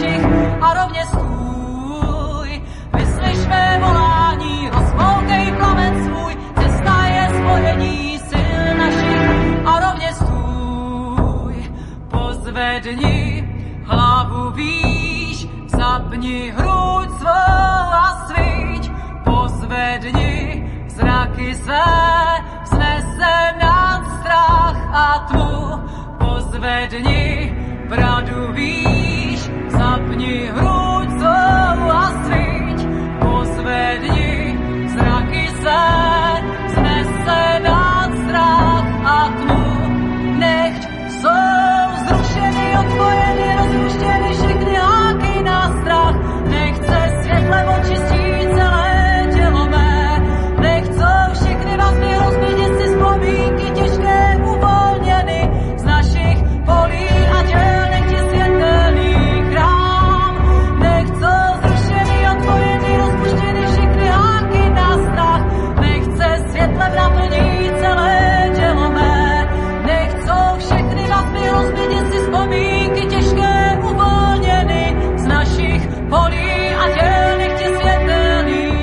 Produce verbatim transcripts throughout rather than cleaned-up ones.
našich a rovně stůj. Vyslyš mé volání, rozpoutej plamen svůj, cesta je spojení sil našich a rovně stůj. Pozvedni hlavu výš, zapni hruď svou a svíť, pozvedni zraky své, vznese nad strach a tmu, pozvedni bradu výš, zapni hruď svou a svíť, pozvedni zraky své, vznese nad strach a tmu, nechť jsou zrušeny, odpojeny, rozpuštěny všechny háky na strach, nechť se světlem očistí celé tělo mé, nechť jsou všechny vazby rozbídit si vzpomínky těžké uvolněny z našich polí a těl, nechť je světelný chrám, nechť jsou zrušeny, odpojeny, rozpuštěny všechny háky na strach, nechť se světlem naplní celé tělo mé, nechť jsou všechny vazby rozbídit si vzpomínky těžké uvolněny z našich polí a těl, nechť je světelný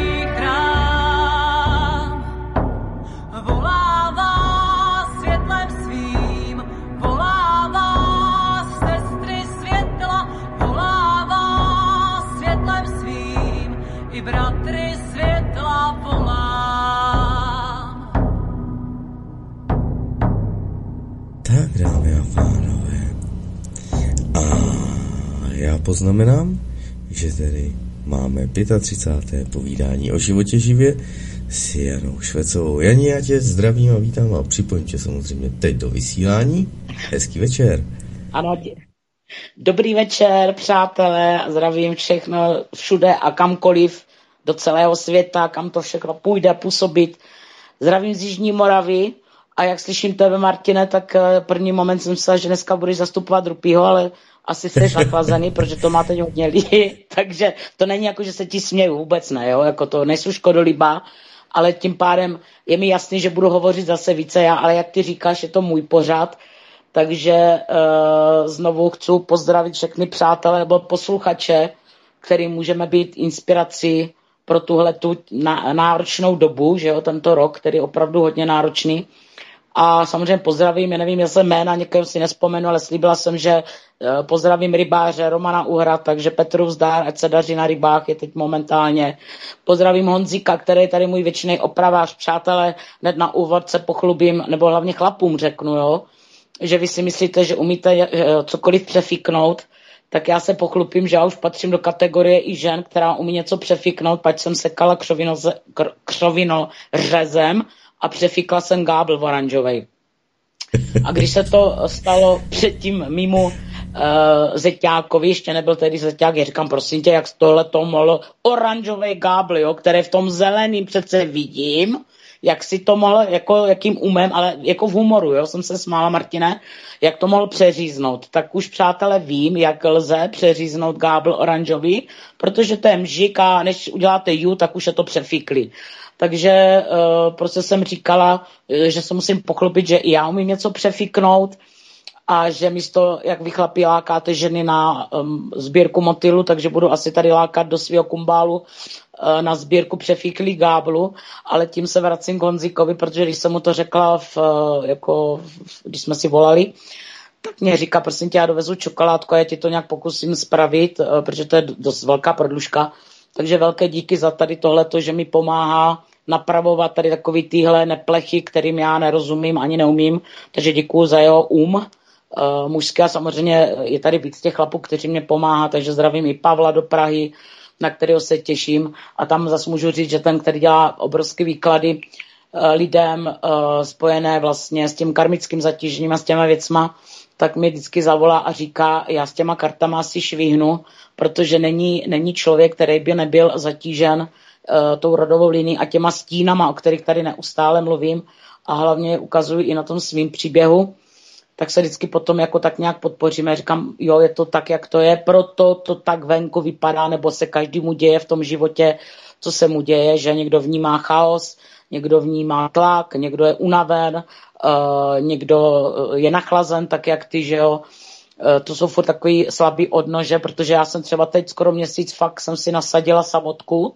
chrám. Volává světlem svým, volává sestry světla, volává světlem svým, i bratry světla volám. Tak, dámy a pánové, a já poznamenám, že tedy máme třicáté páté povídání o životě živě s Janou Švecovou. Jani, já tě zdravím a vítám a připojím tě samozřejmě teď do vysílání. Hezký večer. Ano, dě- dobrý večer, přátelé, a zdravím všechno všude a kamkoliv do celého světa, kam to všechno půjde působit. Zdravím z Jižní Moravy a jak slyším tebe, Martine, tak eh, první moment jsem myslel, že dneska budeš zastupovat Rupího, ale asi jsi nachlazený, protože to má teď hodně lidí, takže to není jako, že se ti směju, vůbec ne, jo, jako to nejsou škodolibá, ale tím pádem je mi jasný, že budu hovořit zase více já, ale jak ty říkáš, je to můj pořad, takže uh, znovu chci pozdravit všechny přátelé nebo posluchače, který můžeme být inspirací pro tuhletu náročnou dobu, že jo, tento rok, který je opravdu hodně náročný. A samozřejmě pozdravím, já nevím, jestli jména, někoho si nespomenu, ale slíbila jsem, že pozdravím rybáře Romana Uhra, takže Petru vzdár, ať se daří na rybách, je teď momentálně. Pozdravím Honzíka, který je tady můj věčný opravář, přátelé, hned na úvod se pochlubím, nebo hlavně chlapům řeknu, jo, že vy si myslíte, že umíte cokoliv přefiknout, tak já se pochlupím, že já už patřím do kategorie i žen, která umí něco přefiknout, pač jsem sekala křovino, křovino řezem a přefikla jsem gábl oranžovej. A když se to stalo předtím mimo uh, zeťákovi, ještě nebyl tedy zeťák, já říkám, prosím tě, jak tohle to mohlo, oranžovej gábl, jo, které v tom zeleným přece vidím, jak si to mohl, jako jakým umem, ale jako v humoru, jo, jsem se smála, Martine, jak to mohl přeříznout. Tak už, přátelé, vím, jak lze přeříznout gábl oranžový, protože to je mžik a než uděláte ju, tak už je to přefikli. Takže uh, prostě jsem říkala, že se musím pochlubit, že i já umím něco přefiknout a že místo, jak vy chlapi lákáte ženy na um, sbírku motylu, takže budu asi tady lákat do svého kumbálu uh, na sbírku přefiklý gáblu, ale tím se vracím k Honzíkovi, protože když jsem mu to řekla, v, uh, jako, v, když jsme si volali, tak mě říká, prosím tě, já dovezu čokoládku a já ti to nějak pokusím spravit, uh, protože to je dost velká prodlužka. Takže velké díky za tady tohleto, že mi pomáhá napravovat tady takový tyhle neplechy, kterým já nerozumím ani neumím. Takže děkuju za jeho um. Uh, mužské a samozřejmě je tady víc těch chlapů, kteří mě pomáhá, takže zdravím i Pavla do Prahy, na kterého se těším. A tam zase můžu říct, že ten, který dělá obrovské výklady uh, lidem uh, spojené vlastně s tím karmickým zatížením a s těma věcma, tak mi vždycky zavolá a říká, já s těma kartama asi švihnu, protože není, není člověk, který by nebyl zatížen uh, tou rodovou linií a těma stínama, o kterých tady neustále mluvím a hlavně ukazuji i na tom svým příběhu, tak se vždycky potom jako tak nějak podpoříme. Říkám, jo, je to tak, jak to je, proto to tak venku vypadá, nebo se každému děje v tom životě, co se mu děje, že někdo vnímá chaos, někdo vnímá tlak, někdo je unaven, uh, někdo je nachlazen, tak jak ty, že jo. to jsou furt takový slabý odnože, protože já jsem třeba teď skoro měsíc fakt jsem si nasadila samotku,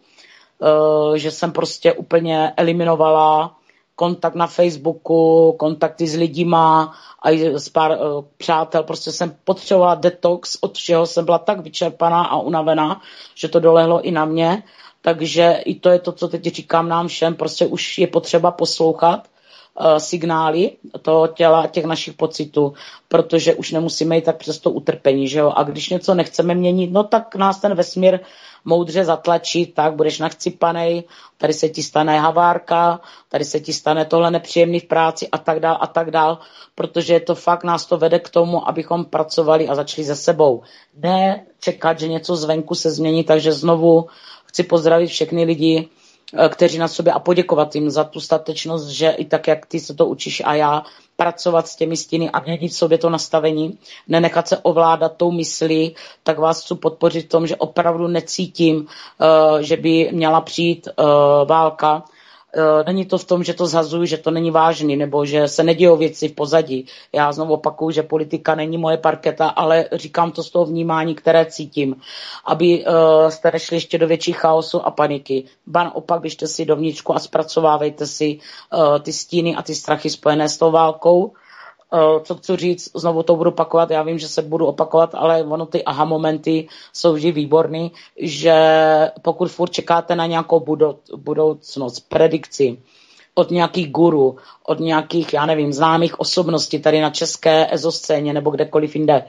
že jsem prostě úplně eliminovala kontakt na Facebooku, kontakty s lidima a i s pár přátel. Prostě jsem potřebovala detox, od čeho jsem byla tak vyčerpaná a unavená, že to dolehlo i na mě. Takže i to je to, co teď říkám nám všem, prostě už je potřeba poslouchat uh, signály toho těla, těch našich pocitů, protože už nemusíme jít tak přes to utrpení, že jo. A když něco nechceme měnit, no tak nás ten vesmír moudře zatlačí, tak budeš nachcipanej, tady se ti stane havárka, tady se ti stane tohle nepříjemný v práci a tak dál a tak dál, protože to fakt nás to vede k tomu, abychom pracovali a začali se sebou. Ne čekat, že něco zvenku se změní, takže znovu chci pozdravit všechny lidi, kteří na sobě a poděkovat jim za tu statečnost, že i tak, jak ty se to učíš a já, pracovat s těmi stíny a měnit v sobě to nastavení, nenechat se ovládat tou myslí, tak vás chci podpořit v tom, že opravdu necítím, že by měla přijít válka. Není to v tom, že to zhazuju, že to není vážný, nebo že se nedějou věci v pozadí. Já znovu opakuju, že politika není moje parketa, ale říkám to z toho vnímání, které cítím, aby uh, jste nešli ještě do větších chaosu a paniky. Ba naopak, běžte si dovnitřku a zpracovávejte si uh, ty stíny a ty strachy spojené s tou válkou. Co chci říct, znovu to budu opakovat, já vím, že se budu opakovat, ale ono ty aha momenty jsou vždy výborný, že pokud furt čekáte na nějakou budou, budoucnost, predikci od nějakých guru, od nějakých, já nevím, známých osobností tady na české ezoscéně nebo kdekoliv jinde,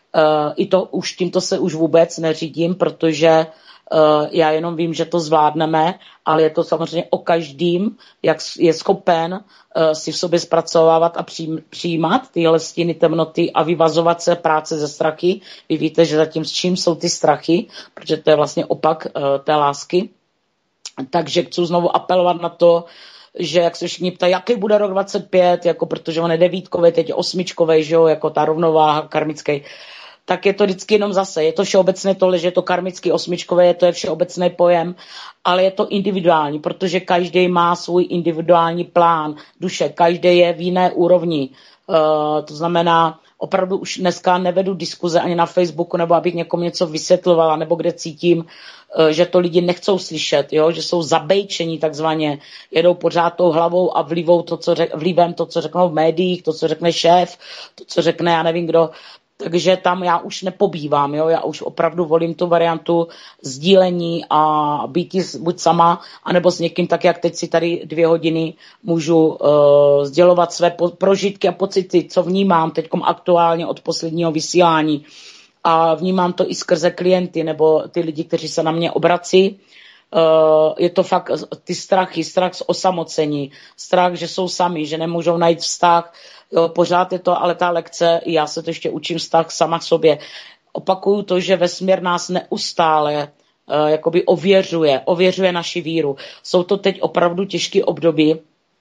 i to už tímto se už vůbec neřídím, protože Uh, já jenom vím, že to zvládneme, ale je to samozřejmě o každým, jak je schopen uh, si v sobě zpracovávat a přijím, přijímat tyhle stíny temnoty a vyvazovat se práce ze strachy. Vy víte, že zatím s čím jsou ty strachy, protože to je vlastně opak uh, té lásky. Takže chci znovu apelovat na to, že jak se všichni ptají, jaký bude rok dvacet pět, jako protože on je devítkový, teď je osmičkový, že jo, jako ta rovnováha karmický. Tak je to vždycky jenom zase. Je to všeobecné tohle, že je to karmický osmičkové, to je všeobecný pojem, ale je to individuální, protože každý má svůj individuální plán duše, každý je v jiné úrovni. Uh, to znamená, opravdu už dneska nevedu diskuze ani na Facebooku, nebo abych někomu něco vysvětlovala, nebo kde cítím, uh, že to lidi nechcou slyšet, jo? Že jsou zabejčení takzvaně, jedou pořád tou hlavou a vlivou to, co řek, vlivem to, co řeknou v médiích, to, co řekne šéf, to, co řekne já nevím kdo. Takže tam já už nepobývám, jo? Já už opravdu volím tu variantu sdílení a být buď sama, anebo s někým, tak jak teď si tady dvě hodiny můžu uh, sdělovat své po- prožitky a pocity, co vnímám teďkom aktuálně od posledního vysílání. A vnímám to i skrze klienty nebo ty lidi, kteří se na mě obrací. Uh, je to fakt ty strachy, strach z osamocení, strach, že jsou sami, že nemůžou najít vztah. Jo, pořád je to, ale ta lekce, já se to ještě učím vztah sama k sobě. Opakuju to, že vesmír nás neustále uh, jakoby ověřuje, ověřuje naši víru. Jsou to teď opravdu těžké období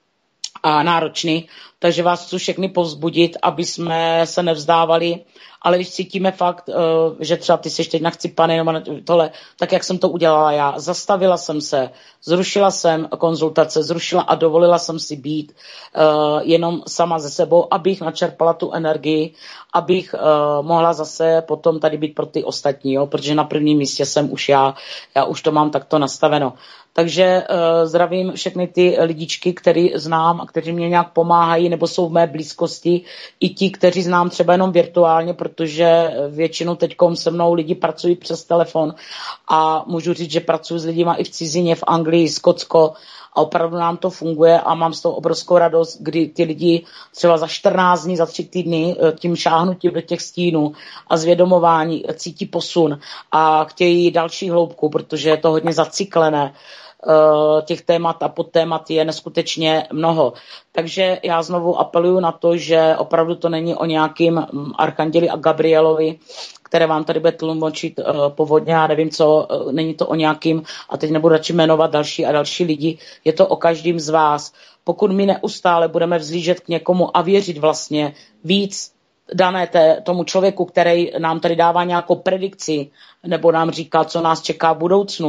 a náročný, takže vás chci všechny povzbudit, aby jsme se nevzdávali, ale když cítíme fakt, že třeba ty jsi teď nachcipaný nebo tohle, tak jak jsem to udělala já. Zastavila jsem se, zrušila jsem konzultace, zrušila a dovolila jsem si být uh, jenom sama ze sebou, abych načerpala tu energii, abych uh, mohla zase potom tady být pro ty ostatní, jo? Protože na prvním místě jsem už já, já už to mám takto nastaveno. Takže uh, zdravím všechny ty lidičky, který znám a kteří mě nějak pomáhají nebo jsou v mé blízkosti, i ti, kteří znám třeba jenom virtuálně, protože většinou teďkom se mnou lidi pracují přes telefon a můžu říct, že pracuji s lidima i v cizině, v Anglii, Skotsko a opravdu nám to funguje a mám z toho obrovskou radost, kdy ty lidi třeba za čtrnáct dní, za tři týdny tím šáhnutím do těch stínů a zvědomování cítí posun a chtějí další hloubku, protože je to hodně zacyklené. Těch témat a podtémat je neskutečně mnoho. Takže já znovu apeluju na to, že opravdu to není o nějakým Archanděli a Gabrielovi, které vám tady bude tlumočit uh, povodně, já nevím co, uh, není to o nějakým, a teď nebudu radši jmenovat další a další lidi, je to o každém z vás. Pokud my neustále budeme vzlížet k někomu a věřit vlastně víc dané té, tomu člověku, který nám tady dává nějakou predikci, nebo nám říká, co nás čeká v budoucnu,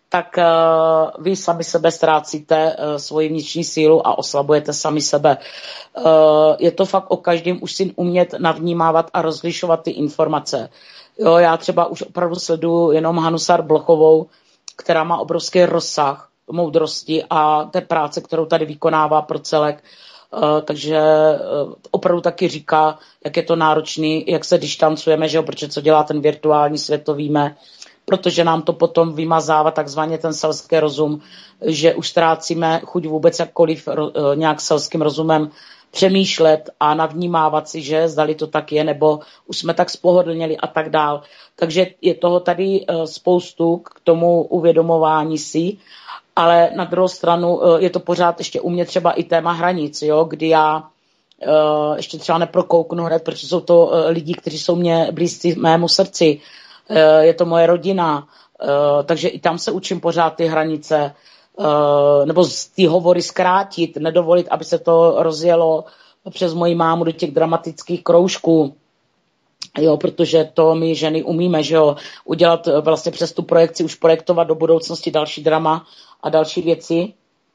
tak uh, vy sami sebe ztrácíte uh, svoji vnitřní sílu a oslabujete sami sebe. Uh, je to fakt o každém už si umět navnímávat a rozlišovat ty informace. Jo, já třeba už opravdu sleduju jenom Hanu Sár-Blochovou, která má obrovský rozsah moudrosti a té práce, kterou tady vykonává pro celek. Uh, takže uh, opravdu taky říká, jak je to náročný, jak se distancujeme, že jo, protože co dělá ten virtuální svět, to víme, protože nám to potom vymazává takzvaně ten selský rozum, že už ztrácíme chuť vůbec jakkoliv uh, nějak selským rozumem přemýšlet a navnímávat si, že zdali to tak je, nebo už jsme tak spohodlněli a tak dál. Takže je toho tady uh, spoustu k tomu uvědomování si, ale na druhou stranu je to pořád ještě u mě třeba i téma hranic, jo, kdy já uh, ještě třeba neprokouknu hned, protože jsou to uh, lidi, kteří jsou mě blízcí mému srdci, uh, je to moje rodina, uh, takže i tam se učím pořád ty hranice, uh, nebo ty hovory zkrátit, nedovolit, aby se to rozjelo přes moji mámu do těch dramatických kroužků. Jo, protože to my ženy umíme, že jo, udělat vlastně přes tu projekci, už projektovat do budoucnosti další drama a další věci.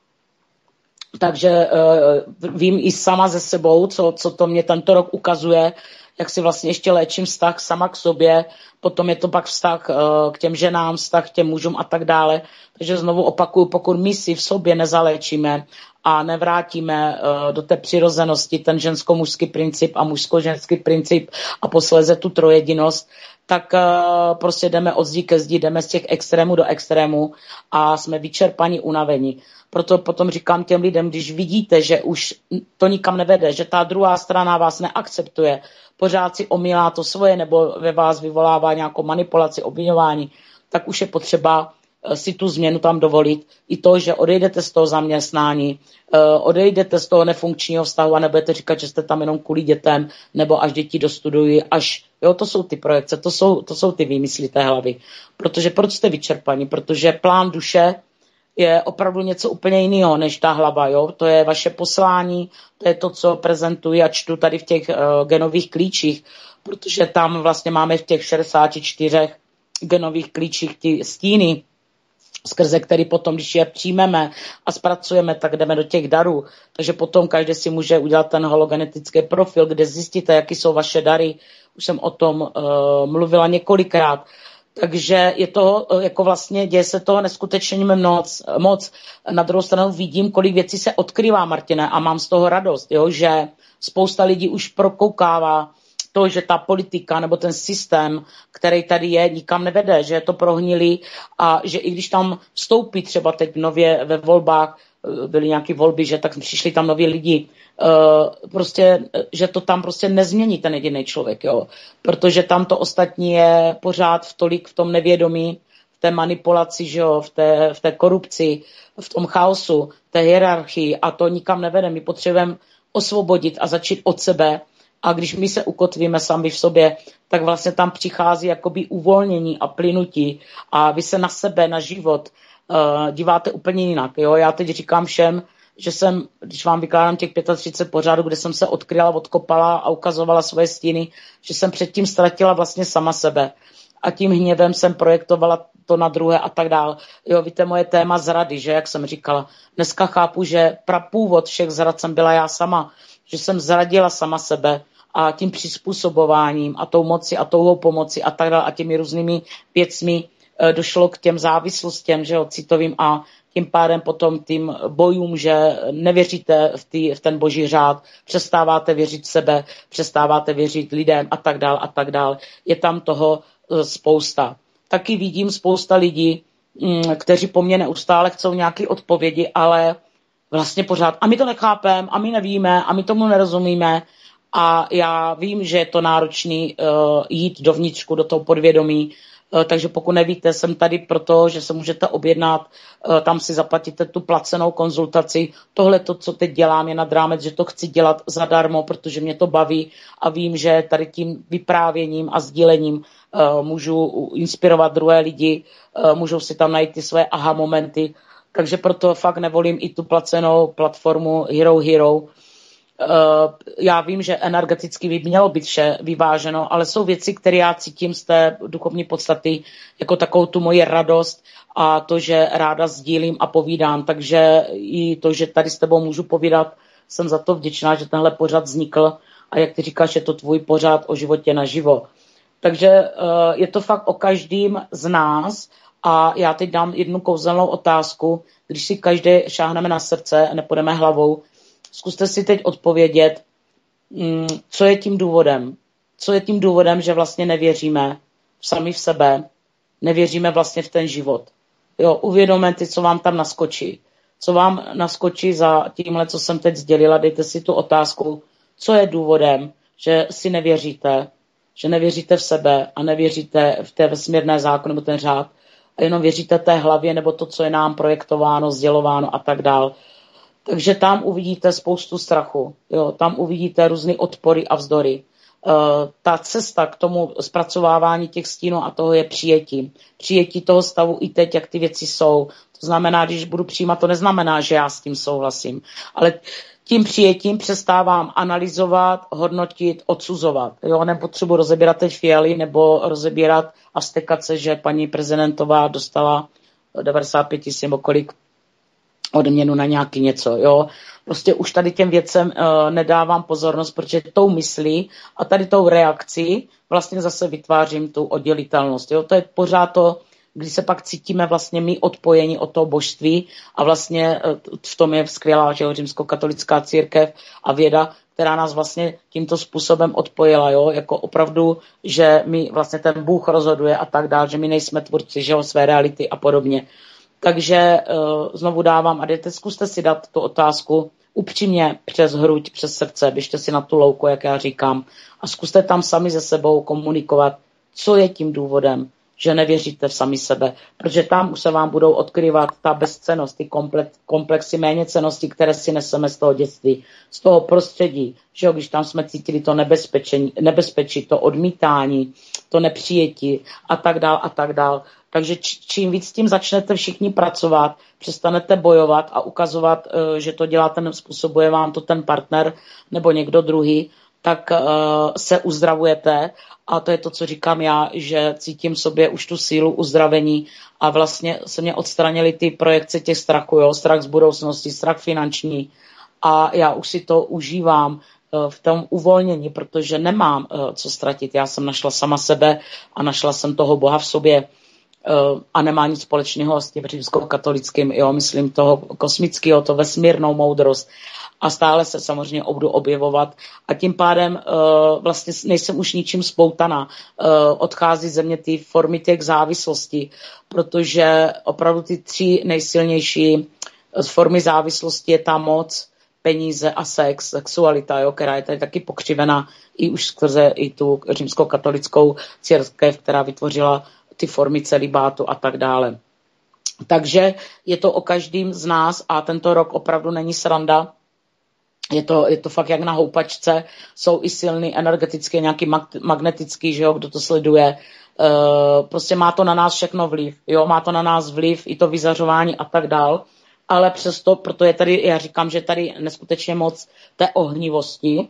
Takže uh, vím i sama ze sebou, co, co to mě tento rok ukazuje, jak si vlastně ještě léčím vztah sama k sobě, potom je to pak vztah uh, k těm ženám, vztah k těm mužům a tak dále. Takže znovu opakuju, pokud my si v sobě nezaléčíme a nevrátíme uh, do té přirozenosti ten žensko-mužský princip a mužsko-ženský princip a posléze tu trojedinost, tak uh, prostě jdeme od zdi ke zdi, jdeme z těch extrémů do extrémů a jsme vyčerpaní, unavení. Proto potom říkám těm lidem, když vidíte, že už to nikam nevede, že ta druhá strana vás neakceptuje, pořád si omílá to svoje nebo ve vás vyvolává nějakou manipulaci, obviňování, tak už je potřeba si tu změnu tam dovolit. I to, že odejdete z toho zaměstnání, odejdete z toho nefunkčního vztahu a nebudete říkat, že jste tam jenom kvůli dětem, nebo až děti dostudují, až, jo, to jsou ty projekce, to jsou, to jsou ty výmysly té hlavy. Protože proč jste vyčerpaní? Protože plán duše je opravdu něco úplně jiného než ta hlava, jo? To je vaše poslání, to je to, co prezentuji a čtu tady v těch uh, genových klíčích, protože tam vlastně máme v těch šedesáti čtyřech genových klíčích ty stíny, skrze který potom, když je přijmeme a zpracujeme, tak jdeme do těch darů. Takže potom každý si může udělat ten hologenetický profil, kde zjistíte, jaký jsou vaše dary. Už jsem o tom uh, mluvila několikrát. Takže je to, jako vlastně děje se toho neskutečně moc, moc. Na druhou stranu vidím, kolik věcí se odkrývá, Martine, a mám z toho radost, jo, že spousta lidí už prokoukává to, že ta politika nebo ten systém, který tady je, nikam nevede, že je to prohnilý a že i když tam vstoupí třeba teď nově ve volbách, byly nějaké volby, že tak přišli tam noví lidi, prostě, že to tam prostě nezmění ten jediný člověk, jo. Protože tam to ostatní je pořád v tolik v tom nevědomí, v té manipulaci, že jo, v té, v té korupci, v tom chaosu, té hierarchii a to nikam nevede. My potřebujeme osvobodit a začít od sebe a když my se ukotvíme sami v sobě, tak vlastně tam přichází jakoby uvolnění a plynutí a vy se na sebe, na život uh, díváte úplně jinak, jo. Já teď říkám všem, že jsem, když vám vykládám těch třicet pět pořádů, kde jsem se odkryla, odkopala a ukazovala svoje stíny, že jsem předtím ztratila vlastně sama sebe. A tím hněvem jsem projektovala to na druhé a tak dál. Jo, víte, moje téma zrady, že, jak jsem říkala. Dneska chápu, že prapůvod všech zrad jsem byla já sama, že jsem zradila sama sebe a tím přizpůsobováním a tou moci a touhou pomoci a tak dále a těmi různými věcmi e, došlo k těm závislostem, že jo, citovým a tím pádem potom tím bojům, že nevěříte v, tý, v ten boží řád, přestáváte věřit sebe, přestáváte věřit lidem a tak dál a tak dál. Je tam toho spousta. Taky vidím spousta lidí, kteří po mně neustále chcou nějaké odpovědi, ale vlastně pořád a my to nechápeme, a my nevíme, a my tomu nerozumíme a já vím, že je to náročný uh, jít dovnitřku, do toho podvědomí. Takže pokud nevíte, jsem tady proto, že se můžete objednat, tam si zaplatíte tu placenou konzultaci. Tohle to, co teď dělám, je nad rámec, že to chci dělat zadarmo, protože mě to baví a vím, že tady tím vyprávěním a sdílením můžu inspirovat druhé lidi, můžou si tam najít ty své aha momenty. Takže proto fakt nevolím i tu placenou platformu Hero Hero. já vím, že energeticky by mělo být vše vyváženo, ale jsou věci, které já cítím z té duchovní podstaty jako takovou tu moji radost a to, že ráda sdílím a povídám. Takže i to, že tady s tebou můžu povídat, jsem za to vděčná, že tenhle pořad vznikl a jak ty říkáš, je to tvůj pořad o životě naživo. Takže je to fakt o každým z nás a já teď dám jednu kouzelnou otázku, když si každý šáhneme na srdce, nepůjdeme hlavou, zkuste si teď odpovědět, co je tím důvodem. Co je tím důvodem, že vlastně nevěříme sami v sebe, nevěříme vlastně v ten život. Jo, uvědomte, co vám tam naskočí. Co vám naskočí za tímhle, co jsem teď sdělila, dejte si tu otázku, co je důvodem, že si nevěříte, že nevěříte v sebe a nevěříte v té vesmírné zákon nebo ten řád a jenom věříte té hlavě nebo to, co je nám projektováno, sdělováno a tak dál. Takže tam uvidíte spoustu strachu, jo, tam uvidíte různé odpory a vzdory. Uh, ta cesta k tomu zpracovávání těch stínů a toho je přijetí. Přijetí toho stavu i teď, jak ty věci jsou. To znamená, když budu přijímat, to neznamená, že já s tím souhlasím. Ale tím přijetím přestávám analyzovat, hodnotit, odsuzovat. Jo, nepotřebuji rozebírat teď fialy nebo rozebírat a vztekat se, že paní prezidentová dostala devadesát pět tisíc nebo kolik odměnu na nějaký něco, jo. Prostě už tady těm věcem uh, nedávám pozornost, protože tou myslí a tady tou reakcí vlastně zase vytvářím tu oddělitelnost, jo. To je pořád to, když se pak cítíme vlastně my odpojení od toho božství a vlastně uh, v tom je skvělá, že jo, římskokatolická církev a věda, která nás vlastně tímto způsobem odpojila, jo, jako opravdu, že my vlastně ten Bůh rozhoduje a tak dále, že my nejsme tvůrci, že jo, své reality a podobně. Takže uh, znovu dávám a dejte, zkuste si dát tu otázku upřímně přes hruď, přes srdce, běžte si na tu louku, jak já říkám, a zkuste tam sami se sebou komunikovat, co je tím důvodem, že nevěříte v sami sebe, protože tam už se vám budou odkryvat ta bezcennost, ty komplex, komplexy méněcennosti, které si neseme z toho dětství, z toho prostředí, že jo, když tam jsme cítili to nebezpečí, nebezpečí, to odmítání, to nepřijetí a tak dál a tak dál. Takže čím víc s tím začnete všichni pracovat, přestanete bojovat a ukazovat, že to děláte, způsobuje vám to ten partner nebo někdo druhý, tak se uzdravujete a to je to, co říkám já, že cítím v sobě už tu sílu uzdravení a vlastně se mě odstranily ty projekce těch strachů, jo? Strach z budoucnosti, strach finanční a já už si to užívám v tom uvolnění, protože nemám co ztratit. Já jsem našla sama sebe a našla jsem toho Boha v sobě a nemá nic společného s tím římskokatolickým, jo, myslím toho kosmického, to vesmírnou moudrost a stále se samozřejmě budu objevovat a tím pádem uh, vlastně nejsem už ničím spoutaná. Uh, odchází ze mě ty formy těch závislosti, protože opravdu ty tři nejsilnější formy závislosti je ta moc, peníze a sex, sexualita, jo, která je tady taky pokřivená i už skrze i tu římskokatolickou církev, která vytvořila ty formy celibátu a tak dále. Takže je to o každým z nás a tento rok opravdu není sranda. Je to, je to fakt jak na houpačce. Jsou i silný energetický, nějaký magnetický, že jo, kdo to sleduje. Uh, prostě má to na nás všechno vliv. Jo, má to na nás vliv, i to vyzařování a tak dál. Ale přesto, proto je tady, já říkám, že tady neskutečně moc té ohnivosti,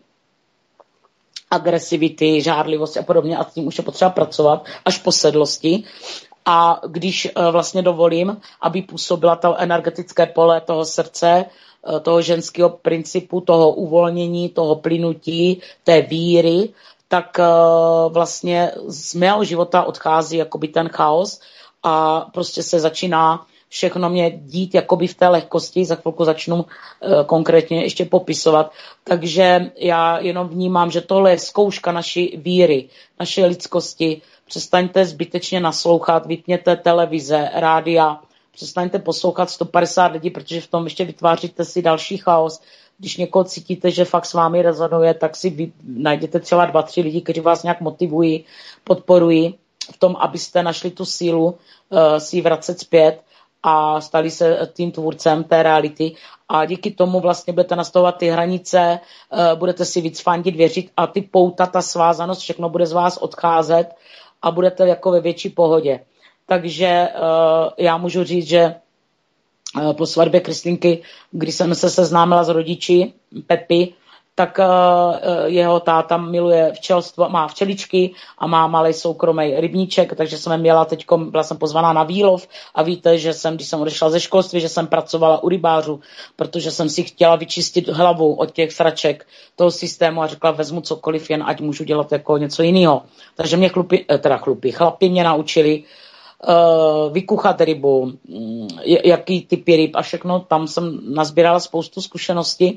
agresivity, žárlivosti a podobně a s tím už je potřeba pracovat až po sedlosti. A když vlastně dovolím, aby působila to energetické pole toho srdce, toho ženského principu, toho uvolnění, toho plynutí, té víry, tak vlastně z mého života odchází jakoby ten chaos a prostě se začíná všechno mě dít jakoby v té lehkosti, za chvilku začnu uh, konkrétně ještě popisovat. Takže já jenom vnímám, že tohle je zkouška naší víry, naší lidskosti. Přestaňte zbytečně naslouchat, vypněte televize, rádia, přestaňte poslouchat sto padesát lidí, protože v tom ještě vytváříte si další chaos. Když někoho cítíte, že fakt s vámi rezonuje, tak si vy, najděte třeba dva, tři lidi, kteří vás nějak motivují, podporují v tom, abyste našli tu sílu uh, si ji vracet zpět a stali se tím tvůrcem té reality a díky tomu vlastně budete nastavovat ty hranice, budete si víc fandit, věřit a ty pouta, ta svázanost, všechno bude z vás odcházet a budete jako ve větší pohodě. Takže já můžu říct, že po svatbě Kristýnky, když jsem se seznámila s rodiči Pepi, tak jeho táta miluje včelstvo, má včeličky a má malý soukromý rybníček, takže jsem měla teďko, byla jsem pozvaná na výlov a víte, že jsem, když jsem odešla ze školství, že jsem pracovala u rybářů, protože jsem si chtěla vyčistit hlavu od těch sraček toho systému a řekla, vezmu cokoliv, jen ať můžu dělat jako něco jiného. Takže mě chlupi, teda chlupi, chlapi mě naučili uh, vykuchat rybu, jaký typy ryb a všechno, tam jsem nazbírala spoustu zkušeností.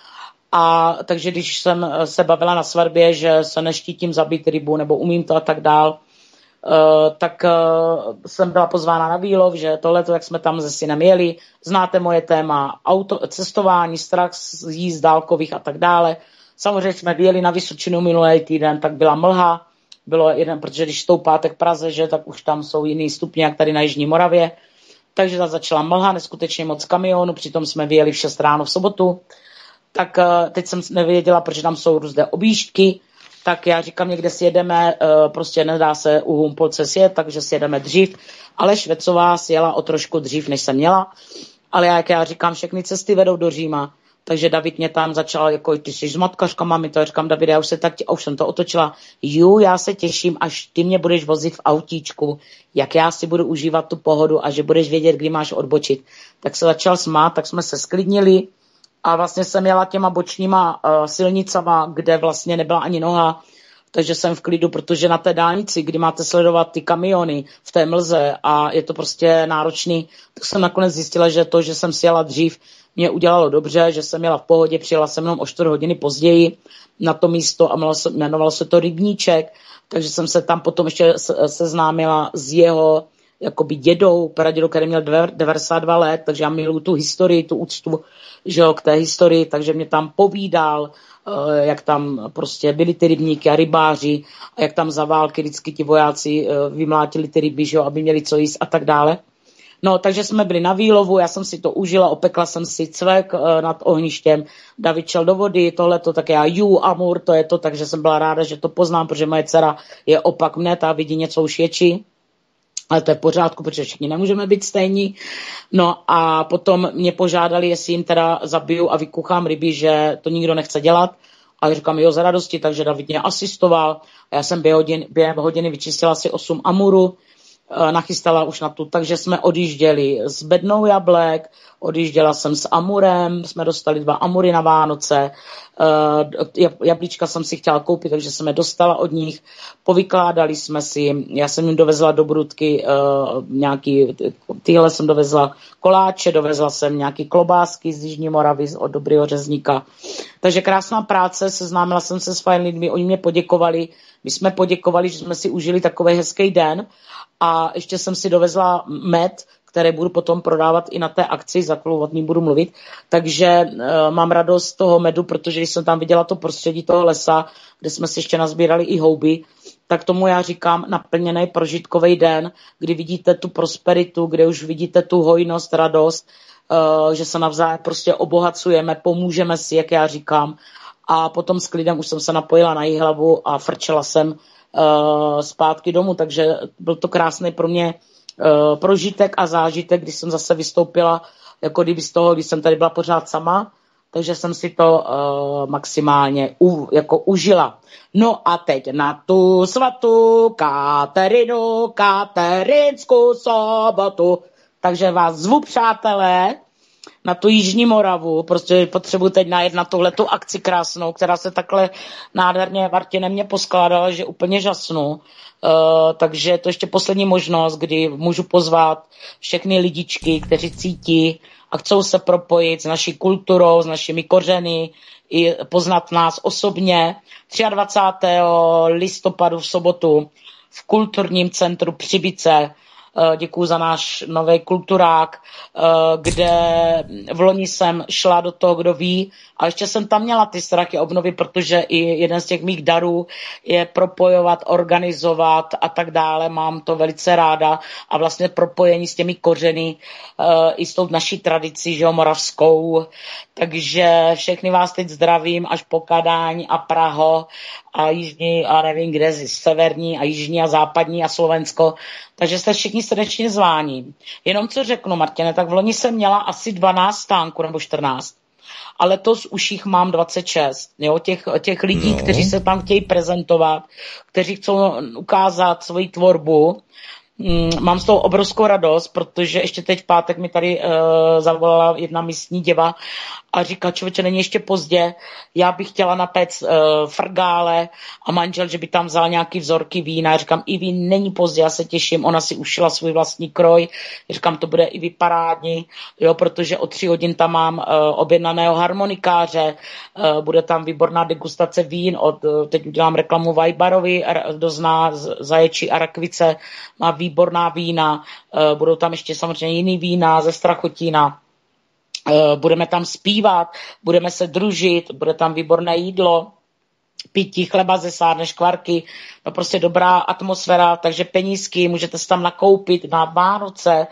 A takže když jsem se bavila na svatbě, že se neštítím zabít rybu nebo umím to a tak dál, uh, tak uh, jsem byla pozvána na výlov, že tohleto, jak jsme tam se synem jeli, znáte moje téma, auto, cestování, strach z jízd dálkových a tak dále. Samozřejmě jsme vyjeli na Vysočinu minulý týden, tak byla mlha, bylo jeden, protože když stoupáte k Praze, že, tak už tam jsou jiný stupně, jak tady na Jižní Moravě. Takže ta začala mlha, neskutečně moc kamionů, přitom jsme vyjeli v šest ráno v sobotu. Tak teď jsem nevěděla, protože tam jsou různé objížďky, tak já říkám, někde si jedeme, prostě nedá se u Humpolce sjet, takže si jedeme dřív, ale Švecová si jela o trošku dřív, než jsem měla, ale jak já říkám, všechny cesty vedou do Říma, takže David mě tam začal, jako ty jsi s matkařkama, mi to říkám, David, já už, se tak, už jsem to otočila, ju, já se těším, až ty mě budeš vozit v autíčku, jak já si budu užívat tu pohodu a že budeš vědět, kdy máš odbočit. Tak se začal smát, tak jsme se sklidnili. A vlastně jsem jela těma bočníma uh, silnicama, kde vlastně nebyla ani noha, takže jsem v klidu, protože na té dálnici, kdy máte sledovat ty kamiony v té mlze a je to prostě náročný, tak jsem nakonec zjistila, že to, že jsem si jela dřív, mě udělalo dobře, že jsem jela v pohodě, přijela jsem jenom o čtvrt hodiny později na to místo a jmenovalo se to Rybníček, takže jsem se tam potom ještě seznámila s jeho jakoby dědou, pradědou, který měl devadesát dva let, takže já miluju tu historii, tu úctu, že jo, k té historii, takže mě tam povídal, jak tam prostě byly ty rybníky a rybáři a jak tam za války vždycky ti vojáci vymlátili ty ryby, že jo, aby měli co jíst a tak dále. No, takže jsme byli na výlovu, já jsem si to užila, opekla jsem si cvek nad ohništěm, David šel do vody, tohleto, tak já ju, amur, to je to, takže jsem byla ráda, že to poznám, protože moje dcera je opak mne, ta vidí něco už větší. Ale to je v pořádku, protože všichni nemůžeme být stejní. No a potom mě požádali, jestli jim teda zabiju a vykuchám ryby, že to nikdo nechce dělat. A říkám, jo, za radosti, takže David mě asistoval. A já jsem během hodiny, během hodiny vyčistila asi osm amurů, nachystala už na tu, takže jsme odjížděli s bednou jablek, odjížděla jsem s amurem, jsme dostali dva amury na Vánoce, jablíčka jsem si chtěla koupit, takže jsem je dostala od nich, povykládali jsme si, já jsem jim dovezla do Brudky nějaký, tyhle jsem dovezla koláče, dovezla jsem nějaký klobásky z Jižní Moravy od Dobrýho Řezníka, takže krásná práce, seznámila jsem se s fajn lidmi, oni mě poděkovali, my jsme poděkovali, že jsme si užili takový hezký den a ještě jsem si dovezla med, které budu potom prodávat i na té akci, za kterou o ní budu mluvit. Takže uh, mám radost z toho medu, protože když jsem tam viděla to prostředí toho lesa, kde jsme si ještě nazbírali i houby, tak tomu já říkám naplněný prožitkový den, kdy vidíte tu prosperitu, kde už vidíte tu hojnost, radost, uh, že se navzájem prostě obohacujeme, pomůžeme si, jak já říkám. A potom s klidem už jsem se napojila na Jihlavu a frčela jsem uh, zpátky domů, takže byl to krásný pro mě uh, prožitek a zážitek, když jsem zase vystoupila, jako kdyby z toho, když jsem tady byla pořád sama, takže jsem si to uh, maximálně u, jako užila. No a teď na tu svatou Katerinu, Katerinskou sobotu, takže vás zvu, přátelé, na tu Jižní Moravu, prostě potřebuji teď najet na tuhletu akci krásnou, která se takhle nádherně Martine mě poskládala, že úplně žasnu. Uh, takže to ještě poslední možnost, kdy můžu pozvat všechny lidičky, kteří cítí a chcou se propojit s naší kulturou, s našimi kořeny, i poznat nás osobně. dvacátého třetího listopadu v sobotu v kulturním centru Přibice. Děkuju za náš nový kulturák, kde v loni jsem šla do toho, kdo ví, a ještě jsem tam měla ty strachy obnovy, protože i jeden z těch mých darů je propojovat, organizovat a tak dále. Mám to velice ráda a vlastně propojení s těmi kořeny i s tou naší tradicí, že jo, moravskou. Takže všechny vás teď zdravím až po Kadaň a Praho a jižní a nevím kde, severní a jižní a západní a Slovensko. Takže jste všichni srdečně zváni. Jenom co řeknu, Martine, tak v loni jsem měla asi dvanáct stánků nebo čtrnáct. a letos už jich mám dvacet šest. Jo? Těch, těch lidí, no. kteří se tam chtějí prezentovat, kteří chcou ukázat svoji tvorbu. Mám z toho obrovskou radost, protože ještě teď v pátek mi tady uh, zavolala jedna místní děva a říká, člověče, není ještě pozdě, já bych chtěla napéct uh, frgále a manžel, že by tam vzal nějaký vzorky vína. Já říkám, i vín není pozdě, já se těším, ona si ušila svůj vlastní kroj. Já říkám, to bude i vyparádní, jo, protože o tři hodin tam mám uh, objednaného harmonikáře, uh, bude tam výborná degustace vín, od, uh, teď udělám reklamu Vajbarovi, kdo zná Zaječí a Rakvice, má výborná vína, uh, budou tam ještě samozřejmě jiný vína ze Strachotína. Budeme tam zpívat, budeme se družit, bude tam výborné jídlo, pití, chleba ze sárne, škvarky, no prostě dobrá atmosféra, takže penízky, můžete se tam nakoupit na Vánoce.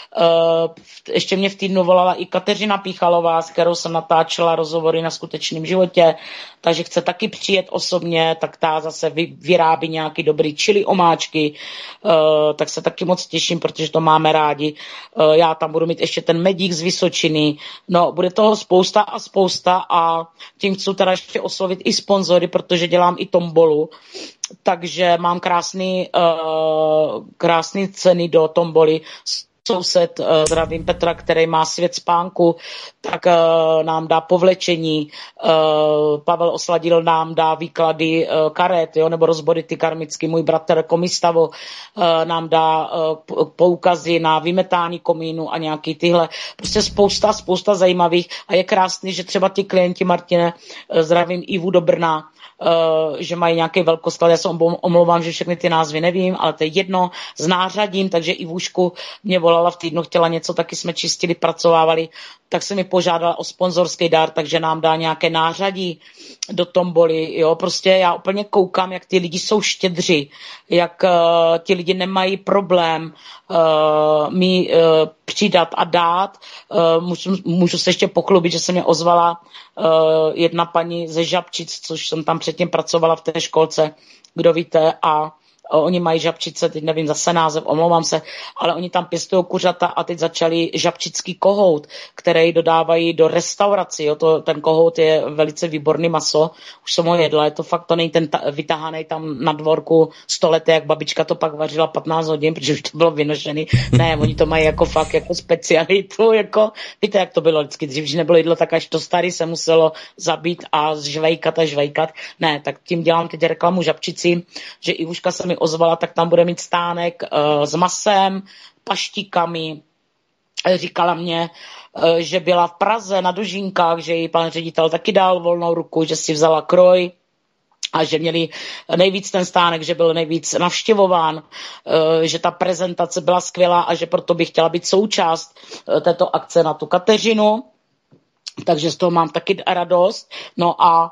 Ještě mě v týdnu volala i Kateřina Píchalová, s kterou jsem natáčela rozhovory na skutečném životě, takže chce taky přijet osobně, tak ta zase vyrábí nějaký dobrý chili omáčky, tak se taky moc těším, protože to máme rádi. Já tam budu mít ještě ten medík z Vysočiny, no bude toho spousta a spousta a tím chci teda ještě oslovit i sponzory, protože dělám i tombolu, takže mám krásný, krásný ceny do tomboly. Soused, zdravím Petra, který má Svět spánku, tak uh, nám dá povlečení. Uh, Pavel Osladil nám dá výklady uh, karet, jo, nebo rozbory ty karmicky. Můj bratr Komistavo uh, nám dá uh, poukazy na vymetání komínu a nějaký tyhle. Prostě spousta, spousta zajímavých. A je krásný, že třeba ti klienti, Martine, uh, zdravím Ivu do Brna, Uh, že mají nějaký velkosklad, já se omlouvám, že všechny ty názvy nevím, ale to je jedno, s nářadím, takže i Vůšku mě volala v týdnu, chtěla něco, taky jsme čistili, pracovávali, tak se mi požádala o sponzorský dar, takže nám dá nějaké nářadí do tomboly, jo, prostě já úplně koukám, jak ty lidi jsou štědři, jak uh, ti lidi nemají problém uh, mi uh, přidat a dát. Uh, můžu, můžu se ještě pochlubit, že se mě ozvala uh, jedna paní ze Žabčic, což jsem tam předtím pracovala v té školce, kdo víte, a oni mají Žabčice, teď nevím zase název, omlouvám se, ale oni tam pěstují kuřata a teď začali žabčický kohout, který dodávají do restaurací. Jo. To, ten kohout je velice výborný maso, už jsem ho jedla, je to fakt, to není ten ta, vytahaný tam na dvorku sto let, jak babička to pak vařila patnáct hodin, protože už to bylo vynošený. Ne, oni to mají jako fakt jako specialitu, jako, víte, jak to bylo vždycky, dřív, když nebylo jídlo, tak až to starý se muselo zabít a žvejkat a žvejkat. Ne, tak tím dělám teď reklamu Žabčici, že Ivuška se mi ozvala, tak tam bude mít stánek uh, s masem, paštíkami. Říkala mě, uh, že byla v Praze na Dožínkách, že jí pan ředitel taky dal volnou ruku, že si vzala kroj a že měli nejvíc ten stánek, že byl nejvíc navštěvován, uh, že ta prezentace byla skvělá a že proto bych chtěla být součást uh, této akce na tu Kateřinu. Takže z toho mám taky radost. No a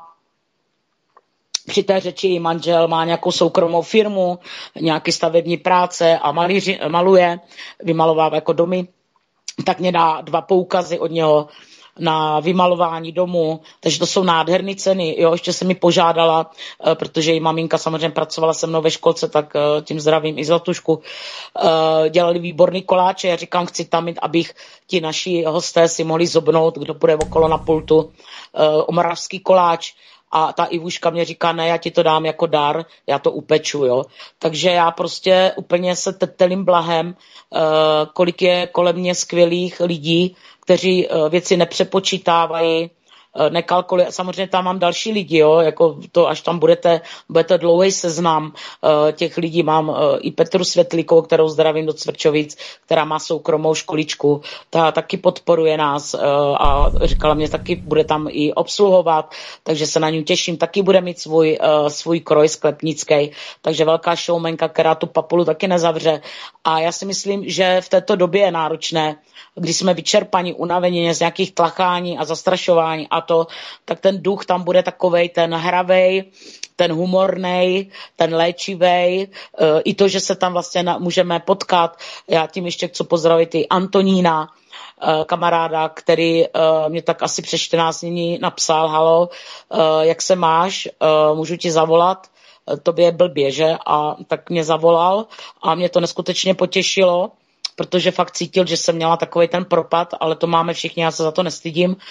při té řeči manžel má nějakou soukromou firmu, nějaký stavební práce a malíři, maluje, vymalovává jako domy, tak mě dá dva poukazy od něho na vymalování domu, takže to jsou nádherné ceny. Jo, ještě se mi požádala, protože její maminka samozřejmě pracovala se mnou ve školce, tak tím zdravím i Zlatušku. Dělali výborný koláče, já říkám, chci tam mít, abych ti naši hosté si mohli zobnout, kdo půjde okolo na pultu, omoravský koláč. A ta Ivuška mě říká, ne, já ti to dám jako dar, já to upeču, jo. Takže já prostě úplně se tetelím blahem, uh, kolik je kolem mě skvělých lidí, kteří uh, věci nepřepočítávají, uh, nekalkulují. Samozřejmě tam mám další lidi, jo, jako to, až tam budete, budete dlouhý seznam uh, těch lidí. Mám uh, i Petru Světlíkovou, kterou zdravím do Cvrčovic, která má soukromou školičku, ta taky podporuje nás uh, a říkala mě, taky bude tam i obsluhovat, takže se na ní těším, taky bude mít svůj, uh, svůj kroj sklepnický, takže velká showmanka, která tu papulu taky nezavře. A já si myslím, že v této době je náročné, když jsme vyčerpaní, unavení z nějakých tlachání a zastrašování a to, tak ten duch tam bude takovej, ten hravej, ten humornej, ten léčivej, i to, že se tam vlastně můžeme potkat. Já tím ještě chci pozdravit i Antonína, kamaráda, který mě tak asi přes čtrnáct dní napsal, halo, jak se máš, můžu ti zavolat, tobě je blbě, že? A tak mě zavolal a mě to neskutečně potěšilo, protože fakt cítil, že jsem měla takový ten propad, ale to máme všichni, já se za to nestydím.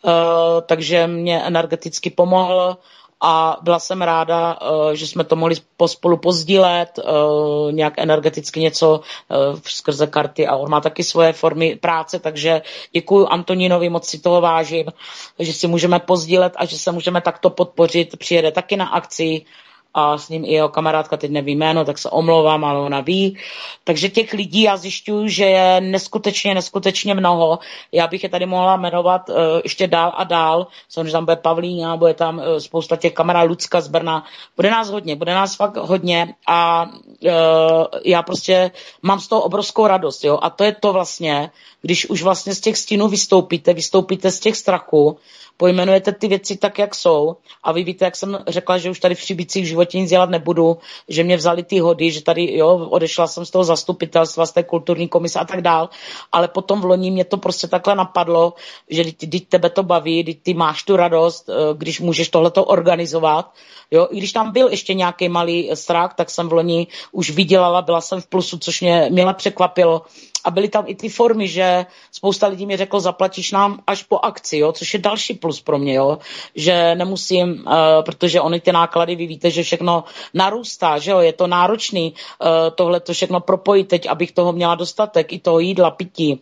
takže mě energeticky pomohl a byla jsem ráda, že jsme to mohli pospolu pozdílet, nějak energeticky něco skrze karty a on má taky svoje formy práce, takže děkuju Antonínovi, moc si toho vážím, že si můžeme pozdílet a že se můžeme takto podpořit, přijede taky na akci, a s ním i jeho kamarádka, teď nevím jméno, tak se omlouvám, ale ona ví. Takže těch lidí já zjišťuju, že je neskutečně, neskutečně mnoho. Já bych je tady mohla jmenovat uh, ještě dál a dál. Samozřejmě tam bude Pavlína, bude tam uh, spousta těch kamarádů, Lucka z Brna. Bude nás hodně, bude nás fakt hodně a uh, já prostě mám z toho obrovskou radost. Jo? A to je to vlastně, když už vlastně z těch stínů vystoupíte, vystoupíte z těch strachů, pojmenujete ty věci tak, jak jsou a vy víte, jak jsem řekla, že už tady v Třebících v životě nic dělat nebudu, že mě vzali ty hody, že tady, jo, odešla jsem z toho zastupitelstva, z té kulturní komise a tak dál, ale potom v loni mě to prostě takhle napadlo, že když tebe to baví, když ty máš tu radost, když můžeš tohleto organizovat, jo, i když tam byl ještě nějaký malý strach, tak jsem v loni už vydělala, byla jsem v plusu, což mě milé překvapilo. A byly tam i ty formy, že spousta lidí mi řeklo, zaplatíš nám až po akci, jo, což je další plus pro mě, jo, že nemusím, uh, protože oni ty náklady, vy víte, že všechno narůstá, že jo, je to náročný, uh, tohle to všechno propojit teď, abych toho měla dostatek, i toho jídla, pití.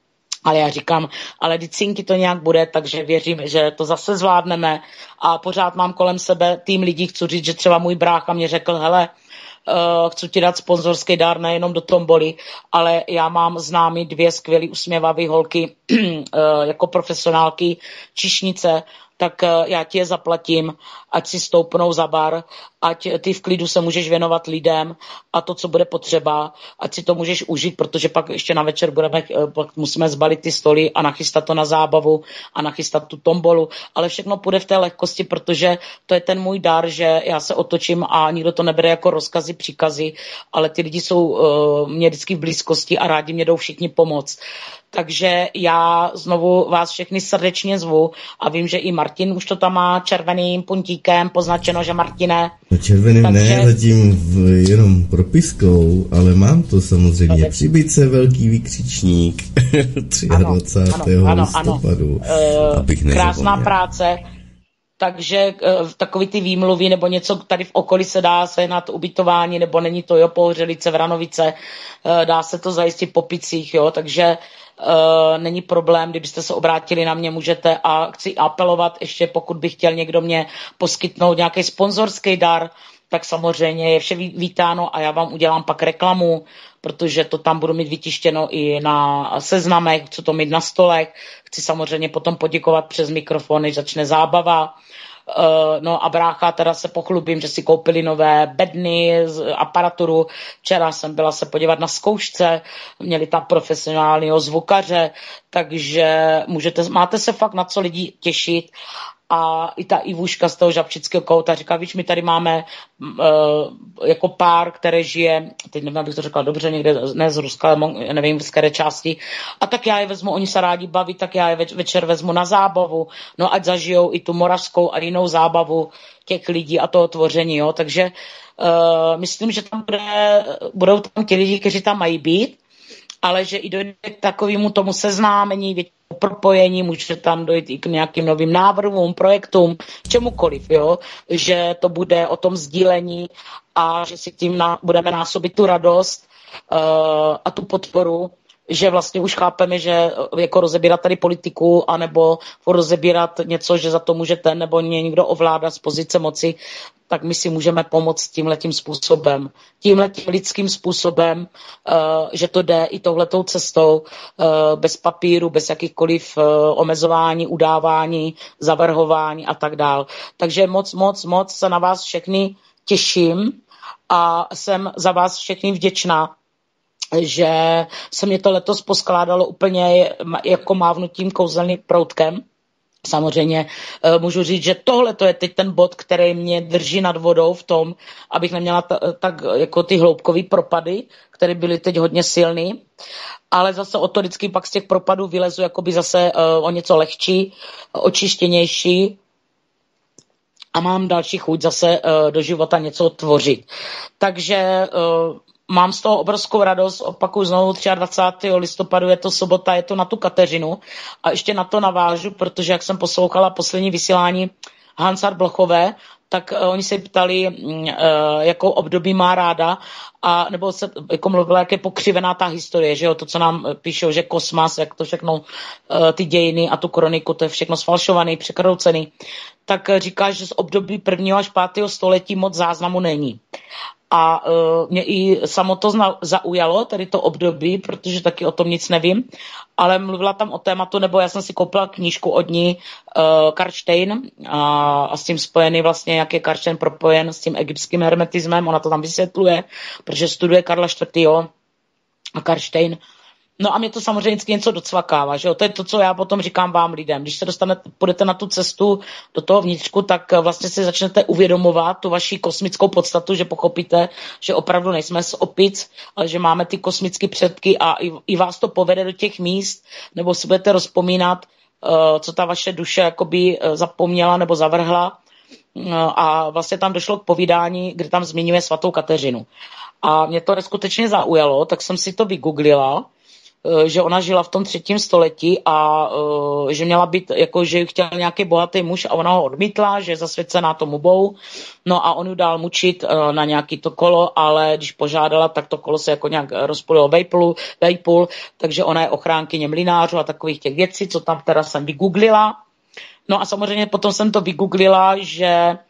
Ale já říkám, ale dicinky to nějak bude, takže věřím, že to zase zvládneme a pořád mám kolem sebe tým lidí, chci říct, že třeba můj brácha mě řekl, hele, Uh, chci ti dát sponzorský dár nejenom do tomboly, ale já mám známý dvě skvělý usměvavý holky uh, jako profesionálky číšnice, tak uh, já ti je zaplatím, ať si stoupnou za bar, ať ty v klidu se můžeš věnovat lidem a to, co bude potřeba, ať si to můžeš užít, protože pak ještě na večer budeme, pak musíme zbalit ty stoly a nachystat to na zábavu a nachystat tu tombolu, ale všechno půjde v té lehkosti, protože to je ten můj dar, že já se otočím a nikdo to nebere jako rozkazy, příkazy, ale ty lidi jsou uh, mě vždycky v blízkosti a rádi mě jdou všichni pomoct. Takže já znovu vás všechny srdečně zvu a vím, že i Martin už to tam má červeným puntíkem poznačeno, že Martine. No červeným takže... ne, zatím v, jenom propiskou, ale mám to samozřejmě. No, Přibyce velký vykřičník dvacátého třetího listopadu. Uh, krásná práce. Takže uh, takový ty výmluvy nebo něco tady v okolí se dá sehnat ubytování, nebo není to, jo, Pohořelice, Vranovice, uh, dá se to zajistit po picích, jo, takže Uh, není problém, kdybyste se obrátili na mě, můžete a chci apelovat ještě, pokud by chtěl někdo mě poskytnout nějaký sponzorský dar, tak samozřejmě je vše vítáno a já vám udělám pak reklamu, protože to tam budu mít vytištěno i na seznamech, co to mít na stolech. Chci samozřejmě potom poděkovat přes mikrofon, než začne zábava. Uh, no a brácha, teda se pochlubím, že si koupili nové bedny, aparaturu. Včera jsem byla se podívat na zkoušce, měli tam profesionálního zvukaře, takže můžete, máte se fakt na co lidi těšit. A i ta Ivuška z toho Žabčického kouta říká, víš, my tady máme uh, jako pár, který žije, teď nevím, abych to řekla dobře, někde, ne z Ruska, ale nevím, z které části, a tak já je vezmu, oni se rádi baví, tak já je več, večer vezmu na zábavu, no ať zažijou i tu moravskou a jinou zábavu těch lidí a toho tvoření, jo, takže uh, myslím, že tam bude, budou tam ti lidi, kteří tam mají být, ale že i dojde k takovému tomu seznámení, propojení, může tam dojít i k nějakým novým návrhům, projektům, čemukoliv, jo? Že to bude o tom sdílení a že si tím na, budeme násobit tu radost uh, a tu podporu, že vlastně už chápeme, že jako rozebírat tady politiku anebo rozebírat něco, že za to může ten nebo někdo ovládá z pozice moci, tak my si můžeme pomoct tímhletím způsobem. Tímhletím lidským způsobem, uh, že to jde i touhletou cestou, uh, bez papíru, bez jakýchkoliv uh, omezování, udávání, zavrhování a tak dál. Takže moc, moc, moc se na vás všechny těším a jsem za vás všechny vděčná, že se mě to letos poskládalo úplně jako mávnutím kouzelným proutkem. Samozřejmě můžu říct, že tohle to je teď ten bod, který mě drží nad vodou v tom, abych neměla t- tak jako ty hloubkový propady, které byly teď hodně silný, ale zase o to vždycky pak z těch propadů vylezu jakoby zase uh, o něco lehčí, očištěnější a mám další chuť zase uh, do života něco tvořit. Takže uh, mám z toho obrovskou radost, opakuju znovu, dvacátého třetího listopadu je to sobota, je to na tu Kateřinu a ještě na to navážu, protože jak jsem poslouchala poslední vysílání Hansard Blochové, tak uh, oni se ptali, uh, jakou období má ráda, a nebo se jako mluvila, jak je pokřivená ta historie, že jo, to, co nám píšou, že kosmas, jak to všechno, uh, ty dějiny a tu kroniku, to je všechno sfalšovaný, překroucený, tak uh, říká, že z období prvního až pátého století moc záznamu není. A uh, mě i samo to zna, zaujalo, tady to období, protože taky o tom nic nevím, ale mluvila tam o tématu, nebo já jsem si koupila knížku od ní uh, Karlštejn a, a s tím spojený vlastně, jak je Karlštejn propojen s tím egyptským hermetismem, ona to tam vysvětluje, protože studuje Karla čtvrtého a Karlštejn. No a mě to samozřejmě vždycky něco docvakává, že jo? To je to, co já potom říkám vám lidem. Když se dostanete, půjdete na tu cestu do toho vnitřku, tak vlastně si začnete uvědomovat tu vaši kosmickou podstatu, že pochopíte, že opravdu nejsme z opic, ale že máme ty kosmické předky a i, i vás to povede do těch míst, nebo si budete rozpomínat, uh, co ta vaše duše jakoby uh, zapomněla nebo zavrhla. Uh, a vlastně tam došlo k povídání, kde tam zmiňuje svatou Kateřinu. A mě to neskutečně zaujalo, tak jsem si to vygooglila, že ona žila v tom třetím století a uh, že měla být, jako že ji chtěl nějaký bohatý muž a ona ho odmítla, že je zasvěcená tomu bohu. No a on ji dal mučit uh, na nějaký to kolo, ale když požádala, tak to kolo se jako nějak rozpolilo vejpůl, vejpůl, takže ona je ochránkyně mlynářů a takových těch věcí, co tam teda jsem vygooglila. No a samozřejmě potom jsem to vygooglila, že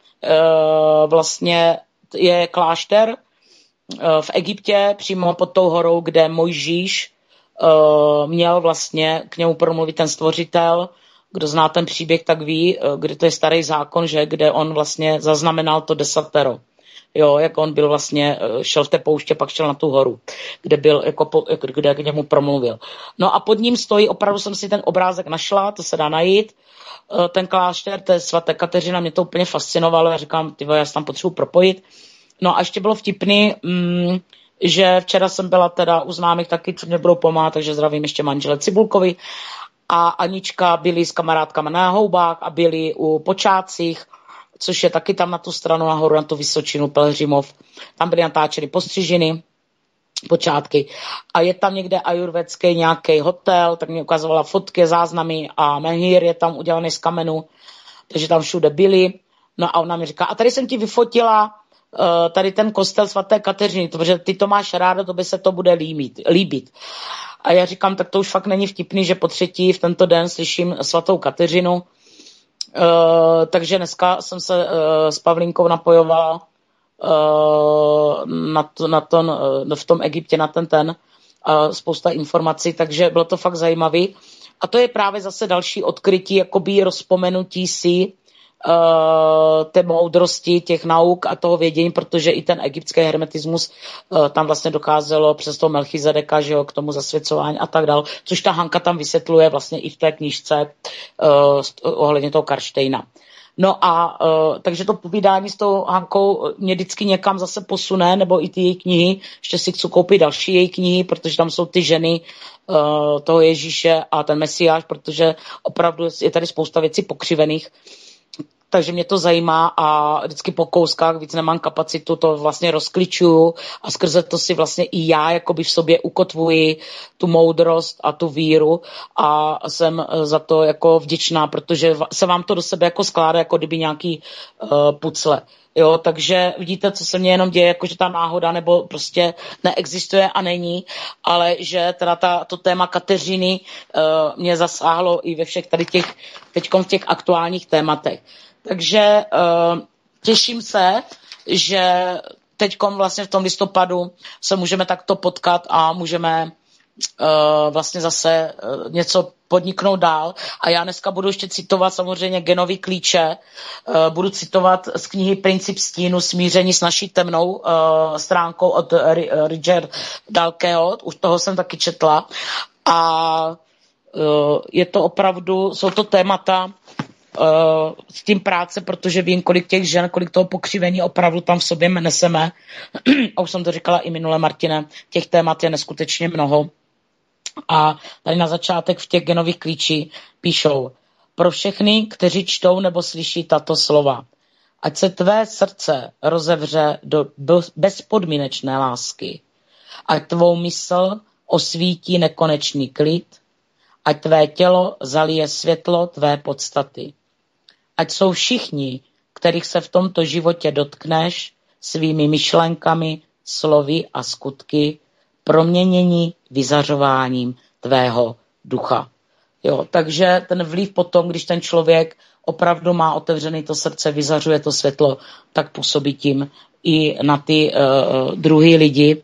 uh, vlastně je klášter uh, v Egyptě, přímo pod tou horou, kde Mojžíš Uh, měl vlastně k němu promluvit ten stvořitel. Kdo zná ten příběh, tak ví, uh, kde to je starý zákon, že kde on vlastně zaznamenal to desatero. Jo, jak on byl vlastně, uh, šel v té pouště, pak šel na tu horu, kde byl, jako po, kde k němu promluvil. No a pod ním stojí, opravdu jsem si ten obrázek našla, to se dá najít, uh, ten klášter, to je svaté Kateřina, mě to úplně fascinovalo, já říkám, tyvo, já se tam potřebuji propojit. No a ještě bylo vtipný, mm, že včera jsem byla teda u známých taky, co mě budou pomáhat, takže zdravím ještě manžele Cibulkovi a Anička byli s kamarádkama na Houbách a byli u Počátcích, což je taky tam na tu stranu nahoru, na tu Vysočinu, Pelhřimov. Tam byly natáčeny postřižiny, počátky. A je tam někde ajurvédský nějaký hotel, tak mě ukazovala fotky, záznamy a menhír je tam udělaný z kamenu, takže tam všude byli. No a ona mi říká, a tady jsem ti vyfotila Uh, tady ten kostel svaté Kateřiny, protože ty to máš ráda, to by se to bude líbit, líbit. A já říkám, tak to už fakt není vtipný, že po třetí v tento den slyším svatou Kateřinu. Uh, takže dneska jsem se uh, s Pavlínkou napojovala uh, na to, na to, uh, v tom Egyptě na ten ten uh, spousta informací, takže bylo to fakt zajímavý. A to je právě zase další odkrytí, jakoby rozpomenutí si Uh, té moudrosti těch nauk a toho vědění, protože i ten egyptský hermetismus uh, tam vlastně dokázalo přes toho Melchizedeka, že jo, k tomu zasvěcování a tak dál, což ta Hanka tam vysvětluje vlastně i v té knížce uh, ohledně toho Karlštejna. No a uh, takže to povídání s tou Hankou mě vždycky někam zase posune, nebo i ty její knihy, ještě si chci koupit další její knihy, protože tam jsou ty ženy uh, toho Ježíše a ten Mesiáš, protože opravdu je tady spousta věcí pokřivených. Takže mě to zajímá a vždycky po kouskách víc nemám kapacitu, to vlastně rozklíčuju a skrze to si vlastně i já jakoby v sobě ukotvuji tu moudrost a tu víru a jsem za to jako vděčná, protože se vám to do sebe jako skládá, jako kdyby nějaký uh, pucle. Jo, takže vidíte, co se mně jenom děje, jako že ta náhoda nebo prostě neexistuje a není, ale že teda ta, to téma Kateřiny uh, mě zasáhlo i ve všech tady těch, teďkom v těch aktuálních tématech. Takže uh, těším se, že teďkom vlastně v tom listopadu se můžeme takto potkat a můžeme uh, vlastně zase uh, něco podniknout dál. A já dneska budu ještě citovat samozřejmě genový klíče, uh, budu citovat z knihy Princip stínu smíření s naší temnou uh, stránkou od R- Richard Dalkeho, už toho jsem taky četla. A uh, je to opravdu, jsou to témata, Uh, s tím práce, protože vím, kolik těch žen, kolik toho pokřivení opravdu tam v sobě neseme. A už jsem to říkala i minule, Martine, těch témat je neskutečně mnoho. A tady na začátek v těch genových klíčích píšou: pro všechny, kteří čtou nebo slyší tato slova, ať se tvé srdce rozevře do bezpodmínečné lásky. ať tvou mysl osvítí nekonečný klid, ať tvé tělo zalije světlo tvé podstaty. Ať jsou všichni, kterých se v tomto životě dotkneš, svými myšlenkami, slovy a skutky, proměnění vyzařováním tvého ducha. Jo, takže ten vliv potom, když ten člověk opravdu má otevřený to srdce, vyzařuje to světlo, tak působí tím i na ty uh, druhý lidi.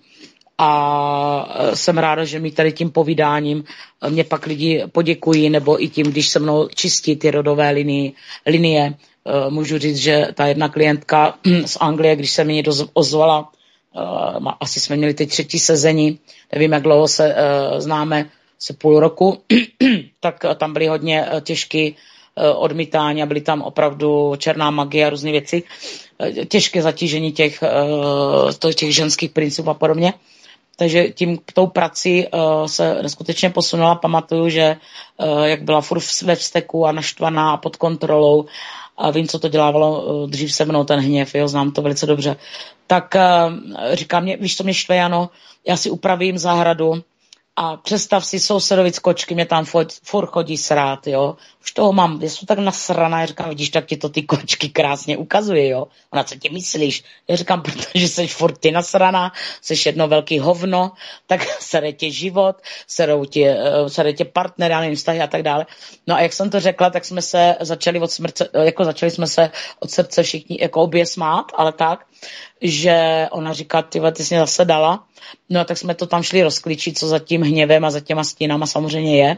A jsem ráda, že mi tady tím povídáním mě pak lidi poděkují, nebo i tím, když se mnou čistí ty rodové linie, linie. Můžu říct, že ta jedna klientka z Anglie, když se mi někdo ozvala, asi jsme měli teď třetí sezení, nevím, jak dlouho se známe, se půl roku, tak tam byly hodně těžké odmítání a byly tam opravdu černá magie a různé věci, těžké zatížení těch, těch ženských principů a podobně. Takže tím tou prací uh, se neskutečně posunula. Pamatuju, že uh, jak byla furt ve vzteku a naštvaná a pod kontrolou a vím, co to dělávalo uh, dřív se mnou ten hněv, jo, znám to velice dobře. Tak uh, říká mě, víš, co mě štve, Jano, já si upravím zahradu a představ si, sousedovic kočky mě tam furt chodí srát, jo. Už toho mám, já jsem tak nasraná, já říkám, vidíš, tak ti to ty kočky krásně ukazuje, jo. Ona, co ti myslíš? Já říkám, protože jsi furt ty nasraná, jsi jedno velký hovno, tak sere tě život, serou tě, sere tě partner, já nevím, vztahy a tak dále. No a jak jsem to řekla, tak jsme se začali od smrce, jako začali jsme se od srdce všichni jako obě smát, ale tak, že ona říká, ty ty jsi mě zase dala. No a tak jsme to tam šli rozklíčit, co za tím hněvem a za těma stínama samozřejmě je.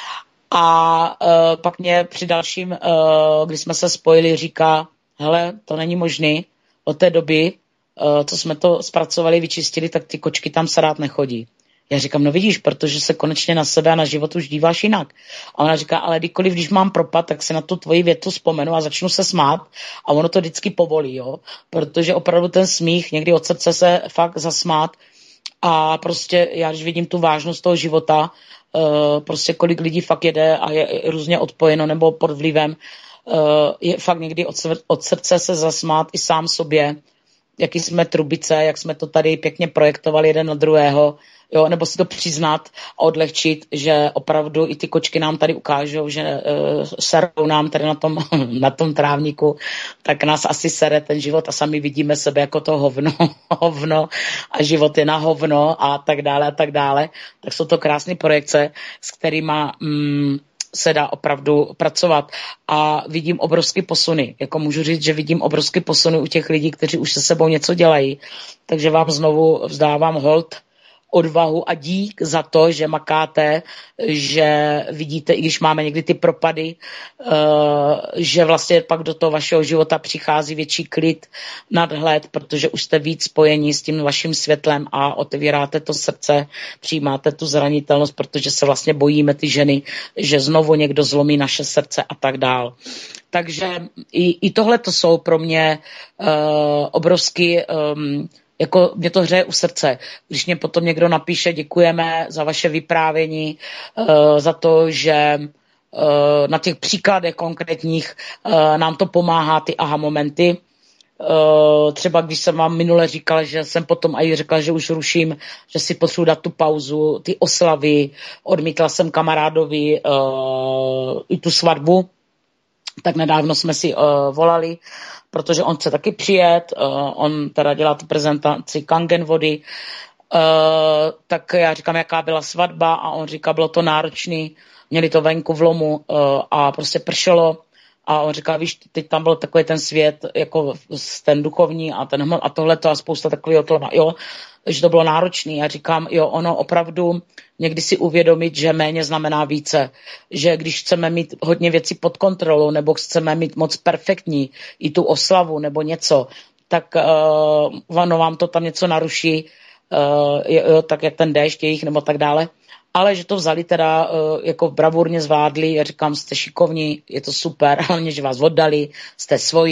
A uh, pak mě při dalším, uh, když jsme se spojili, říká, hele, to není možný, od té doby, uh, co jsme to zpracovali, vyčistili, tak ty kočky tam se rád nechodí. Já říkám, no vidíš, protože se konečně na sebe a na život už díváš jinak. A ona říká, ale kdykoliv, když mám propad, tak si na tu tvoji větu vzpomenu a začnu se smát a ono to vždycky povolí, jo. Protože opravdu ten smích, někdy od srdce se fakt zasmát a prostě já, když vidím tu vážnost toho života, uh, prostě kolik lidí fakt jede a je různě odpojeno nebo pod vlivem, uh, je fakt někdy od, od srdce se zasmát i sám sobě, jaký jsme trubice, jak jsme to tady pěkně projektovali jeden na druhého, jo, nebo si to přiznat a odlehčit, že opravdu i ty kočky nám tady ukážou, že uh, serou nám tady na tom, na tom trávníku, tak nás asi sere ten život a sami vidíme sebe jako to hovno, hovno a život je na hovno a tak dále a tak dále. Tak jsou to krásné projekce, s kterýma mm, se dá opravdu pracovat a vidím obrovské posuny. Jako můžu říct, že vidím obrovské posuny u těch lidí, kteří už se sebou něco dělají. Takže vám znovu vzdávám hold, odvahu a dík za to, že makáte, že vidíte, i když máme někdy ty propady, že vlastně pak do toho vašeho života přichází větší klid, nadhled, protože už jste víc spojení s tím vaším světlem a otevíráte to srdce, přijímáte tu zranitelnost, protože se vlastně bojíme ty ženy, že znovu někdo zlomí naše srdce a tak dál. Takže i, i tohle to jsou pro mě uh, obrovský um, jako mě to hřeje u srdce. Když mě potom někdo napíše, děkujeme za vaše vyprávění, uh, za to, že uh, na těch příkladech konkrétních uh, nám to pomáhá, ty aha momenty. Uh, třeba když jsem vám minule říkala, že jsem potom i řekla, že už ruším, že si potřebuji dát tu pauzu, ty oslavy, odmítla jsem kamarádovi uh, i tu svatbu, tak nedávno jsme si uh, volali, protože on chce taky přijet, uh, on teda dělá tu prezentaci Kangen vody, uh, tak já říkám, jaká byla svatba a on říká, bylo to náročný, měli to venku v lomu uh, a prostě pršelo a on říká, víš, teď tam byl takový ten svět, jako ten duchovní a ten a tohleto a spousta takového toho, jo, že to bylo náročný. Já říkám, jo, ono opravdu někdy si uvědomit, že méně znamená více. Že když chceme mít hodně věcí pod kontrolou nebo chceme mít moc perfektní i tu oslavu nebo něco, tak uh, ono vám to tam něco naruší, uh, jo, tak jak ten déšť jejich nebo tak dále. Ale že to vzali teda uh, jako bravurně zvládli, já říkám, jste šikovní, je to super, hlavně, že vás oddali, jste svoji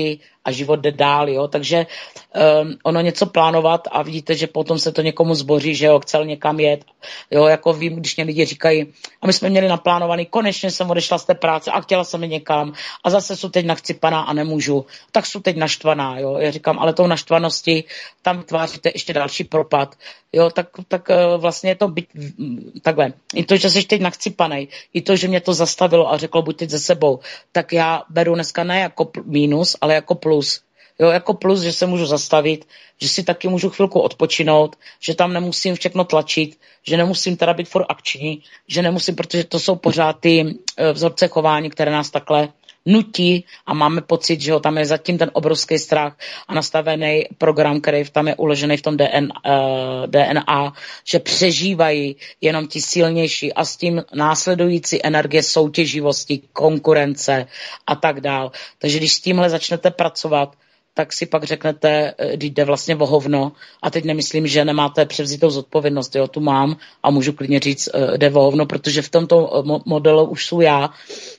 a život jde dál, jo, takže um, ono něco plánovat a vidíte, že potom se to někomu zboří, že jo, chcel někam jet, jo, jako vím, když mě lidi říkají, a my jsme měli naplánovaný, konečně jsem odešla z té práce a chtěla jsem někam a zase jsou teď nachcipaná a nemůžu, tak jsou teď naštvaná, jo, já říkám, ale tou naštvanosti tam tváříte ještě další propad, jo, tak, tak vlastně je to být takhle, i to, že jsi teď nachcipanej, i to, že mě to zastavilo a řeklo, buď teď se sebou, tak já beru dneska ne jako mínus, ale jako plus. Jo, jako plus, že se můžu zastavit, že si taky můžu chvilku odpočinout, že tam nemusím všechno tlačit, že nemusím teda být furt akční, že nemusím, protože to jsou pořád ty vzorce chování, které nás takhle nutí a máme pocit, že jo, tam je zatím ten obrovský strach a nastavený program, který tam je uložený v tom D N, uh, D N A, že přežívají jenom ti silnější a s tím následující energie soutěživosti, konkurence a tak dál. Takže když s tímhle začnete pracovat, tak si pak řeknete, když jde vlastně o hovno, a teď nemyslím, že nemáte převzitou zodpovědnost, jo, tu mám a můžu klidně říct, jde o hovno, protože v tomto modelu už jsou já,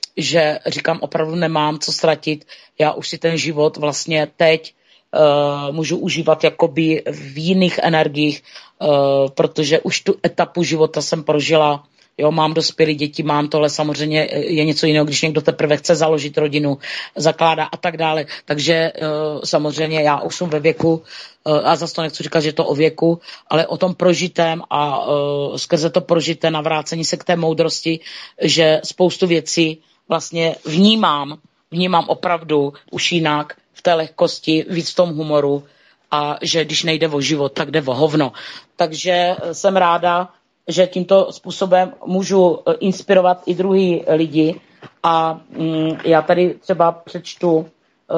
že říkám, opravdu nemám co ztratit, já už si ten život vlastně teď uh, můžu užívat jakoby v jiných energiích, uh, protože už tu etapu života jsem prožila. Jo, mám dospělé děti, mám tohle, samozřejmě je něco jiného, když někdo teprve chce založit rodinu, zakládá a tak dále. Takže uh, samozřejmě já už jsem ve věku, uh, a zase to nechci říkat, že to o věku, ale o tom prožitém a uh, skrze to prožité navrácení se k té moudrosti, že spoustu věcí vlastně vnímám, vnímám opravdu už jinak, v té lehkosti, víc v tom humoru a že když nejde o život, tak jde o hovno. Takže jsem ráda, že tímto způsobem můžu inspirovat i druhý lidi a mm, já tady třeba přečtu uh,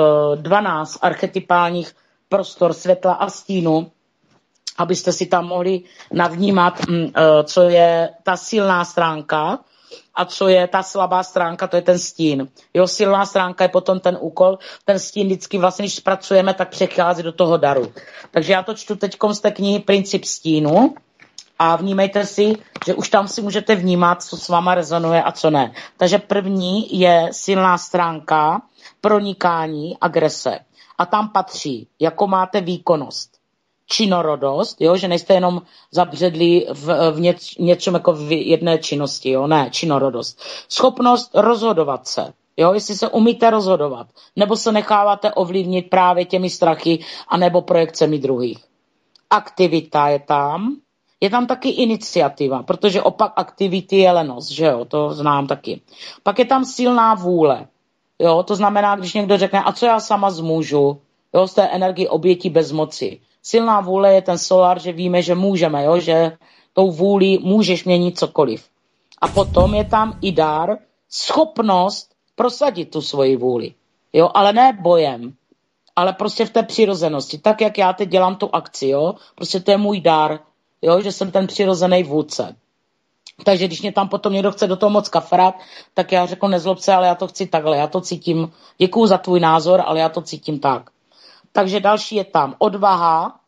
dvanáct archetypálních prostor světla a stínu, abyste si tam mohli navnímat, mm, uh, co je ta silná stránka a co je ta slabá stránka, to je ten stín. Jo, silná stránka je potom ten úkol, ten stín vždycky vlastně, když pracujeme, tak přechází do toho daru. Takže já to čtu teďkom z té knihy Princip stínu, a vnímejte si, že už tam si můžete vnímat, co s váma rezonuje a co ne. Takže první je silná stránka, pronikání, agrese. A tam patří, jako máte výkonnost, činorodost, jo, že nejste jenom zabředlí v, v něč, něčem jako v jedné činnosti, jo, ne, činorodost. Schopnost rozhodovat se, jo, jestli se umíte rozhodovat, nebo se necháváte ovlivnit právě těmi strachy, anebo projekcemi druhých. Aktivita je tam. Je tam taky iniciativa, protože opak aktivity je lenost, že jo, to znám taky. Pak je tam silná vůle, jo, to znamená, když někdo řekne, a co já sama zmůžu, jo, z té energie obětí bez moci. Silná vůle je ten solar, že víme, že můžeme, jo, že tou vůlí můžeš měnit cokoliv. A potom je tam i dar, schopnost prosadit tu svoji vůli, jo, ale ne bojem, ale prostě v té přirozenosti, tak jak já teď dělám tu akci, jo, prostě to je můj dar, jo, že jsem ten přirozený vůdce. Takže když mě tam potom někdo chce do toho moc kafrat, tak já řeknu, nezlob se, ale já to chci takhle, já to cítím, děkuju za tvůj názor, ale já to cítím tak. Takže další je tam odvaha,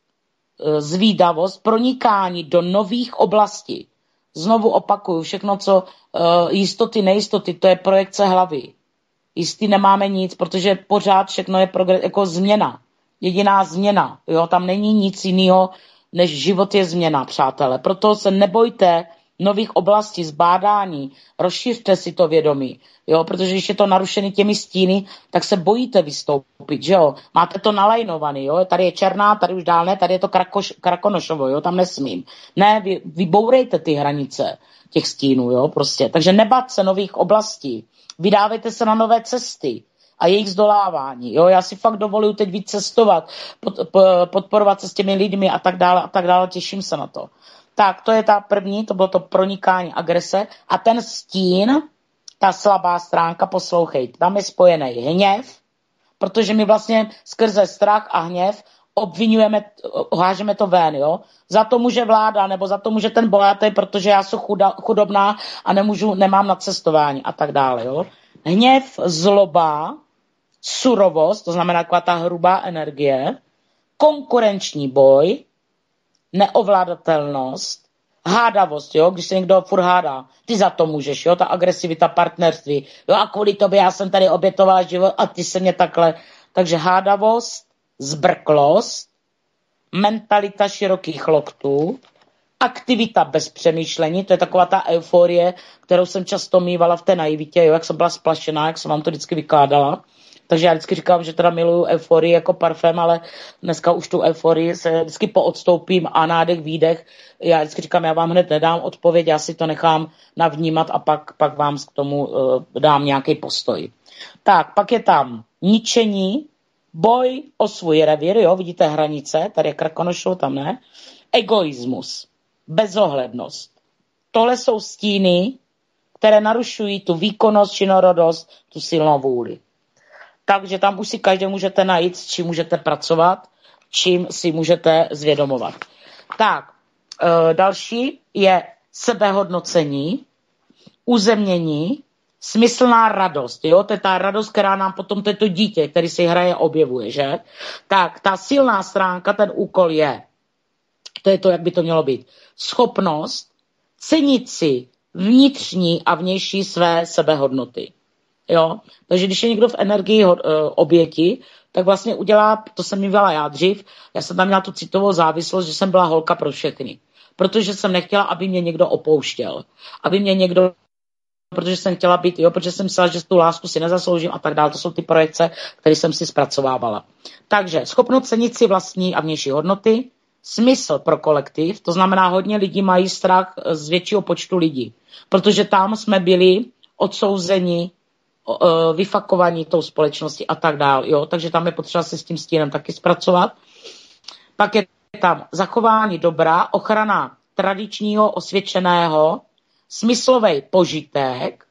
zvídavost, pronikání do nových oblastí. Znovu opakuju, všechno, co uh, jistoty, nejistoty, to je projekce hlavy. Jistý nemáme nic, protože pořád všechno je progres, jako změna. Jediná změna, jo, tam není nic jiného, než život je změna, přátelé. Proto se nebojte nových oblastí, zbádání, rozšiřte si to vědomí, jo, protože když je to narušený těmi stíny, tak se bojíte vystoupit, že jo, máte to nalajnovaný, jo, tady je černá, tady už dál ne, tady je to krakoš, krakonošovo, jo, tam nesmím. Ne, vy, vybourejte ty hranice těch stínů, jo, prostě. Takže nebát se nových oblastí, vydávejte se na nové cesty a jejich zdolávání. Jo, já si fakt dovoluju teď víc cestovat, pod, podporovat se s těmi lidmi a tak dále a tak dále, těším se na to. Tak, to je ta první, to bylo to pronikání agrese a ten stín, ta slabá stránka, poslouchejte, tam je spojený hněv, protože my vlastně skrze strach a hněv obvinujeme, hážeme to ven, jo. Za to může vláda, nebo za to může ten bohatý, protože já jsem chuda, chudobná a nemůžu, nemám na cestování a tak dále, jo. Hněv, zloba, surovost, to znamená taková ta hrubá energie, konkurenční boj, neovládatelnost, hádavost, jo, když se někdo furt hádá, ty za to můžeš, jo, ta agresivita, partnerství, jo, a kvůli tobě já jsem tady obětovala život a ty se mě takhle, Takže hádavost, zbrklost, mentalita širokých loktů, aktivita bez přemýšlení, to je taková ta euforie, kterou jsem často mývala v té naivitě, jo, jak jsem byla splašená, jak jsem vám to vždycky vykládala. Takže já vždycky říkám, že teda miluju euforii jako parfém, ale dneska už tu euforii se vždycky poodstoupím a nádech, výdech. Já vždycky říkám, já vám hned nedám odpověď, já si to nechám navnímat a pak, pak vám k tomu uh, dám nějaký postoj. Tak, pak je tam ničení, boj o svůj revír, jo, vidíte hranice, tady je Krkonošov, tam ne, egoismus, bezohlednost. Tohle jsou stíny, které narušují tu výkonnost, činorodost, tu silnou vůli. Takže tam už si každý můžete najít, s čím můžete pracovat, čím si můžete zvědomovat. Tak, e, další je sebehodnocení, uzemnění, smyslná radost. Jo? To je ta radost, která nám potom, to je to dítě, který si hraje, objevuje, že? Tak, ta silná stránka, ten úkol je, to je to, jak by to mělo být, schopnost cenit si vnitřní a vnější své sebehodnoty. Jo? Takže když je někdo v energii uh, oběti, tak vlastně udělá, to jsem mývala já dřív, já jsem tam měla tu citovou závislost, že jsem byla holka pro všechny. Protože jsem nechtěla, aby mě někdo opouštěl. Aby mě někdo, protože jsem chtěla být, jo, protože jsem myslela, že tu lásku si nezasloužím a tak dále. To jsou ty projekce, které jsem si zpracovávala. Takže schopnost cenit si vlastní a vnější hodnoty, smysl pro kolektiv, to znamená, hodně lidí mají strach z většího počtu lidí. Protože tam jsme byli odsouzeni, vyfakovaní tou společností a tak dále. Jo? Takže tam je potřeba se s tím stínem taky zpracovat. Pak je tam zachování dobra, ochrana tradičního, osvědčeného, smyslový požitek,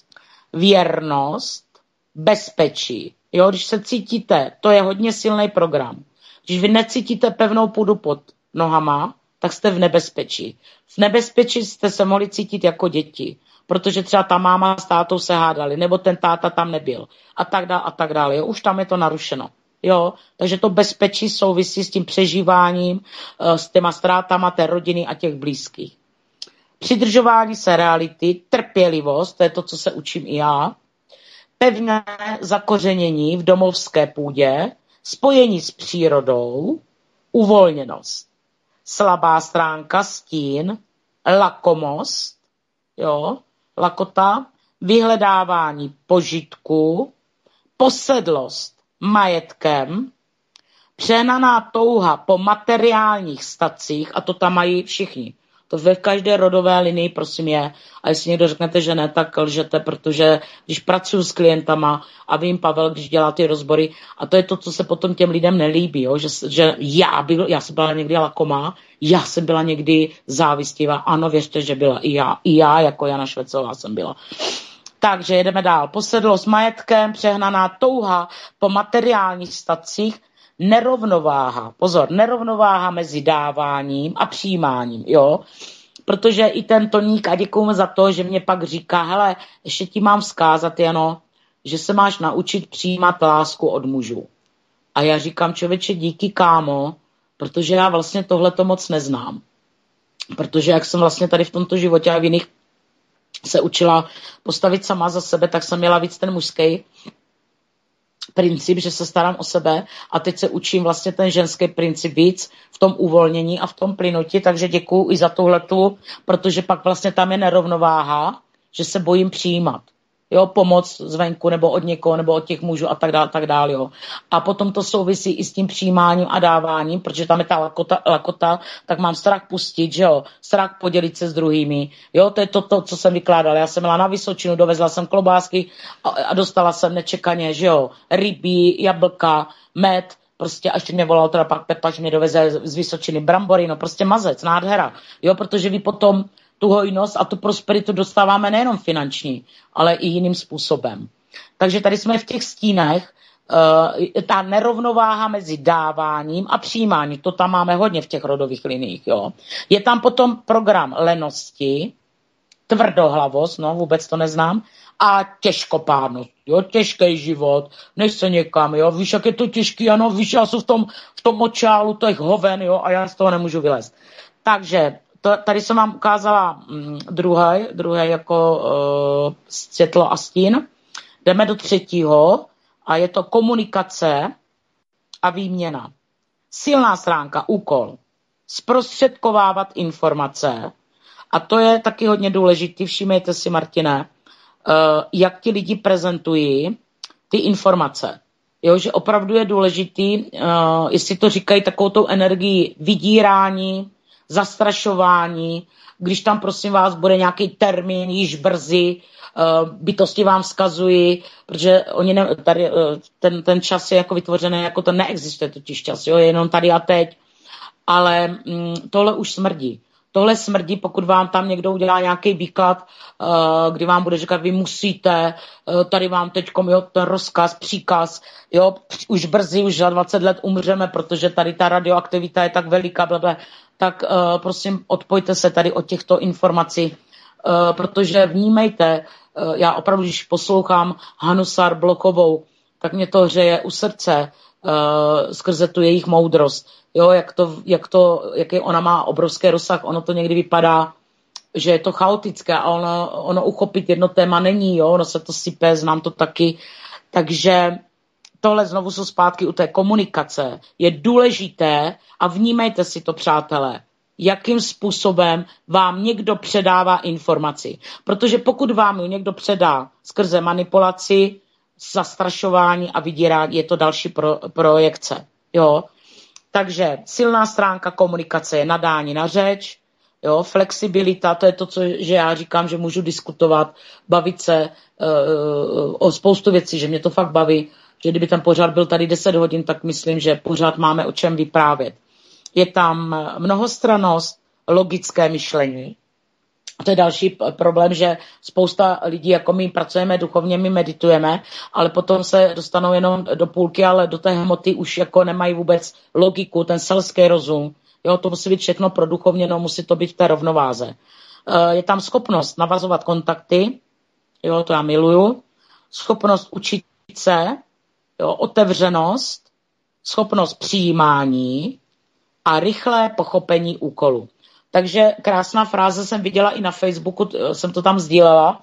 věrnost, bezpečí. Jo? Když se cítíte, to je hodně silný program. Když vy necítíte pevnou půdu pod nohama, tak jste v nebezpečí. V nebezpečí jste se mohli cítit jako děti, protože třeba ta máma s tátou se hádali, nebo ten táta tam nebyl a tak dále a tak dále. Jo? Už tam je to narušeno. Jo? Takže to bezpečí souvisí s tím přežíváním, s těma ztrátama té rodiny a těch blízkých. Přidržování se reality, trpělivost, to je to, co se učím i já, pevné zakořenění v domovské půdě, spojení s přírodou, uvolněnost. Slabá stránka, stín, lakomost, jo, lakota, vyhledávání požitku, posedlost majetkem, přehnaná touha po materiálních stacích, a to tam mají všichni. To ve každé rodové linii, prosím, je. A jestli někdo řeknete, že ne, tak lžete, protože když pracuji s klientama a vím, Pavel, když dělá ty rozbory, a to je to, co se potom těm lidem nelíbí, jo? Že, že já, byl, já jsem byla někdy lakomá, já jsem byla někdy závistivá, ano, věřte, že byla i já, i já, jako Jana Švecová jsem byla. Takže jedeme dál. Posedlost majetkem, přehnaná touha po materiálních stacích, nerovnováha, pozor, nerovnováha mezi dáváním a přijímáním, jo, protože i ten Toník, a děkuju za to, že mě pak říká, hele, ještě ti mám vzkázat, Jano, že se máš naučit přijímat lásku od mužů. A já říkám, člověče, díky, kámo, protože já vlastně tohleto moc neznám. Protože jak jsem vlastně tady v tomto životě a v jiných se učila postavit sama za sebe, tak jsem měla víc ten mužský princip, že se starám o sebe, a teď se učím vlastně ten ženský princip víc v tom uvolnění a v tom plynutí, takže děkuju i za tuhletu, protože pak vlastně tam je nerovnováha, že se bojím přijímat. Jo, pomoc zvenku nebo od někoho, nebo od těch mužů a tak dále, tak dále, jo. A potom to souvisí i s tím přijímáním a dáváním, protože tam je ta lakota, lakota, tak mám strach pustit, že jo, strach podělit se s druhými, jo, to je to, to, co jsem vykládala. Já jsem byla na Vysočinu, dovezla jsem klobásky a, a dostala jsem nečekaně, že jo, ryby, jablka, med, prostě až mě volal teda pak Pepa, že mě doveze z Vysočiny brambory, no prostě mazec, nádhera, jo, protože vy potom tu hojnost a tu prosperitu dostáváme nejenom finanční, ale i jiným způsobem. Takže tady jsme v těch stínech, uh, ta nerovnováha mezi dáváním a přijímáním, to tam máme hodně v těch rodových liniích. Jo. Je tam potom program lenosti, tvrdohlavost, no vůbec to neznám, a těžkopádnost, jo, těžký život, než se někam, jo, víš, jak je to těžký, ano, víš, já jsem v tom, v tom močálu těch hoven, jo, a já z toho nemůžu vylézt. Takže to, tady jsem vám ukázala mm, druhé, druhé jako uh, světlo a stín. Jdeme do třetího a je to komunikace a výměna. Silná stránka, úkol, zprostředkovávat informace a to je taky hodně důležitý, všímejte si, Martine, jak ti lidi prezentují ty informace. Jo, že opravdu je důležitý, uh, jestli to říkají takovou tou energii vydírání, zastrašování, když tam prosím vás bude nějaký termín již brzy, uh, bytosti vám vzkazují, protože oni ne, tady, uh, ten, ten čas je jako vytvořený, jako to neexistuje totiž čas, jo, je jenom tady a teď, ale um, tohle už smrdí. Tohle smrdí, pokud vám tam někdo udělá nějaký výklad, kdy vám bude říkat, vy musíte, tady vám teď ten rozkaz, příkaz, jo, už brzy, už za dvacet let umřeme, protože tady ta radioaktivita je tak veliká, blablabla. Tak prosím, odpojte se tady od těchto informací, protože vnímejte, já opravdu, když poslouchám Hanu Sarr-Blochovou, tak mě to hřeje u srdce, skrze tu jejich moudrost. Jo, jak to, jak to, jaký ona má obrovský rozsah, ono to někdy vypadá, že je to chaotické a ono, ono uchopit jedno téma není, jo, ono se to sype, znám to taky. Takže tohle znovu jsou zpátky u té komunikace. Je důležité a vnímejte si to, přátelé, jakým způsobem vám někdo předává informaci. Protože pokud vám ji někdo předá skrze manipulaci, zastrašování a vydírání, je to další pro, projekce. Jo? Takže silná stránka komunikace je nadání na řeč, jo? Flexibilita, to je to, co že já říkám, že můžu diskutovat, bavit se uh, o spoustu věcí, že mě to fakt baví, že kdyby ten pořad byl tady deset hodin, tak myslím, že pořád máme o čem vyprávět. Je tam mnohostrannost, logické myšlení. To je další problém, že spousta lidí, jako my pracujeme duchovně, my meditujeme, ale potom se dostanou jenom do půlky, ale do té hmoty už jako nemají vůbec logiku, ten selský rozum. Jo, to musí být všechno pro duchovně, no musí to být v té rovnováze. Je tam schopnost navazovat kontakty, jo, to já miluju, schopnost učit se, jo, otevřenost, schopnost přijímání a rychlé pochopení úkolu. Takže krásná fráze jsem viděla i na Facebooku, jsem to tam sdílela,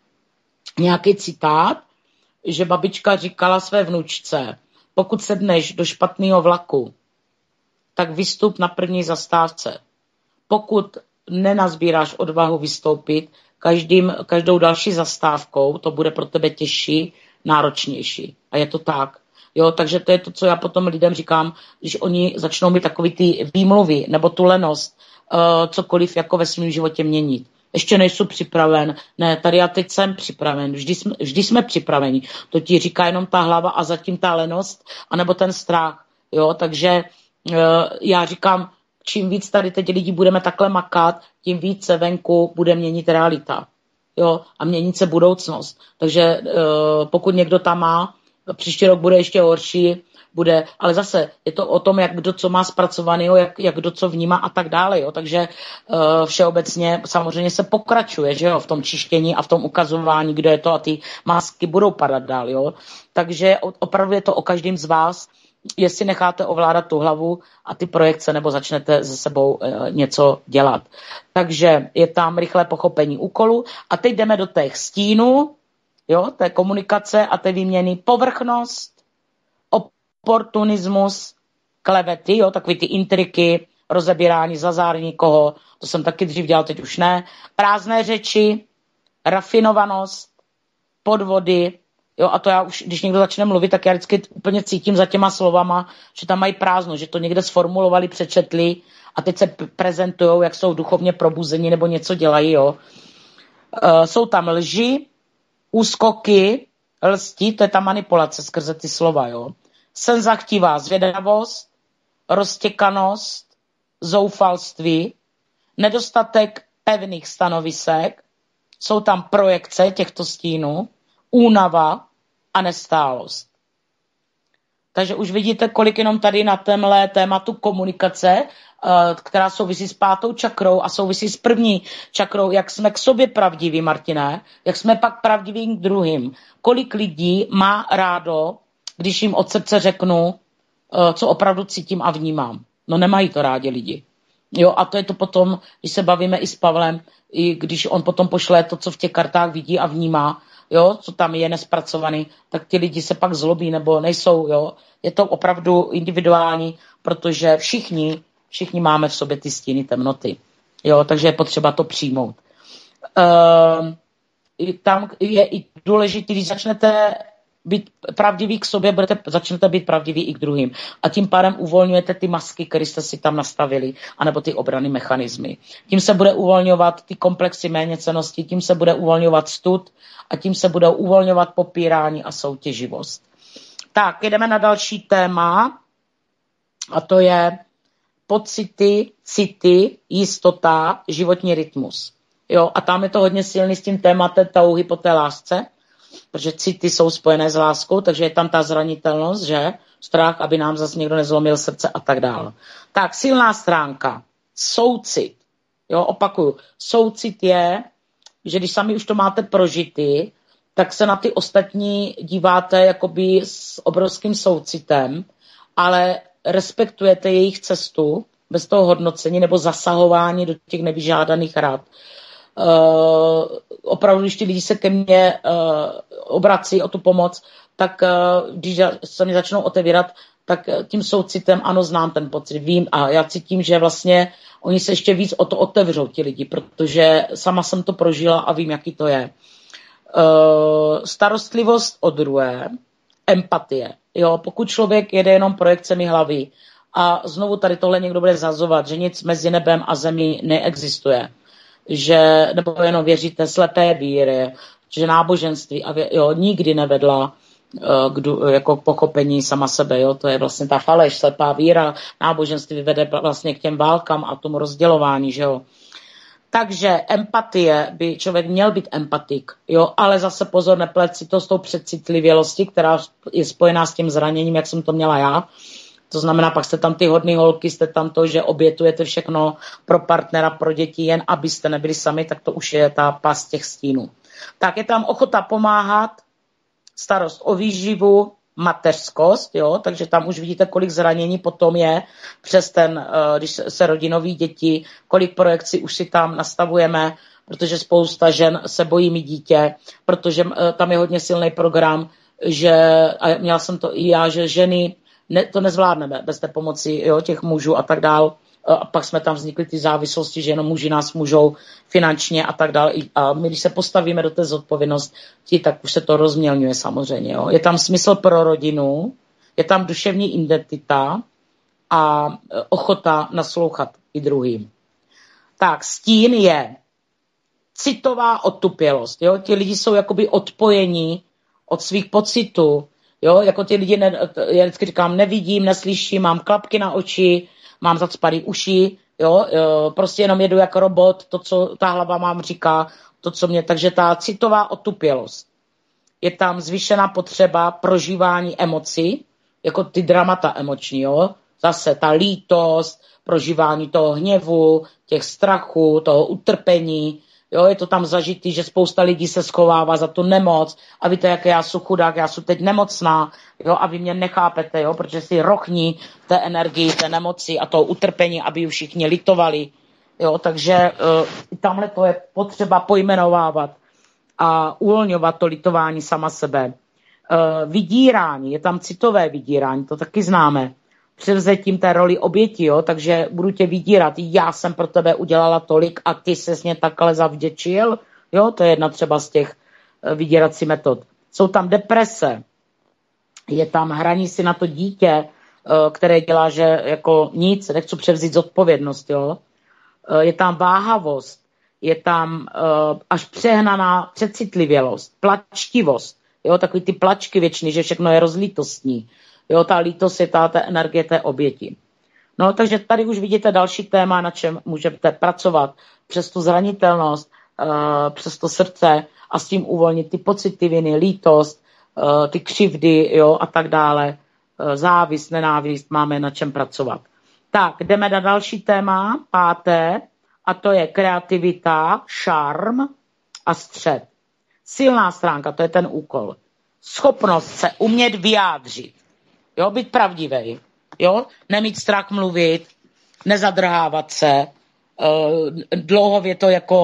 nějaký citát, že babička říkala své vnučce, pokud sedneš do špatného vlaku, tak vystup na první zastávce. Pokud nenazbíráš odvahu vystoupit, každým, každou další zastávkou to bude pro tebe těžší, náročnější. A je to tak. Jo, takže to je to, co já potom lidem říkám, když oni začnou mít takový ty výmluvy nebo tu lenost, uh, cokoliv jako ve svém životě měnit. Ještě nejsou připraven. Ne, tady já teď jsem připraven. Vždy jsme, vždy jsme připraveni. To ti říká jenom ta hlava a zatím ta lenost, anebo ten strach. Jo, takže uh, já říkám, čím víc tady teď lidi budeme takhle makat, tím víc se venku bude měnit realita. Jo, a měnit se budoucnost. Takže uh, pokud někdo tam má, příští rok bude ještě horší, bude, ale zase je to o tom, jak kdo co má zpracovaného, jak, jak kdo co vnímá a tak dále. Jo. Takže uh, všeobecně samozřejmě se pokračuje, že jo, v tom čištění a v tom ukazování, kdo je to a ty masky budou padat dál. Jo. Takže opravdu je to o každém z vás, jestli necháte ovládat tu hlavu a ty projekce, nebo začnete se sebou uh, něco dělat. Takže je tam rychlé pochopení úkolu a teď jdeme do těch stínů, jo, té komunikace a té výměny, povrchnost, oportunismus, klevety, jo, takový ty intriky, rozebírání, zazár někoho, to jsem taky dřív dělal, teď už ne, prázdné řeči, rafinovanost, podvody, jo, a to já už, když někdo začne mluvit, tak já vždycky úplně cítím za těma slovama, že tam mají prázdno, že to někde sformulovali, přečetli a teď se prezentujou, jak jsou duchovně probuzení nebo něco dělají, jo. Uh, jsou tam lži, úskoky, lsti, to je ta manipulace skrze ty slova, jo. Senzachtivá zvědavost, roztěkanost, zoufalství, nedostatek pevných stanovisek, jsou tam projekce těchto stínů, únava a nestálost. Takže už vidíte, kolik jenom tady na témhle tématu komunikace, která souvisí s pátou čakrou a souvisí s první čakrou, jak jsme k sobě pravdiví, Martine, jak jsme pak pravdiví k druhým. Kolik lidí má rádo, když jim od srdce řeknu, co opravdu cítím a vnímám. No nemají to rádi lidi. Jo, a to je to potom, když se bavíme i s Pavlem, i když on potom pošle to, co v těch kartách vidí a vnímá, jo, co tam je nespracovaný, tak ti lidi se pak zlobí nebo nejsou, jo. Je to opravdu individuální, protože všichni, všichni máme v sobě ty stíny temnoty, jo, takže je potřeba to přijmout. Uh, tam je i důležité, když začnete být pravdiví k sobě, budete, začnete být pravdiví i k druhým. A tím pádem uvolňujete ty masky, které jste si tam nastavili, anebo ty obrany mechanismy. Tím se bude uvolňovat ty komplexy méněcennosti, tím se bude uvolňovat stud a tím se bude uvolňovat popírání a soutěživost. Tak, jdeme na další téma a to je pocity, city, jistota, životní rytmus. Jo, a tam je to hodně silný s tím tématem touhy po té lásce, protože city jsou spojené s láskou, takže je tam ta zranitelnost, že? Strach, aby nám zase někdo nezlomil srdce a tak dále. Tak, silná stránka. Soucit. Jo, opakuju. Soucit je, že když sami už to máte prožity, tak se na ty ostatní díváte jakoby s obrovským soucitem, ale respektujete jejich cestu bez toho hodnocení nebo zasahování do těch nevyžádaných rad. Uh, opravdu, když ti lidi se ke mně uh, obrací o tu pomoc, tak uh, když se mi začnou otevírat, tak tím soucitem, ano, znám ten pocit, vím a já cítím, že vlastně oni se ještě víc o to otevřou, ti lidi, protože sama jsem to prožila a vím, jaký to je. Uh, starostlivost o druhé, empatie. Jo, pokud člověk jede jenom projekcemi hlavy a znovu tady tohle někdo bude zazovat, že nic mezi nebem a zemí neexistuje, že, nebo jenom věříte slepé víry, že náboženství a vě, jo, nikdy nevedla uh, kdo, jako pochopení sama sebe, jo, to je vlastně ta faleš, slepá víra, náboženství vede vlastně k těm válkám a tomu rozdělování, že jo. Takže empatie by člověk měl být empatik, jo, ale zase pozor, neplet si to s tou předcitlivělostí, která je spojená s tím zraněním, jak jsem to měla já. To znamená, pak jste tam ty hodný holky, jste tam to, že obětujete všechno pro partnera, pro děti, jen abyste nebyli sami, tak to už je ta past těch stínů. Tak je tam ochota pomáhat, starost o výživu, mateřskost, jo, takže tam už vidíte, kolik zranění potom je přes ten, když se rodí nový děti, kolik projekcí už si tam nastavujeme, protože spousta žen se bojí mít dítě, protože tam je hodně silný program, že, a měla jsem to i já, že ženy ne, to nezvládneme bez té pomoci, jo, těch mužů a tak dál. A pak jsme tam vznikly ty závislosti, že jenom muži nás můžou finančně a tak dále. A my, když se postavíme do té zodpovědnosti, tak už se to rozmělňuje samozřejmě. Jo. Je tam smysl pro rodinu, je tam duševní identita a ochota naslouchat i druhým. Tak, stín je citová otupělost. Jo. Ti lidi jsou jakoby odpojení od svých pocitů. Jo. Jako ti lidi, ne, já vždycky říkám, nevidím, neslyším, mám klapky na oči, mám zacpaný uši, jo, prostě jenom jedu jako robot, to, co ta hlava mám říká, to, co mě, takže ta citová otupělost. Je tam zvýšená potřeba prožívání emocí, jako ty dramata emoční, jo, zase ta lítost, prožívání toho hněvu, těch strachů, toho utrpení, jo, je to tam zažitý, že spousta lidí se schovává za tu nemoc a víte, jak já jsem chudák, já jsem teď nemocná, jo, a vy mě nechápete, jo, protože si rochní té energii, té nemoci a toho utrpení, aby ji všichni litovali, jo, takže uh, tamhle to je potřeba pojmenovávat a uvolňovat to litování sama sebe. Uh, vydírání, je tam citové vydírání, to taky známe. Převzetím té roli oběti, jo, takže budu tě vydírat, já jsem pro tebe udělala tolik a ty ses mě takhle zavděčil, jo, to je jedna třeba z těch vydírací metod. Jsou tam deprese, je tam hraní si na to dítě, které dělá, že jako nic, nechci převzít zodpovědnost, jo. Je tam váhavost, je tam až přehnaná přecitlivělost, plačtivost, jo, takový ty plačky věčný, že všechno je rozlítostní. Jo, ta lítost je ta, ta energie té oběti. No, takže tady už vidíte další téma, na čem můžete pracovat přes tu zranitelnost, uh, přes to srdce a s tím uvolnit ty pocity viny, lítost, uh, ty křivdy, jo, a tak dále. Uh, závist, nenávist, máme na čem pracovat. Tak, jdeme na další téma, páté, a to je kreativita, šarm a střed. Silná stránka, to je ten úkol. Schopnost se umět vyjádřit. Jo, být pravdivý, jo, nemít strach mluvit, nezadrhávat se, uh, dlouhově to jako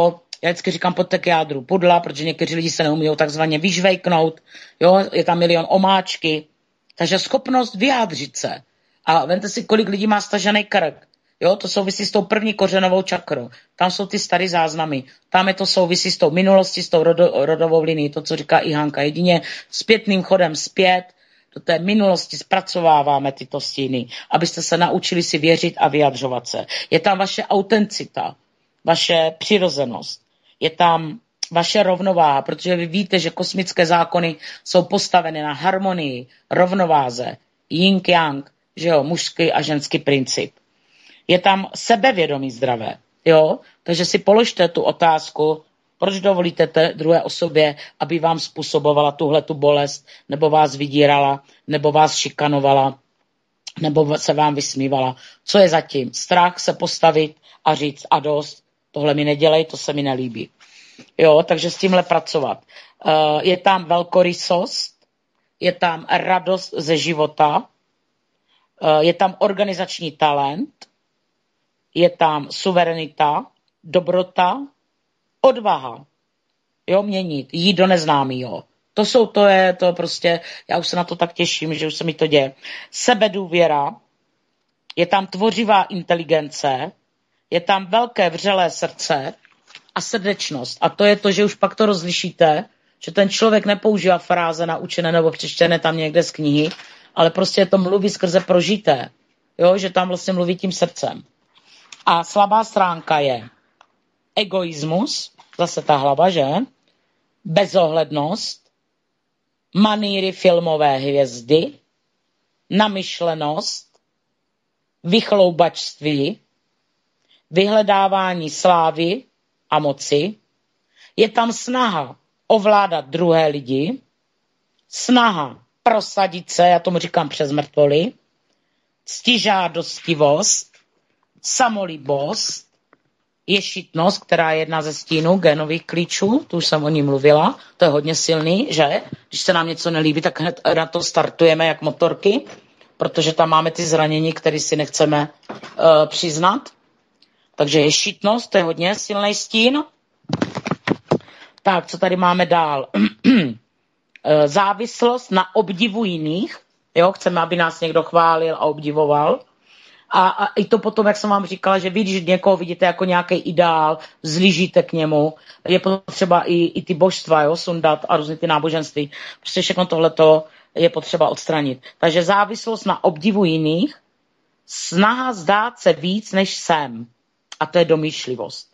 Já vždycky říkám, pojďte k jádru pudla, protože někteří lidi se neumí takzvaně vyžvejknout, jo, je tam milion omáčky, takže schopnost vyjádřit se. A vemte si, kolik lidí má stažený krk. Jo, to souvisí s tou první kořenovou čakrou. Tam jsou ty staré záznamy. Tam je to souvisí s tou minulostí, s tou rodo, rodovou linií, to, co říká i Hanka. Jedině zpětným chodem zpět do té minulosti zpracováváme tyto stíny, abyste se naučili si věřit a vyjadřovat se. Je tam vaše autencita, vaše přirozenost. Je tam vaše rovnováha, protože vy víte, že kosmické zákony jsou postaveny na harmonii, rovnováze, yin-yang, že jo, mužský a ženský princip. Je tam sebevědomí zdravé, jo? Takže si položte tu otázku, proč dovolíte té druhé osobě, aby vám způsobovala tuhle tu bolest, nebo vás vydírala, nebo vás šikanovala, nebo se vám vysmívala. Co je zatím? Strach se postavit a říct a dost, tohle mi nedělej, to se mi nelíbí. Jo, takže s tímhle pracovat. Je tam velkorysost, je tam radost ze života, je tam organizační talent, je tam suverenita, dobrota, odvaha, jo, měnit, jít do neznámýho. To jsou, to je, to prostě, já už se na to tak těším, že už se mi to děje. Sebedůvěra, je tam tvořivá inteligence, je tam velké vřelé srdce a srdečnost. A to je to, že už pak to rozlišíte, že ten člověk nepoužívá fráze naučené nebo přečtené tam někde z knihy, ale prostě je to mluví skrze prožité, jo, že tam vlastně mluví tím srdcem. A slabá stránka je egoismus, zase ta hlava, že? Bezohlednost, manýry filmové hvězdy, namyšlenost, vychloubačství, vyhledávání slávy a moci. Je tam snaha ovládat druhé lidi, snaha prosadit se, já tomu říkám přes mrtvoly, ctižádostivost, samolibost, ješitnost, která je jedna ze stínů genových klíčů, tu už jsem o ní mluvila, to je hodně silný, že? Když se nám něco nelíbí, tak hned na to startujeme jak motorky, protože tam máme ty zranění, které si nechceme uh, přiznat. Takže ješitnost, to je hodně silný stín. Tak, co tady máme dál? Závislost na obdivu jiných, jo? Chceme, aby nás někdo chválil a obdivoval. A, a i to potom, jak jsem vám říkala, že vy, když někoho vidíte jako nějaký ideál, zlížíte k němu, je potřeba i, i ty božstva, jo, sundat a různé ty náboženství. Prostě všechno tohleto je potřeba odstranit. Takže závislost na obdivu jiných, snaha zdát se víc, než jsem. A to je domýšlivost.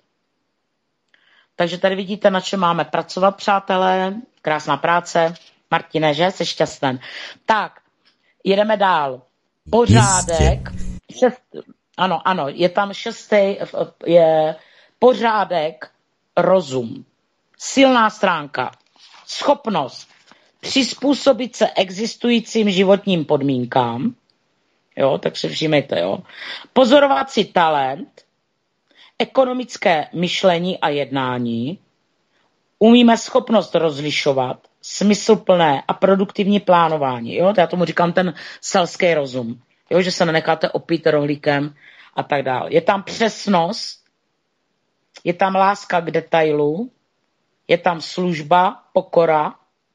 Takže tady vidíte, na čem máme pracovat, přátelé. Krásná práce. Martine, že? Jsi šťastný. Tak, jedeme dál. Pořádek. Šest, ano, ano, je tam šestý, je pořádek, rozum. Silná stránka. Schopnost přizpůsobit se existujícím životním podmínkám. Jo, tak si všimejte, jo. Pozorovací talent, ekonomické myšlení a jednání, umíme schopnost rozlišovat, smysluplné a produktivní plánování. Jo? Já tomu říkám ten selský rozum, jo? Že se nenecháte opít rohlíkem a tak dále. Je tam přesnost, je tam láska k detailu, je tam služba, pokora,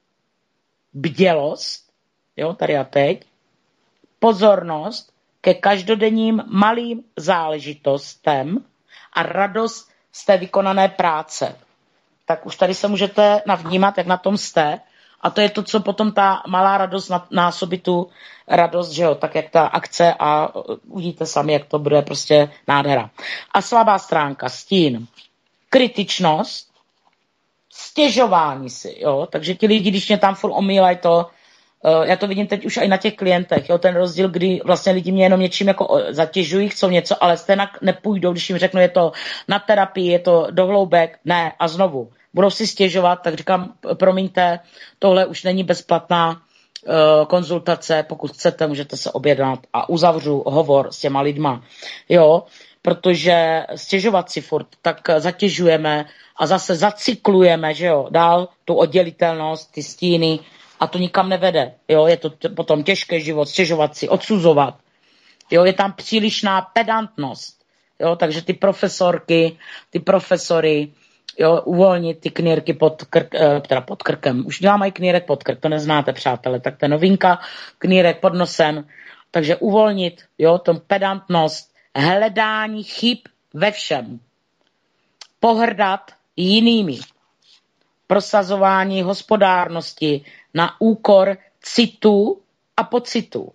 bdělost, jo? Tady a teď, pozornost ke každodenním malým záležitostem a radost z té vykonané práce. Tak už tady se můžete navnímat, jak na tom jste. A to je to, co potom ta malá radost násobí tu radost, že jo, tak jak ta akce a uvidíte sami, jak to bude prostě nádhera. A slabá stránka, stín, kritičnost, stěžování si, jo, takže ti lidi, když mě tam furt omílají to, uh, já to vidím teď už i na těch klientech, jo, ten rozdíl, kdy vlastně lidi mě jenom něčím jako zatěžují, chcou něco, ale stejně nepůjdou, když jim řeknu, je to na terapii, je to do hloubek, ne, a znovu. Budou si stěžovat, tak říkám, promiňte, tohle už není bezplatná uh, konzultace, pokud chcete, můžete se objednat a uzavřu hovor s těma lidma, jo, protože stěžovat si furt, tak zatěžujeme a zase zacyklujeme, že jo, dál tu oddělitelnost, ty stíny a to nikam nevede, jo, je to t- potom těžký život, stěžovat si, odsuzovat, jo, je tam přílišná pedantnost, jo, takže ty profesorky, ty profesory, Jo, uvolnit ty knírky pod, krk, teda pod krkem. Už děláme i knírek pod krk, to neznáte, přátelé, tak to je novinka, knírek pod nosem. Takže uvolnit, jo, tom pedantnost, hledání chyb ve všem. Pohrdat jinými. Prosazování hospodárnosti na úkor citu a pocitu.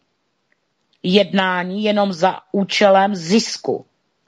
Jednání jenom za účelem zisku.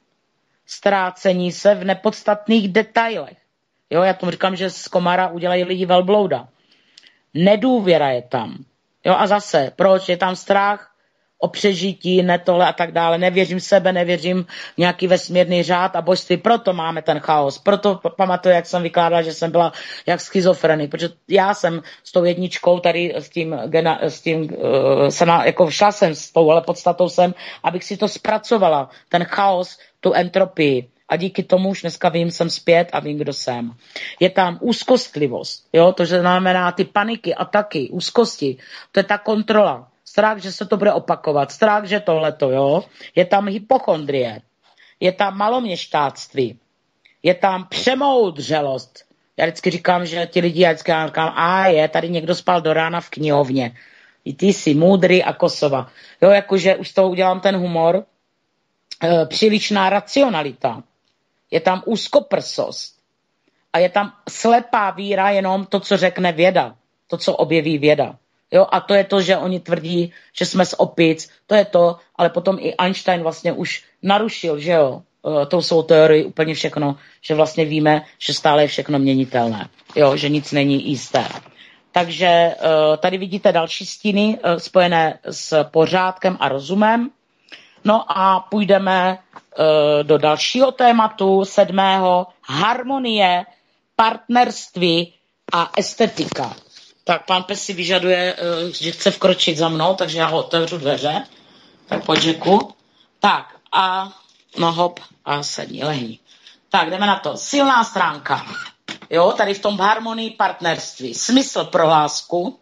Ztrácení se v nepodstatných detailech. Jo, já tomu říkám, že z komara udělají lidi velblouda. Nedůvěra je tam. Jo, a zase, proč je tam strach o přežití, ne tohle a tak dále. Nevěřím v sebe, nevěřím v nějaký vesmírný řád a božství. Proto máme ten chaos. Proto pamatuju, jak jsem vykládala, že jsem byla jak schizofrenik. Protože já jsem s tou jedničkou tady s tím, s tím uh, jsem, jako šla jsem s tou, ale podstatou jsem, abych si to zpracovala. Ten chaos, tu entropii. A díky tomu už dneska vím, jsem zpět a vím, kdo jsem. Je tam úzkostlivost. Jo? To znamená ty paniky, ataky, úzkosti. To je ta kontrola. Strach, že se to bude opakovat. Strach, že tohleto, jo. Je tam hypochondrie. Je tam maloměštáctví. Je tam přemoudřelost. Já vždycky říkám, že ti lidi, já vždycky říkám, a je, tady někdo spal do rána v knihovně. I ty jsi můdrý a Kosova. Jo, jakože už z toho udělám ten humor. E, přílišná racionalita. Je tam úzkoprsost. A je tam slepá víra jenom to, co řekne věda. To, co objeví věda. Jo, a to je to, že oni tvrdí, že jsme z opic, to je to, ale potom i Einstein vlastně už narušil, že jo, tou svou teorii úplně všechno, že vlastně víme, že stále je všechno měnitelné, jo, že nic není jisté. Takže tady vidíte další stíny spojené s pořádkem a rozumem. No a půjdeme do dalšího tématu, sedmého, harmonie, partnerství a estetika. Tak pán Pes si vyžaduje, že chce vkročit za mnou, takže já ho otevřu dveře. Tak pojď, Žeku. Tak a no hop a sedni, lehni. Tak jdeme na to. Silná stránka. Jo, tady v tom harmonii partnerství. Smysl pro lásku,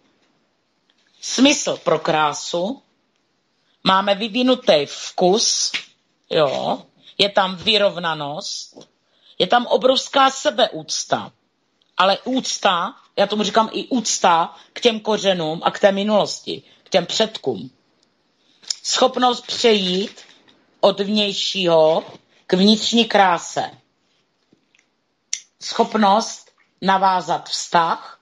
smysl pro krásu, máme vyvinutý vkus, jo, je tam vyrovnanost, je tam obrovská sebeúcta, ale úcta, já tomu říkám i úcta k těm kořenům a k té minulosti, k těm předkům. Schopnost přejít od vnějšího k vnitřní kráse. Schopnost navázat vztah,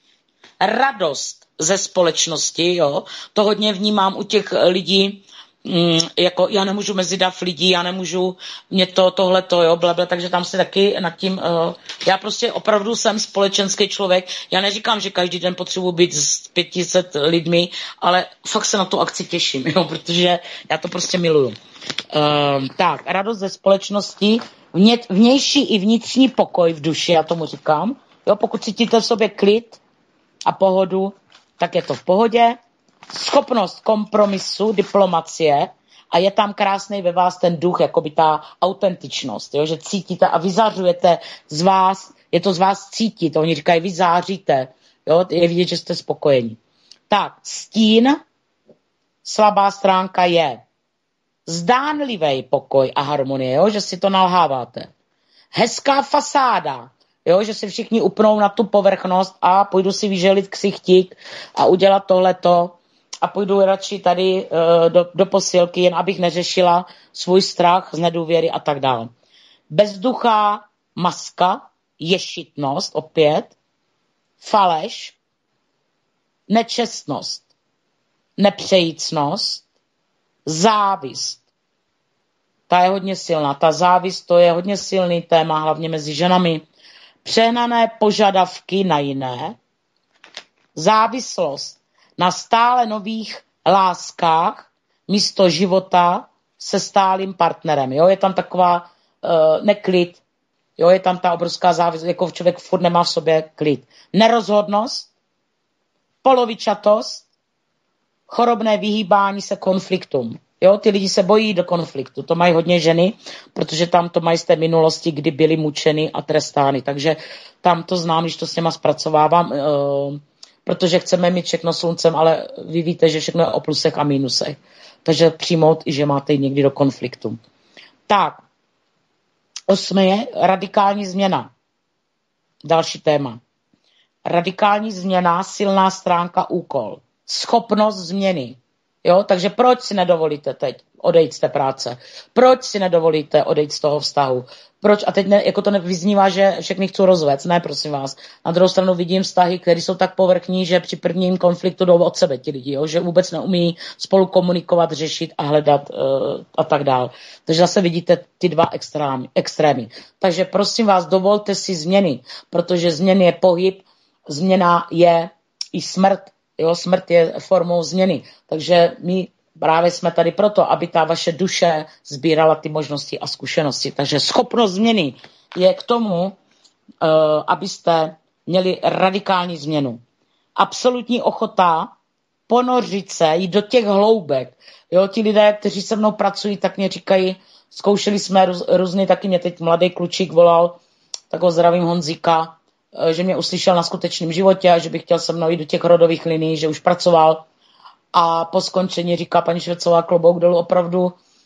radost ze společnosti, jo. To hodně vnímám u těch lidí, mm, jako já nemůžu mezi dav lidí, já nemůžu mě to, tohleto, jo, blablabla, takže tam si taky nad tím, uh, já prostě opravdu jsem společenský člověk, já neříkám, že každý den potřebuji být s pěti set lidmi, ale fakt se na tu akci těším, jo, protože já to prostě miluju. Uh, tak, radost ze společnosti, vně, vnější i vnitřní pokoj v duši, já tomu říkám, jo, pokud cítíte v sobě klid a pohodu, tak je to v pohodě. Schopnost kompromisu, diplomacie a je tam krásný ve vás ten duch, jakoby ta autentičnost, jo, že cítíte a vyzařujete z vás, je to z vás cítit, oni říkají, vy záříte, jo, je vidět, že jste spokojení. Tak, stín, slabá stránka je zdánlivý pokoj a harmonie, jo, že si to nalháváte. Hezká fasáda, jo, že si všichni upnou na tu povrchnost a půjdu si vyželit ksichtík a udělat tohleto a půjdu radši tady uh, do, do posilky, jen abych neřešila svůj strach z nedůvěry a tak dále. Bezduchá maska, ješitnost opět, faleš, nečestnost, nepřejícnost, závist. Ta je hodně silná. Ta závist, to je hodně silný téma, hlavně mezi ženami. Přehnané požadavky na jiné, závislost na stále nových láskách místo života se stálým partnerem. Jo? Je tam taková uh, neklid, jo? Je tam ta obrovská závislost, jako člověk furt nemá v sobě klid. Nerozhodnost, polovičatost, chorobné vyhýbání se konfliktům. Jo, ty lidi se bojí do konfliktu, to mají hodně ženy, protože tam to mají z té minulosti, kdy byly mučeny a trestány, takže tam to znám, když to s něma zpracovávám, uh, protože chceme mít všechno sluncem, ale vy víte, že všechno je o plusech a mínusech, takže přijmout i, že máte někdy do konfliktu. Tak, osmé je radikální změna. další téma. Radikální změna, silná stránka, úkol. Schopnost změny. Jo? Takže proč si nedovolíte teď odejít z té práce? Proč si nedovolíte odejít z toho vztahu? Proč? A teď ne, jako to nevyznívá, že všechny chci rozvést. Ne, prosím vás. Na druhou stranu vidím vztahy, které jsou tak povrchní, že při prvním konfliktu jdou od sebe ti lidi, jo? Že vůbec neumí spolu komunikovat, řešit a hledat uh, a tak dál. Takže zase vidíte ty dva extrémy, extrémy. Takže prosím vás, dovolte si změny, protože změny je pohyb, změna je i smrt. Jo? Smrt je formou změny. Takže my právě jsme tady proto, aby ta vaše duše sbírala ty možnosti a zkušenosti. Takže schopnost změny je k tomu, uh, abyste měli radikální změnu. Absolutní ochota ponořit se, jít do těch hloubek. Jo, ti lidé, kteří se mnou pracují, tak mě říkají, zkoušeli jsme růz, různý, taky mě teď mladý klučík volal, tak ho zdravím, Honzíka, že mě uslyšel na skutečném životě a že by chtěl se mnou jít do těch rodových linií, že už pracoval. A po skončení říká paní Švecová, klobouk dolů, opravdu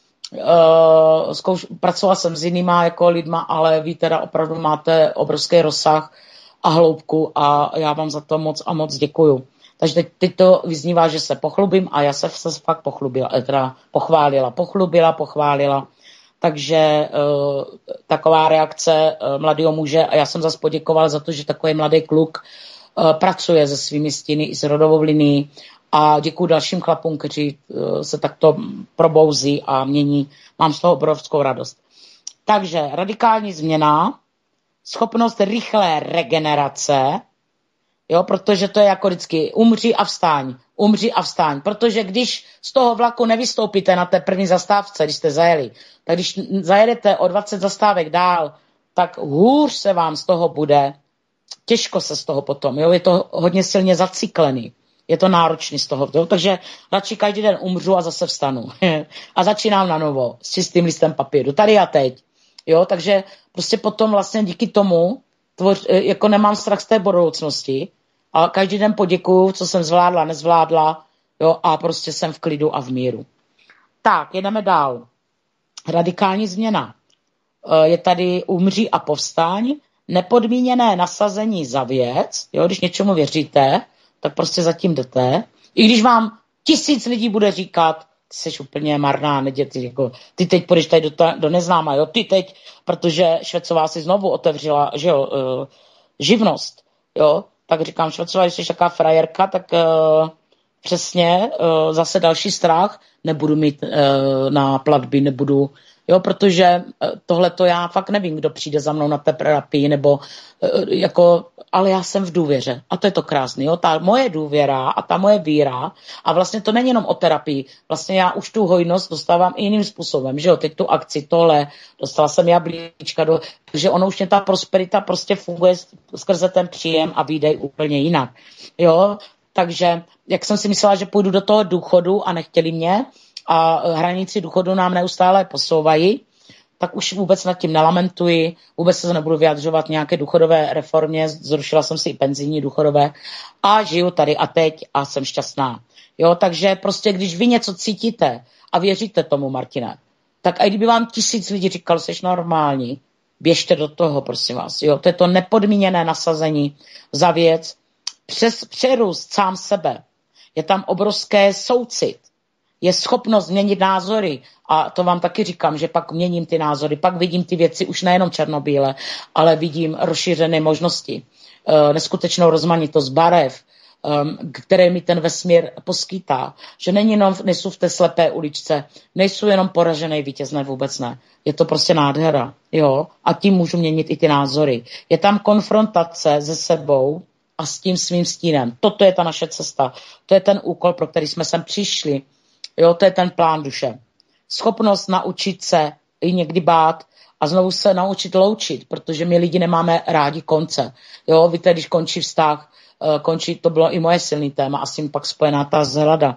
uh, zkouš, pracovala jsem s jinýma jako lidma, ale vy teda opravdu máte obrovský rozsah a hloubku a já vám za to moc a moc děkuju. Takže teď, teď to vyznívá, že se pochlubím a já se, se fakt pochlubila, teda pochválila, pochlubila, pochválila. Takže uh, taková reakce uh, mladého muže a já jsem zase poděkoval za to, že takový mladý kluk uh, pracuje se svými stíny i s rodovou linií. A děkuji dalším chlapům, kteří se takto probouzí a mění. Mám z toho obrovskou radost. Takže radikální změna, schopnost rychlé regenerace, jo, protože to je jako vždycky umři a vstáň, umři a vstáň. Protože když z toho vlaku nevystoupíte na té první zastávce, když jste zajeli, tak když zajedete o dvacet zastávek dál, tak hůř se vám z toho bude, těžko se z toho potom, jo, je to hodně silně zacyklený. Je to náročný z toho. Jo? Takže radši každý den umřu a zase vstanu. A začínám na novo s čistým listem papíru. Tady a teď. Jo? Takže prostě potom vlastně díky tomu tvoř, jako nemám strach z té budoucnosti a každý den poděkuju, co jsem zvládla, nezvládla, jo? A prostě jsem v klidu a v míru. Tak, jedeme dál. Radikální změna. Je tady umří a povstaň. Nepodmíněné nasazení za věc. Jo? Když něčemu věříte, tak prostě zatím jdete. I když vám tisíc lidí bude říkat, ty jsi úplně marná, nedět, ty, jako, ty teď půjdeš tady do, ta, do neznáma, jo, ty teď, protože Švecová si znovu otevřela, že jo, uh, živnost, jo, tak říkám, Švecová, když jsi taková frajerka, tak uh, přesně uh, zase další strach, nebudu mít uh, na platby, nebudu, jo, protože uh, tohle to já fakt nevím, kdo přijde za mnou na té terapii, nebo uh, jako, ale já jsem v důvěře. A to je to krásný, jo, ta moje důvěra a ta moje víra, a vlastně to není jenom o terapii, vlastně já už tu hojnost dostávám i jiným způsobem, že jo, teď tu akci, tohle, dostala jsem jablíčka, do, takže ono už mě ta prosperita prostě funguje skrze ten příjem a výdej úplně jinak, jo, takže jak jsem si myslela, že půjdu do toho důchodu a nechtěli mě a hranici důchodu nám neustále posouvají, tak už vůbec nad tím nelamentuji, vůbec se nebudu vyjadřovat nějaké důchodové reformě, zrušila jsem si i penzijní důchodové a žiju tady a teď a jsem šťastná. Jo, takže prostě když vy něco cítíte a věříte tomu, Martine, tak i kdyby vám tisíc lidí říkal, jsi normální, běžte do toho, prosím vás. Jo, to je to nepodmíněné nasazení za věc, přes přerůst sám sebe. Je tam obrovské soucit. Je schopnost změnit názory. A to vám taky říkám, že pak měním ty názory, pak vidím ty věci už nejenom černobíle, ale vidím rozšířené možnosti, neskutečnou rozmanitost barev, které mi ten vesmír poskýtá. Že není jenom, nejsou v té slepé uličce, nejsou jenom poražený vítězné, vůbec ne. Je to prostě nádhera. Jo? A tím můžu měnit i ty názory. Je tam konfrontace se sebou a s tím svým stínem. Toto je ta naše cesta. To je ten úkol, pro který jsme sem přišli. Jo, to je ten plán duše. Schopnost naučit se i někdy bát a znovu se naučit loučit, protože my lidi nemáme rádi konce. Jo, víte, když končí vztah, končí, to bylo i moje silný téma a s tím pak spojená ta zhlada.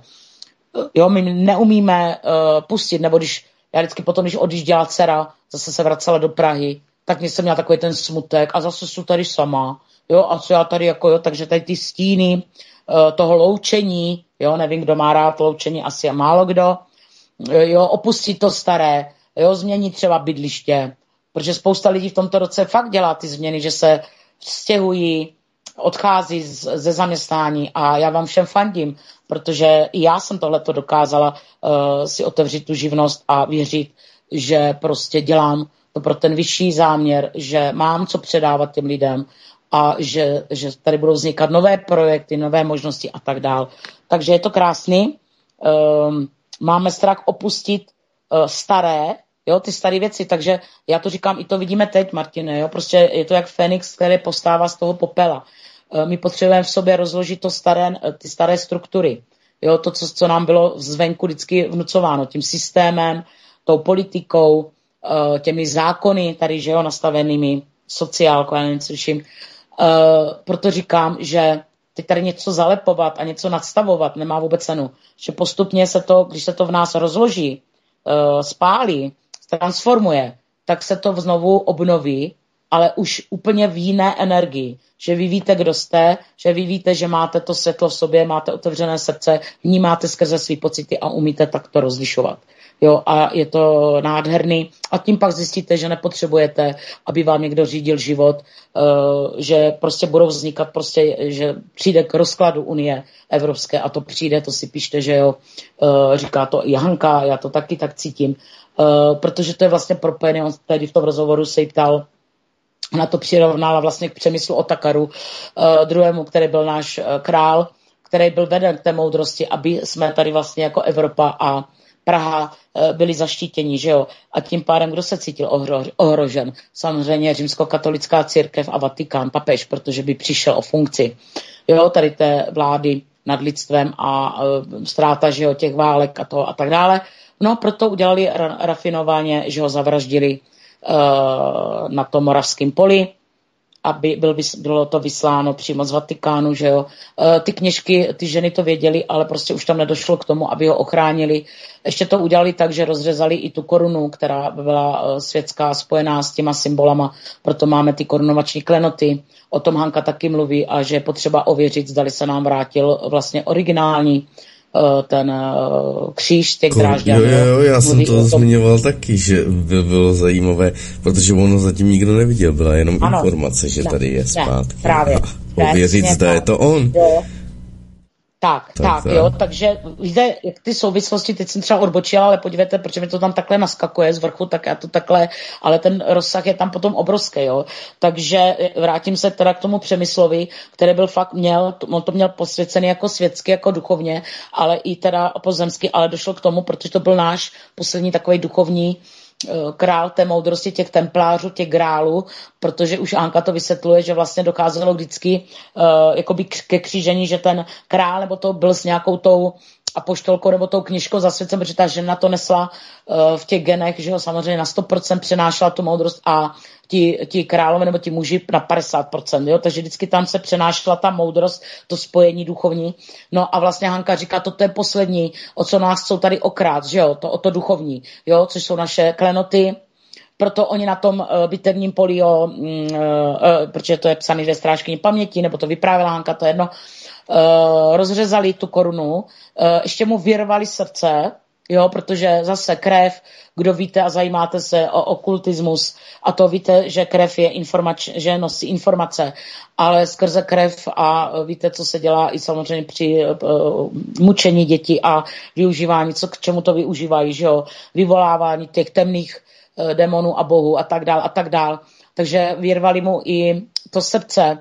Jo, my neumíme uh, pustit, nebo když, já vždycky potom, když odjížděla dcera, zase se vracela do Prahy, tak jsem měla takový ten smutek a zase jsou tady sama. Jo, a co já tady jako, jo, takže tady ty stíny uh, toho loučení, jo, nevím, kdo má rád loučení, asi málo kdo, jo, opustit to staré, jo, změnit třeba bydliště, protože spousta lidí v tomto roce fakt dělá ty změny, že se stěhují, odchází z, ze zaměstnání a já vám všem fandím, protože i já jsem tohleto dokázala uh, si otevřít tu živnost a věřit, že prostě dělám to pro ten vyšší záměr, že mám co předávat těm lidem a že, že tady budou vznikat nové projekty, nové možnosti a tak dál. Takže je to krásný. Um, máme strach opustit uh, staré, jo, ty staré věci, takže já to říkám, i to vidíme teď, Martine, jo, prostě je to jak Fénix, který postává z toho popela. Uh, my potřebujeme v sobě rozložit to staré, ty staré struktury, jo, to, co, co nám bylo zvenku vždycky vnucováno, tím systémem, tou politikou, uh, těmi zákony tady, že jo, nastavenými, sociálkou, já nevím, co řeším. Uh, proto říkám, že teď tady něco zalepovat a něco nadstavovat nemá vůbec cenu. Že postupně se to, když se to v nás rozloží, uh, spálí, transformuje, tak se to znovu obnoví, ale už úplně v jiné energii. Že vy víte, kdo jste, že vy víte, že máte to světlo v sobě, máte otevřené srdce, vnímáte skrze svý pocity a umíte takto rozlišovat. Jo, a je to nádherný. A tím pak zjistíte, že nepotřebujete, aby vám někdo řídil život, uh, že prostě budou vznikat, prostě, že přijde k rozkladu Unie Evropské a to přijde, to si píšte, že jo, uh, říká to i Hanka, já to taky tak cítím, uh, protože to je vlastně propojené, on tady v tom rozhovoru se jí ptal, ona to přirovnala vlastně k Přemyslu Otakaru, uh, druhému, který byl náš uh, král, který byl veden k té moudrosti, aby jsme tady vlastně jako Evropa a Praha byli zaštítěni, že jo? A tím pádem, kdo se cítil ohro- ohrožen? Samozřejmě římskokatolická církev a Vatikán, papež, protože by přišel o funkci, jo, tady té vlády nad lidstvem a uh, ztráta, že jo, těch válek a toho a tak dále. No, proto udělali ra- rafinovaně, že ho zavraždili uh, na tom Moravském poli, aby byl, bylo to vysláno přímo z Vatikánu, že jo. E, ty kněžky, ty ženy to věděly, ale prostě už tam nedošlo k tomu, aby ho ochránili. Ještě to udělali tak, že rozřezali i tu korunu, která byla e, světská, spojená s těma symbolama, proto máme ty korunovační klenoty. O tom Hanka taky mluví a že je potřeba ověřit, zdali se nám vrátil vlastně originální ten uh, kříž těch Drážďanů. Jo, jo, já jsem to tom... zmiňoval taky, že by bylo zajímavé, protože ono zatím nikdo neviděl, byla jenom ano, informace, že ne, tady je zpátky. Ne, právě. A ověřit, zda je to on. Jo. Tak, tak, tak, tak, jo, takže víte, jak ty souvislosti, teď jsem třeba odbočila, ale podívejte, protože mi to tam takhle naskakuje z vrchu, tak já to takhle, ale ten rozsah je tam potom obrovský, jo. Takže vrátím se teda k tomu Přemyslovi, který byl fakt měl, on to měl posvěcený jako světsky, jako duchovně, ale i teda pozemsky, ale došlo k tomu, protože to byl náš poslední takový duchovní král té moudrosti těch templářů, těch grálů, protože už Anka to vysvětluje, že vlastně dokázalo vždycky uh, jakoby ke křížení, že ten král nebo to byl s nějakou tou apoštolkou nebo tou knížkou zasvěcen, protože ta žena to nesla uh, v těch genech, že ho samozřejmě na sto procent přenášela tu moudrost a ti, ti králové nebo ti muži na padesát procent, jo? Takže vždycky tam se přenášela ta moudrost, to spojení duchovní. No a vlastně Hanka říká, toto je poslední, o co nás chcou tady okrát, že jo, to, o to duchovní, jo, což jsou naše klenoty. Proto oni na tom uh, bitevním poli, jo, uh, uh, protože to je psaný ve strážkyni paměti, nebo to vyprávěla Hanka, to je jedno, uh, rozřezali tu korunu, uh, ještě mu vyrvali srdce, jo, protože zase krev, kdo víte a zajímáte se o okultismus a to víte, že krev je informač, že nosí informace, ale skrze krev a víte, co se dělá i samozřejmě při uh, mučení dětí a využívání, co k čemu to využívají, že jo, vyvolávání těch temných uh, démonů a bohů a tak dál a tak dál. Takže vyrvali mu i to srdce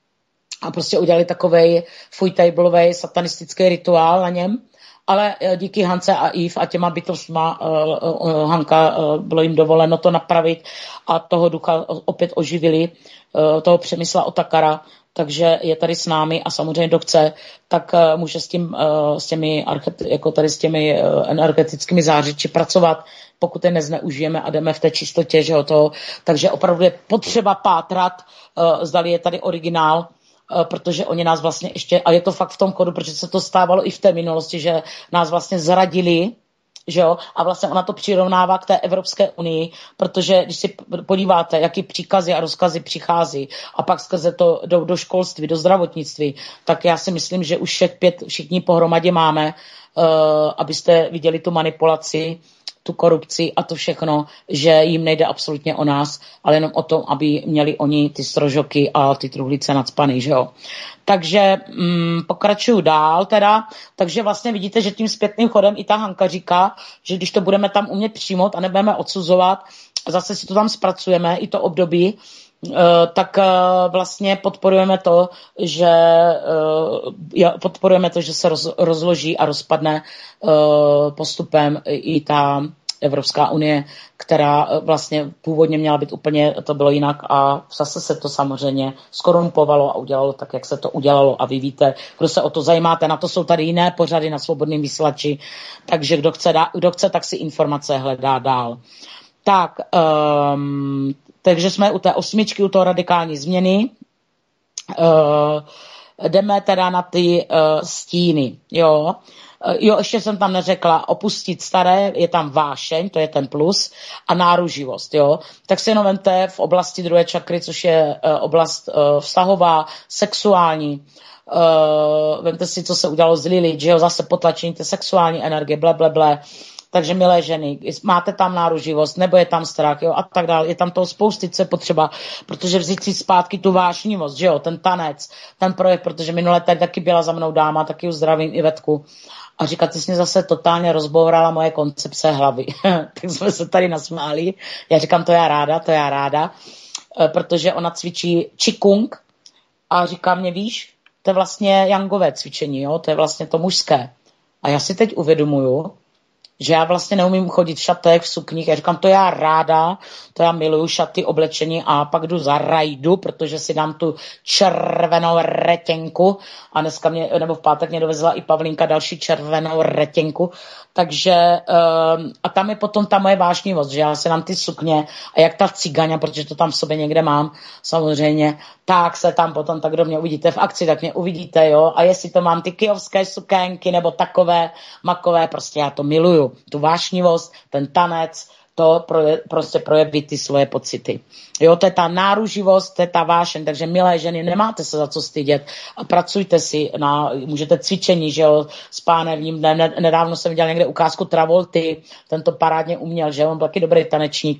a prostě udělali takovej fuj-tablovej satanistický rituál na něm. Ale díky Hance a Eve a těma bytostma uh, uh, Hanka uh, bylo jim dovoleno to napravit a toho ducha opět oživili, uh, toho Přemysla Otakara, takže je tady s námi a samozřejmě kdo chce, tak uh, může s, tím, uh, s těmi jako tady s těmi uh, energetickými zářiči pracovat, pokud je nezneužijeme a jdeme v té čistotě, že jo, toho. Takže opravdu je potřeba pátrat, uh, zdali je tady originál, protože oni nás vlastně ještě, a je to fakt v tom kodu, protože se to stávalo i v té minulosti, že nás vlastně zradili, že jo, a vlastně ona to přirovnává k té Evropské unii, protože když si podíváte, jaký příkazy a rozkazy přichází a pak skrze to do, do školství, do zdravotnictví, tak já si myslím, že už všech pět všichni pohromadě máme, uh, abyste viděli tu manipulaci tu korupci a to všechno, že jim nejde absolutně o nás, ale jenom o tom, aby měli oni ty strožoky a ty truhlice nacpaný, že jo. Takže mm, pokračuju dál teda, takže vlastně vidíte, že tím zpětným chodem i ta Hanka říká, že když to budeme tam umět přijmout a nebudeme odsuzovat, zase si to tam zpracujeme, i to období, tak vlastně podporujeme to, že podporujeme to, že se roz, rozloží a rozpadne postupem i ta Evropská unie, která vlastně původně měla být úplně, to bylo jinak a zase se to samozřejmě skorumpovalo a udělalo tak, jak se to udělalo a vy víte, kdo se o to zajímáte, na to jsou tady jiné pořady na Svobodném vysílači, takže kdo chce, kdo chce, tak si informace hledá dál. Tak, um, takže jsme u té osmičky, u toho radikální změny. Uh, jdeme teda na ty uh, stíny, jo. Uh, jo, ještě jsem tam neřekla, opustit staré, je tam vášeň, to je ten plus, a náruživost, jo. Tak si jenom vemte v oblasti druhé čakry, což je uh, oblast uh, vztahová, sexuální. Uh, vemte si, co se udělalo z Lilith, že jo, zase potlačení té sexuální energie, ble, ble, ble. Takže milé ženy, máte tam náruživost, nebo je tam strach, jo, a tak dále. Je tam toho spousty, co je potřeba, protože vzít si zpátky tu vášnivost, že jo, ten tanec, ten projekt, protože minule tady taky byla za mnou dáma, taky uzdravím Ivetku. A říká, ty jsi mě zase totálně rozbourala moje koncepce hlavy. Tak jsme se tady nasmáli. Já říkám, to já ráda, to já ráda, protože ona cvičí Qigong a říká mě, víš, to je vlastně jangové cvičení, jo, to je vlastně to mužské. A já si teď uvědomuju, že já vlastně neumím chodit v šatech, v sukních. Já říkám, to já ráda, to já miluju šaty, oblečení a pak jdu za rajdu, protože si dám tu červenou retěnku a dneska mě, nebo v pátek mě dovezla i Pavlínka další červenou retěnku. Takže um, a tam je potom ta moje vášnivost, že já si dám ty sukně a jak ta cigaňa, protože to tam v sobě někde mám, samozřejmě, tak se tam potom, tak kdo mě uvidíte v akci, tak mě uvidíte, jo. A jestli to mám ty kyjovské sukénky nebo takové makové, prostě já to miluju. Tu vášnivost, ten tanec, to proje, prostě projeví ty svoje pocity. Jo, to je ta náruživost, to je ta vášeň, takže milé ženy, nemáte se za co stydět a pracujte si na, můžete cvičení, že jo, s pánevním dnem, nedávno jsem viděl někde ukázku Travolty, ten to parádně uměl, že on byl taky dobrý tanečník.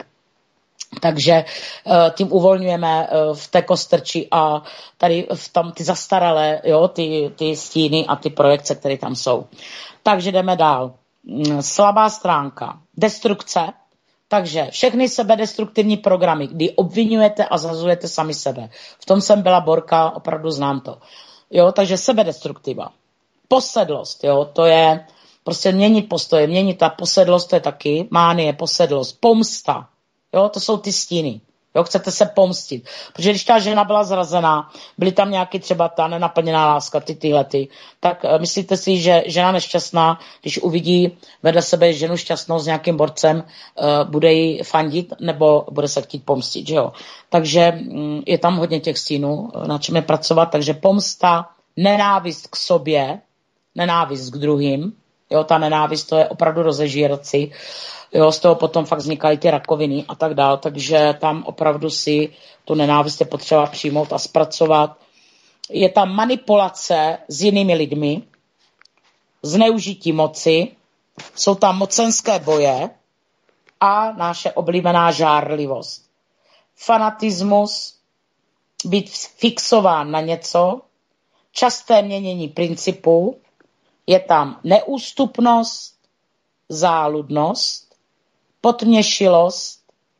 Takže uh, tím uvolňujeme uh, v té kostrči a tady v tam ty zastaralé, jo, ty, ty stíny a ty projekce, které tam jsou. Takže jdeme dál. Slabá stránka, destrukce, takže všechny sebedestruktivní programy, kdy obvinujete a zhazujete sami sebe. V tom jsem byla borka, opravdu znám to. Jo, takže sebedestruktiva. Posedlost, jo, to je prostě měnit postoje, měnit ta posedlost, to je taky mánie, posedlost, pomsta, jo, to jsou ty stíny. Jo, chcete se pomstit. Protože když ta žena byla zrazená, byly tam nějaký třeba ta nenaplněná láska, ty tyhlety, tak uh, myslíte si, že žena nešťastná, když uvidí vedle sebe ženu šťastnou s nějakým borcem, uh, bude jí fandit nebo bude se chtít pomstit, že jo. Takže um, je tam hodně těch stínů, na čem je pracovat, takže pomsta, nenávist k sobě, nenávist k druhým, jo, ta nenávist, to je opravdu rozežírací. Jo, z toho potom fakt vznikají ty rakoviny a tak dále, takže tam opravdu si tu nenávist je potřeba přijmout a zpracovat. Je tam manipulace s jinými lidmi, zneužití moci, jsou tam mocenské boje a naše oblíbená žárlivost. Fanatismus, být fixován na něco, časté měnění principů, je tam neústupnost, záludnost, potměšilost,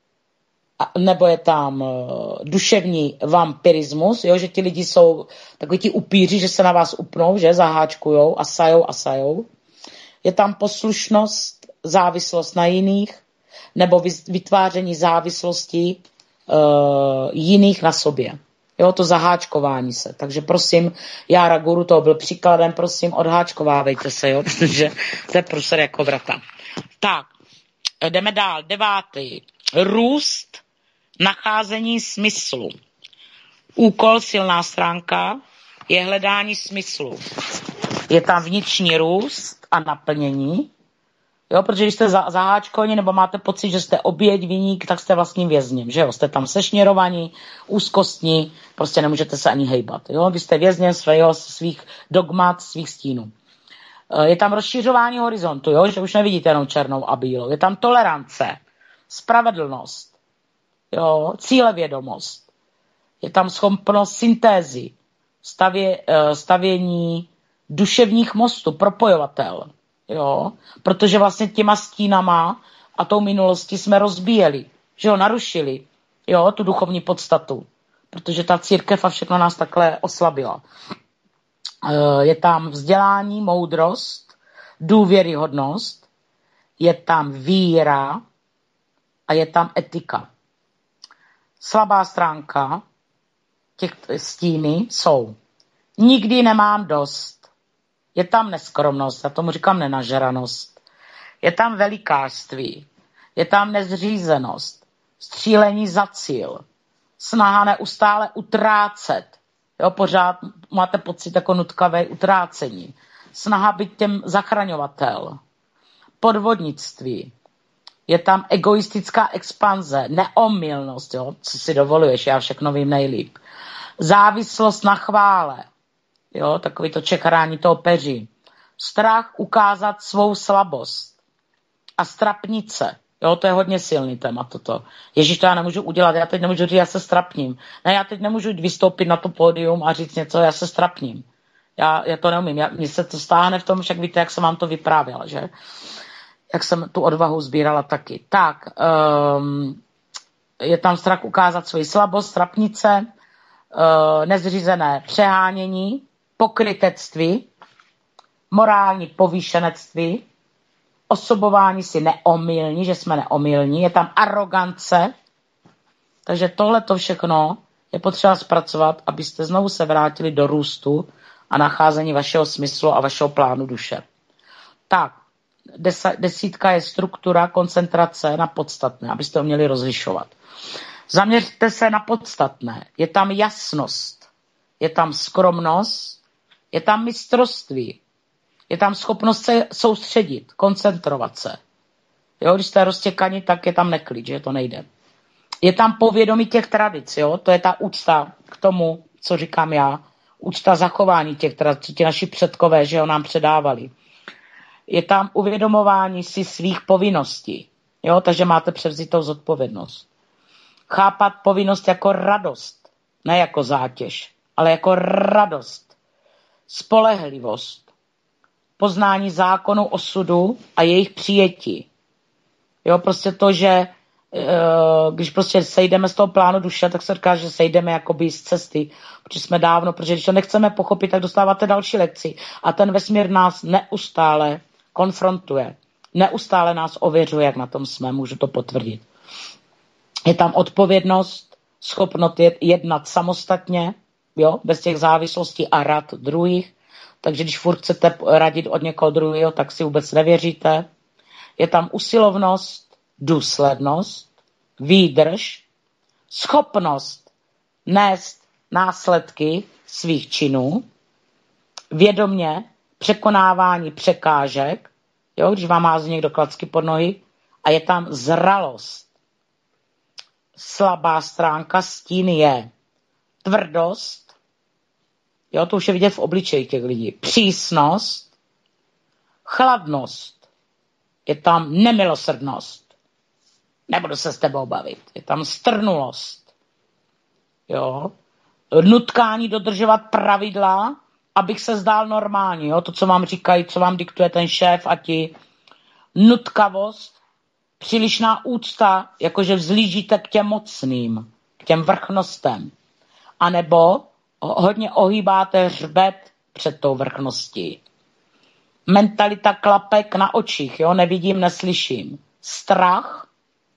nebo je tam duševní vampirismus, jo, že ti lidi jsou takový ti upíři, že se na vás upnou, že zaháčkujou a sajou a sajou. Je tam poslušnost, závislost na jiných, nebo vytváření závislostí uh, jiných na sobě. Jo, to zaháčkování se. Takže prosím, Jára Guru, to byl příkladem, prosím, odháčkovávejte se, jo, protože to je průser jako vrata. Tak, jdeme dál. Devátý. Růst, nacházení smyslu. Úkol, silná stránka, je hledání smyslu. Je tam vnitřní růst a naplnění. Jo, protože když jste zaháčkovaní nebo máte pocit, že jste oběť, viník, tak jste vlastním vězněm, že jo, jste tam sešněrovaní, úzkostní, prostě nemůžete se ani hejbat, jo, vy jste vězněm svého, svých dogmat, svých stínů. Je tam rozšiřování horizontu, jo? Že už nevidíte jenom černou a bílou. Je tam tolerance, spravedlnost, jo? Cílevědomost. Je tam schopnost syntézy, stavě, stavění duševních mostů, propojovatel. Jo? Protože vlastně těma stínama a tou minulostí jsme rozbíjeli, že ho narušili, jo? Tu duchovní podstatu. Protože ta církev a všechno nás takhle oslabila. Je tam vzdělání, moudrost, důvěryhodnost, je tam víra a je tam etika. Slabá stránka těch stíny jsou: nikdy nemám dost. Je tam neskromnost, já tomu říkám nenažranost. Je tam velikářství, je tam nezřízenost, střílení za cíl, snaha neustále utrácet. Jo, pořád máte pocit jako nutkavé utrácení. Snaha být těm zachraňovatel. Podvodnictví. Je tam egoistická expanze, neomylnost, jo, co si dovoluješ, já všechno vím nejlíp. Závislost na chvále. Jo, takový to čekrání toho peří. Strach ukázat svou slabost. A strapnice. Jo, to je hodně silný téma toto. Ježíš, to já nemůžu udělat, já teď nemůžu říct, já se strapním. Ne, já teď nemůžu vystoupit na to pódium a říct něco, já se strapním. Já, já to neumím, já, mně se to stáhne v tom, však víte, jak jsem vám to vyprávěla, že? Jak jsem tu odvahu sbírala taky. Tak, um, je tam strach ukázat svoji slabost, strapnice, uh, nezřízené přehánění, pokrytectví, morální povýšenectví, osobování si neomylní, že jsme neomylní, je tam arogance, takže tohle to všechno je potřeba zpracovat, abyste znovu se vrátili do růstu a nacházení vašeho smyslu a vašeho plánu duše. Tak, desítka je struktura, koncentrace na podstatné, abyste ho měli rozlišovat. Zaměřte se na podstatné. Je tam jasnost, je tam skromnost, je tam mistrovství, je tam schopnost se soustředit, koncentrovat se. Jo, když jste roztěkaní, tak je tam neklid, že to nejde. Je tam povědomí těch tradic, jo, to je ta úcta k tomu, co říkám já, úcta zachování těch tradic, ti naši předkové, že ho nám předávali. Je tam uvědomování si svých povinností, jo, takže máte převzitou zodpovědnost. Chápat povinnost jako radost, ne jako zátěž, ale jako radost. Spolehlivost. Poznání zákonu osudu a jejich přijetí. Jo, prostě to, že když prostě sejdeme z toho plánu duše, tak se říká, že sejdeme jakoby z cesty, protože jsme dávno, protože když to nechceme pochopit, tak dostáváte další lekci. A ten vesmír nás neustále konfrontuje. Neustále nás ověřuje, jak na tom jsme, můžu to potvrdit. Je tam odpovědnost, schopnost jednat samostatně, jo, bez těch závislostí a rad druhých. Takže když furt chcete radit od někoho druhého, tak si vůbec nevěříte. Je tam usilovnost, důslednost, výdrž, schopnost nést následky svých činů, vědomě překonávání překážek, jo, když vám hází někdo klacky pod nohy, a je tam zralost. Slabá stránka stíny je tvrdost, jo, to už je vidět v obličeji těch lidí, přísnost, chladnost, je tam nemilosrdnost, nebudu se s tebou bavit, je tam strnulost, jo, nutkání dodržovat pravidla, abych se zdál normální, jo, to, co vám říkají, co vám diktuje ten šéf a ti, nutkavost, přílišná úcta, jakože vzlížíte k těm mocným, k těm vrchnostem, anebo hodně ohýbáte hřbet před tou vrchností. Mentalita klapek na očích, jo, nevidím, neslyším. Strach,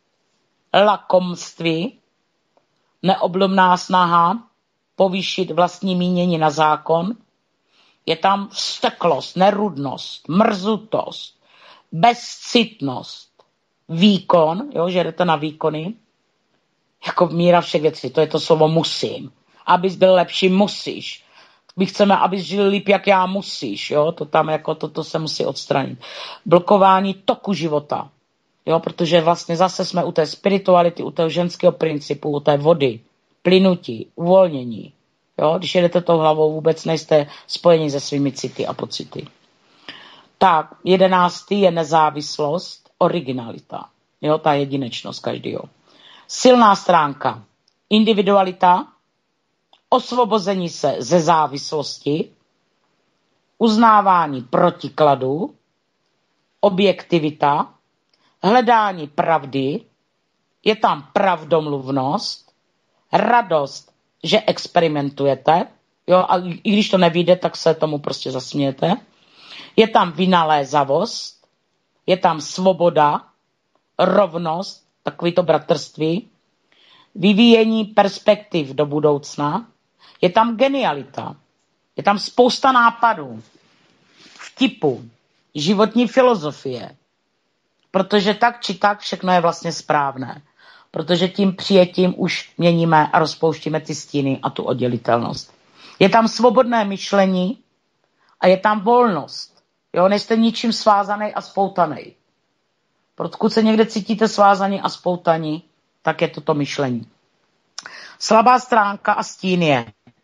lakomství, neoblomná snaha povýšit vlastní mínění na zákon. Je tam vzteklost, nerudnost, mrzutost, bezcitnost, výkon, jo, že jdete na výkony, jako míra všech věcí, to je to slovo musím. Abys byl lepší, musíš. My chceme, abys žil líp, jak já, musíš, jo, to tam jako toto se musí odstranit. Blokování toku života, jo, protože vlastně zase jsme u té spirituality, u toho ženského principu, u té vody, plynutí, uvolnění, jo, když jedete tou hlavou, vůbec nejste spojeni se svými city a pocity. Tak, jedenáctý je nezávislost, originalita. Jo, ta jedinečnost každého. Silná stránka, individualita, osvobození se ze závislosti, uznávání protikladů, objektivita, hledání pravdy, je tam pravdomluvnost, radost, že experimentujete, jo, a i když to nevyjde, tak se tomu prostě zasmějete. Je tam vynalézavost, je tam svoboda, rovnost, takový to bratrství, vyvíjení perspektiv do budoucna, je tam genialita, je tam spousta nápadů, vtipů, životní filozofie, protože tak či tak všechno je vlastně správné, protože tím přijetím už měníme a rozpouštíme ty stíny a tu oddělitelnost. Je tam svobodné myšlení a je tam volnost. Jo, nejste ničím svázaný a spoutaný. Pokud se někde cítíte svázaní a spoutaní, tak je to to myšlení. Slabá stránka a stín je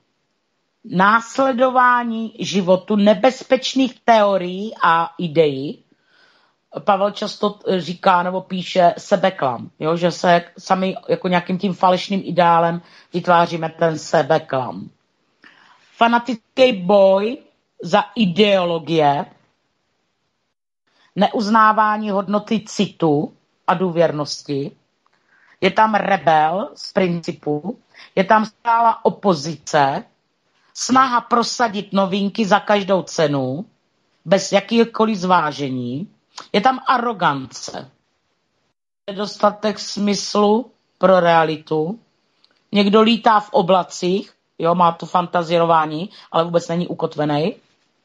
následování životu nebezpečných teorií a ideí. Pavel často říká nebo píše sebeklam, jo, že se sami jako nějakým tím falešným ideálem vytváříme ten sebeklam. Fanatický boj za ideologie, neuznávání hodnoty citu a důvěrnosti, je tam rebel z principu, je tam stála opozice, snaha prosadit novinky za každou cenu, bez jakýkoliv zvážení, je tam arogance, nedostatek smyslu pro realitu, někdo lítá v oblacích, jo, má to fantazírování, ale vůbec není ukotvený.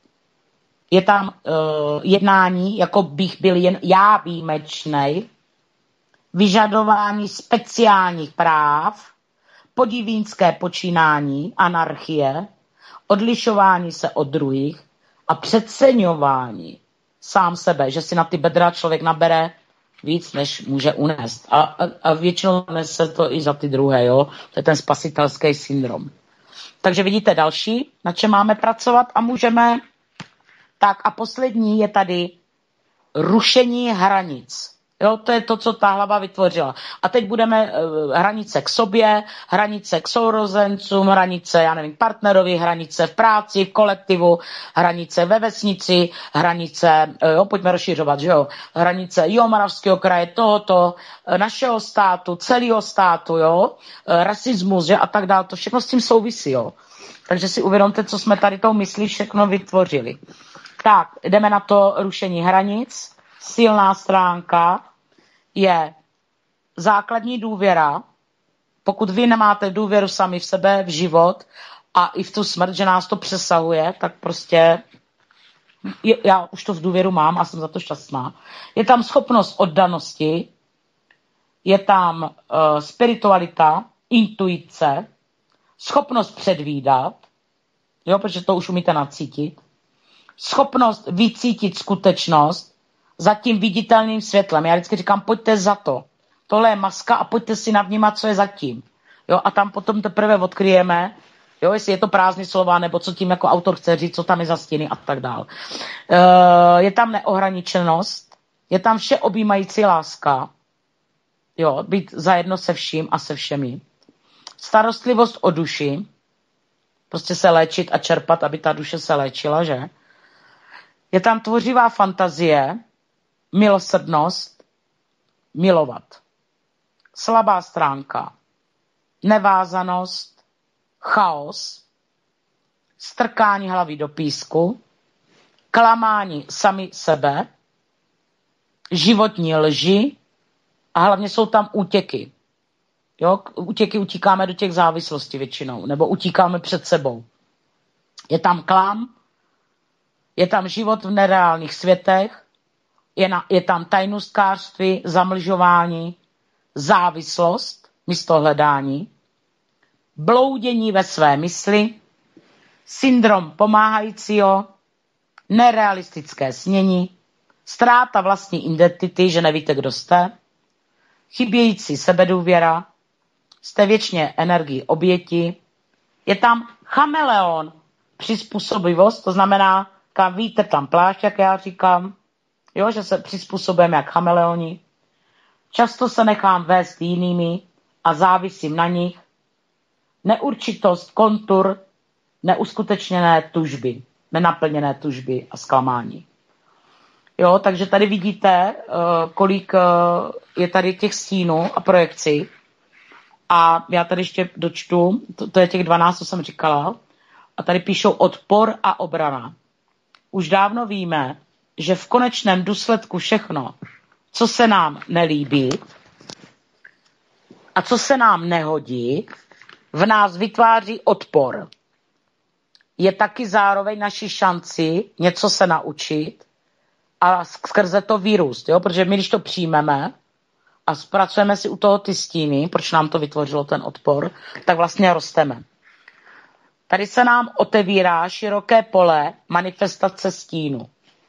Je tam uh, jednání, jako bych byl jen já výjimečnej, vyžadování speciálních práv, podivínské počínání, anarchie, odlišování se od druhých a přeceňování sám sebe, že si na ty bedra člověk nabere víc, než může unést. A, a, a většinou nese to i za ty druhé, jo? To je ten spasitelský syndrom. Takže vidíte další, na čem máme pracovat a můžeme. Tak a poslední je tady rušení hranic. Jo, to je to, co ta hlava vytvořila. A teď budeme uh, hranice k sobě, hranice k sourozencům, hranice, já nevím, partnerovi, hranice v práci, v kolektivu, hranice ve vesnici, hranice, uh, jo, pojďme rozšiřovat, že jo, hranice Jihomoravského kraje, tohoto, uh, našeho státu, celého státu, jo, uh, rasismus, že a tak dále, to všechno s tím souvisí, jo. Takže si uvědomte, co jsme tady tou myslí všechno vytvořili. Tak, jdeme na to rušení hranic. Silná stránka je základní důvěra. Pokud vy nemáte důvěru sami v sebe, v život a i v tu smrt, že nás to přesahuje, tak prostě já už to v důvěru mám a jsem za to šťastná. Je tam schopnost oddanosti, je tam uh, spiritualita, intuice, schopnost předvídat, jo, protože to už umíte nacítit, schopnost vycítit skutečnost za tím viditelným světlem. Já vždycky říkám, pojďte za to. Tohle je maska a pojďte si navnímat, co je zatím. Jo, a tam potom teprve odkryjeme, jo, jestli je to prázdný slova, nebo co tím jako autor chce říct, co tam je za stíny a tak dál. E, je tam neohraničenost, je tam všeobjímající láska, jo, být zajedno se vším a se všemi. Starostlivost o duši, prostě se léčit a čerpat, aby ta duše se léčila, že? Je tam tvořivá fantazie, milosrdnost, milovat. Slabá stránka, nevázanost, chaos, strkání hlavy do písku, klamání sami sebe, životní lži a hlavně jsou tam útěky. Jo, útěky utíkáme do těch závislostí většinou, nebo utíkáme před sebou. Je tam klam, je tam život v nereálných světech, je, na, je tam tajnůstkářství, zamlžování, závislost, místo hledání, bloudění ve své mysli, syndrom pomáhajícího, nerealistické snění, ztráta vlastní identity, že nevíte, kdo jste, chybějící sebedůvěra, jste věčně energii oběti, je tam chameleon, přizpůsobivost, to znamená, tam vítr, tam plášť, jak já říkám, jo, že se přizpůsobujeme jak chameleoni. Často se nechám vést jinými a závisím na nich. Neurčitost, kontur, neuskutečněné tužby, nenaplněné tužby a zklamání. Jo, takže tady vidíte, kolik je tady těch stínů a projekcí. A já tady ještě dočtu, to, to je těch dvanáct, co jsem říkala. A tady píšou odpor a obrana. Už dávno víme, že v konečném důsledku všechno, co se nám nelíbí a co se nám nehodí, v nás vytváří odpor. Je taky zároveň naší šanci něco se naučit a skrze to vyrůst. Jo? Protože my, když to přijmeme a zpracujeme si u toho ty stíny, proč nám to vytvořilo ten odpor, tak vlastně rosteme. Tady se nám otevírá široké pole manifestace stínu.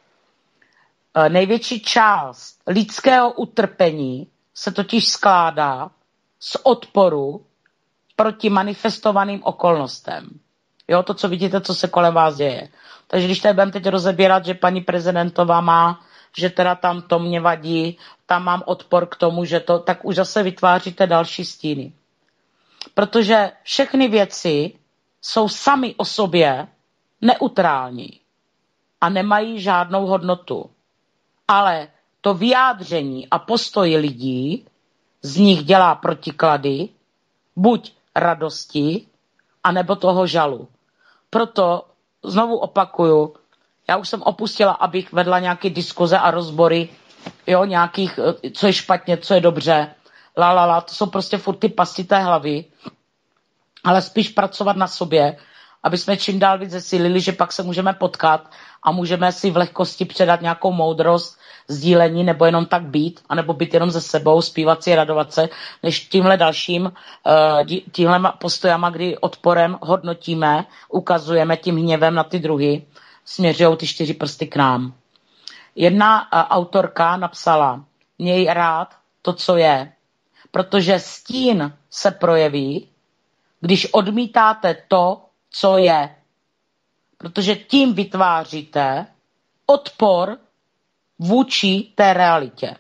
Největší část lidského utrpení se totiž skládá z odporu proti manifestovaným okolnostem. Jo, to, co vidíte, co se kolem vás děje. Takže když tady budeme teď rozebírat, že paní prezidentová má, že teda tam to mě vadí, tam mám odpor k tomu, že to, tak už zase vytváříte další stíny. Protože všechny věci jsou sami o sobě neutrální a nemají žádnou hodnotu. Ale to vyjádření a postoj lidí z nich dělá protiklady, buď radosti, anebo toho žalu. Proto znovu opakuju, já už jsem opustila, abych vedla nějaké diskuze a rozbory, jo, nějakých, co je špatně, co je dobře, la, la, la, to jsou prostě furt ty pastité hlavy, ale spíš pracovat na sobě, aby jsme čím dál víc zesílili, že pak se můžeme potkat a můžeme si v lehkosti předat nějakou moudrost, sdílení, nebo jenom tak být, anebo být jenom ze sebou, zpívat si, radovat se, než tímhle dalším, tímhle postojama, kdy odporem hodnotíme, ukazujeme tím hněvem na ty druhy, směřují ty čtyři prsty k nám. Jedna autorka napsala, měj rád to, co je, protože stín se projeví, když odmítáte to, co je. Protože tím vytváříte odpor vůči té realitě.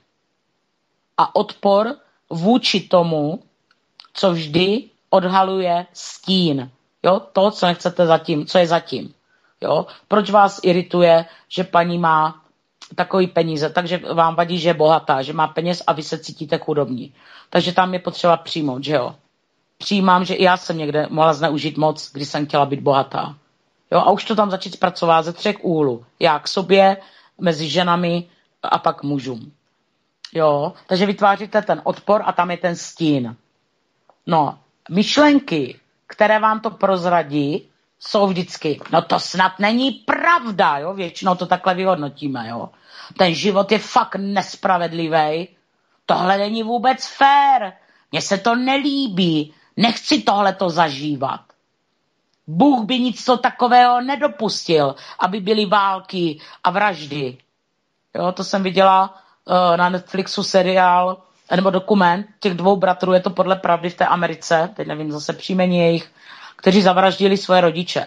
A odpor vůči tomu, co vždy odhaluje stín. Jo? To, co nechcete zatím, co je zatím. Jo? Proč vás irituje, že paní má takový peníze, takže vám vadí, že je bohatá, že má peněz a vy se cítíte chudobní. Takže tam je potřeba přijmout, že jo. Přijímám, že i já jsem někde mohla zneužít moc, když jsem chtěla být bohatá. Jo? A už to tam začít zpracovat ze třech úhlů. Já k sobě, mezi ženami a pak mužům. Jo, takže vytváříte ten odpor a tam je ten stín. No, myšlenky, které vám to prozradí, jsou vždycky, no to snad není pravda, jo, většinou to takhle vyhodnotíme, jo. Ten život je fakt nespravedlivý, tohle není vůbec fér, mně se to nelíbí, nechci tohleto zažívat. Bůh by nic to takového nedopustil, aby byly války a vraždy. Jo, to jsem viděla uh, na Netflixu seriál, nebo dokument těch dvou bratrů, je to podle pravdy v té Americe, teď nevím zase příjmení jejich, kteří zavraždili svoje rodiče.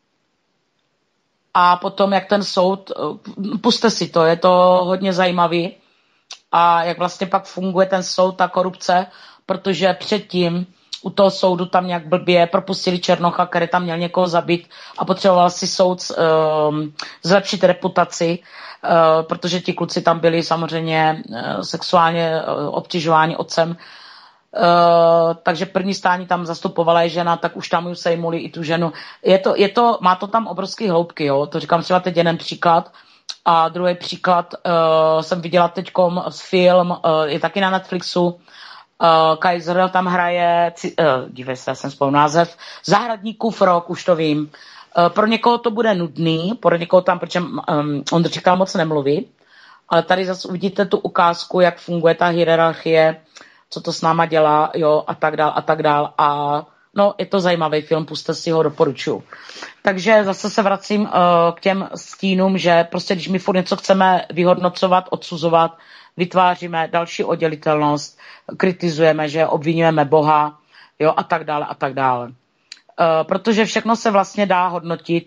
A potom, jak ten soud, uh, puste si to, je to hodně zajímavý. A jak vlastně pak funguje ten soud, ta korupce, protože předtím u toho soudu tam nějak blbě propustili Černocha, který tam měl někoho zabít a potřeboval si soud um, zlepšit reputaci, uh, protože ti kluci tam byli samozřejmě uh, sexuálně uh, obtěžováni otcem. Uh, takže první stání tam zastupovala je žena, tak už tam ju sejmuli i tu ženu. Je to, je to, má to tam obrovský hloubky, jo? To říkám třeba teď jeden příklad. A druhý příklad uh, jsem viděla teďkom film, uh, je taky na Netflixu, Uh, Kaiser tam hraje, uh, dívej se, já jsem spolu název, Zahradníkův rok, už to vím. Uh, pro někoho to bude nudný, pro někoho tam, protože um, on říkal moc nemluví, ale tady zase uvidíte tu ukázku, jak funguje ta hierarchie, co to s náma dělá, jo, a tak dál, a tak dál. A no, je to zajímavý film, puste si ho, doporučuju. Takže zase se vracím uh, k těm stínům, že prostě, když my furt něco chceme vyhodnocovat, odsuzovat, vytváříme další oddělitelnost, kritizujeme, že obvinujeme Boha, jo, a tak dále, a tak dále. E, protože všechno se vlastně dá hodnotit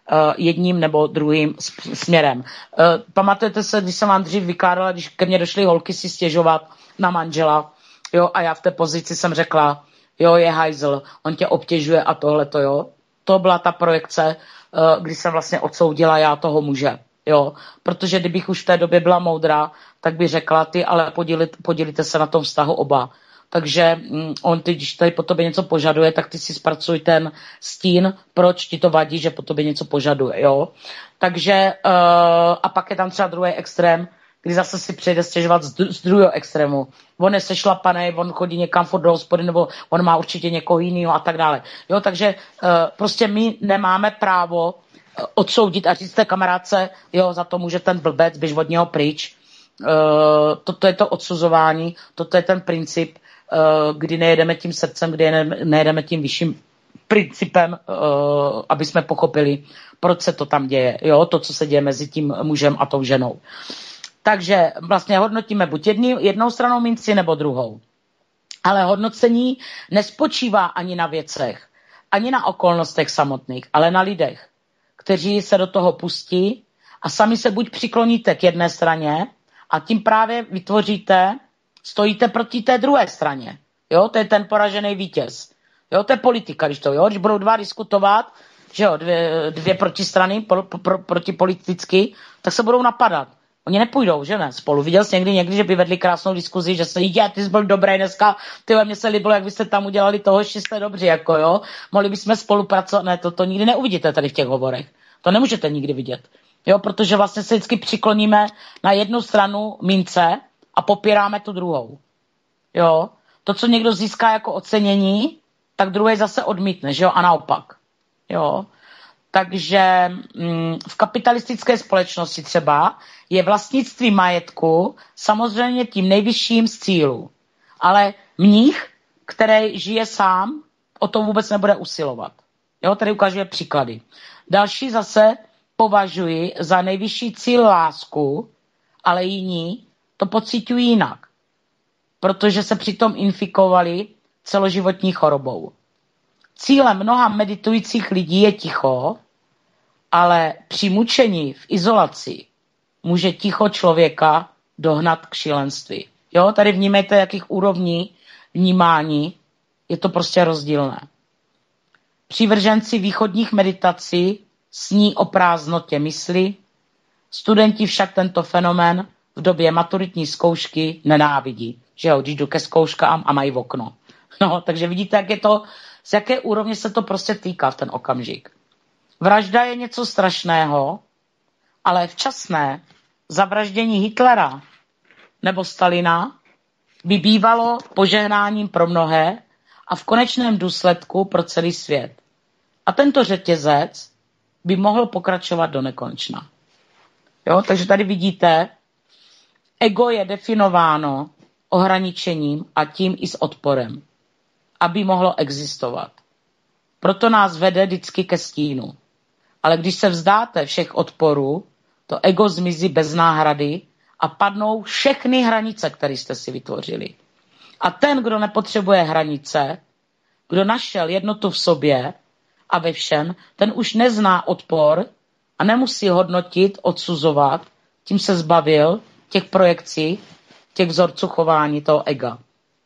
jedním nebo druhým směrem. Pamatujete se, když jsem vám dřív vykládala, když ke mně došly holky si stěžovat na manžela, jo, a já v té pozici jsem řekla, jo, je hajzl, on tě obtěžuje a tohleto, jo. To byla ta projekce, kdy jsem vlastně odsoudila já toho muže, jo. Protože kdybych už v té době byla moudrá, tak bych řekla, ty, ale podílit, podílíte se na tom vztahu oba. Takže on, ty, když tady po tobě něco požaduje, tak ty si zpracuj ten stín, proč ti to vadí, že po tobě něco požaduje, jo. Takže, uh, a pak je tam třeba druhý extrém, kdy zase si přijde stěžovat z, z druhého extrému. On je sešlapaný, on chodí někam furt do hospody, nebo on má určitě někoho jiného a tak dále. Jo, takže uh, prostě my nemáme právo uh, odsoudit a říct té kamarádce, jo, za to může ten blbec, běž od něho pryč. Uh, toto je to odsuzování, toto je ten princip, uh, kdy nejedeme tím srdcem, kdy nejedeme tím vyšším principem, uh, aby jsme pochopili, proč se to tam děje. Jo, to, co se děje mezi tím mužem a tou ženou. Takže vlastně hodnotíme buď jedný, jednou stranou minci nebo druhou. Ale hodnocení nespočívá ani na věcech, ani na okolnostech samotných, ale na lidech, kteří se do toho pustí a sami se buď přikloníte k jedné straně a tím právě vytvoříte, stojíte proti té druhé straně. Jo, to je ten poražený vítěz. Jo, to je politika, když to, jo, když budou dva diskutovat, že jo, dvě, dvě protistrany pro, pro, protipoliticky, tak se budou napadat. Oni nepůjdou, že ne, spolu. Viděl jsi někdy, někdy, že by vedli krásnou diskuzi, že se jí, ty jsi byl dobrý dneska, ty mně se líbilo, jak vy jste tam udělali toho, že jste dobří, jako jo. Mohli bychom spolupracovat, ne, to, to nikdy neuvidíte tady v těch hovorech. To nemůžete nikdy vidět. Jo, protože vlastně se vždycky přikloníme na jednu stranu mince a popíráme tu druhou. Jo. To, co někdo získá jako ocenění, tak druhý zase odmítne, že jo, a naopak. Jo. Takže mm, v kapitalistické společnosti třeba je vlastnictví majetku samozřejmě tím nejvyšším z cílů. Ale mních, který žije sám, o to vůbec nebude usilovat. Jo, tady ukazuje příklady. Další zase považuji za nejvyšší cíl lásku, ale jiní to pociťují jinak. Protože se přitom infikovali celoživotní chorobou. Cílem mnoha meditujících lidí je ticho, ale při mučení v izolaci může ticho člověka dohnat k šílenství. Jo, tady vnímejte, jakých úrovní vnímání je to prostě rozdílné. Přivrženci východních meditací sní o prázdnotě mysli, studenti však tento fenomén v době maturitní zkoušky nenávidí. Že jo, když jdu ke zkouškám a mají v okno. No, takže vidíte, jak je to, z jaké úrovně se to prostě týká v ten okamžik. Vražda je něco strašného, ale včasné zavraždění Hitlera nebo Stalina by bývalo požehnáním pro mnohé a v konečném důsledku pro celý svět. A tento řetězec by mohl pokračovat do nekonečna. Jo, takže tady vidíte, ego je definováno ohraničením a tím i s odporem, aby mohlo existovat. Proto nás vede vždycky ke stínu. Ale když se vzdáte všech odporů, to ego zmizí bez náhrady a padnou všechny hranice, které jste si vytvořili. A ten, kdo nepotřebuje hranice, kdo našel jednotu v sobě a ve všem, ten už nezná odpor a nemusí hodnotit, odsuzovat, tím se zbavil těch projekcí, těch vzorců chování toho ega.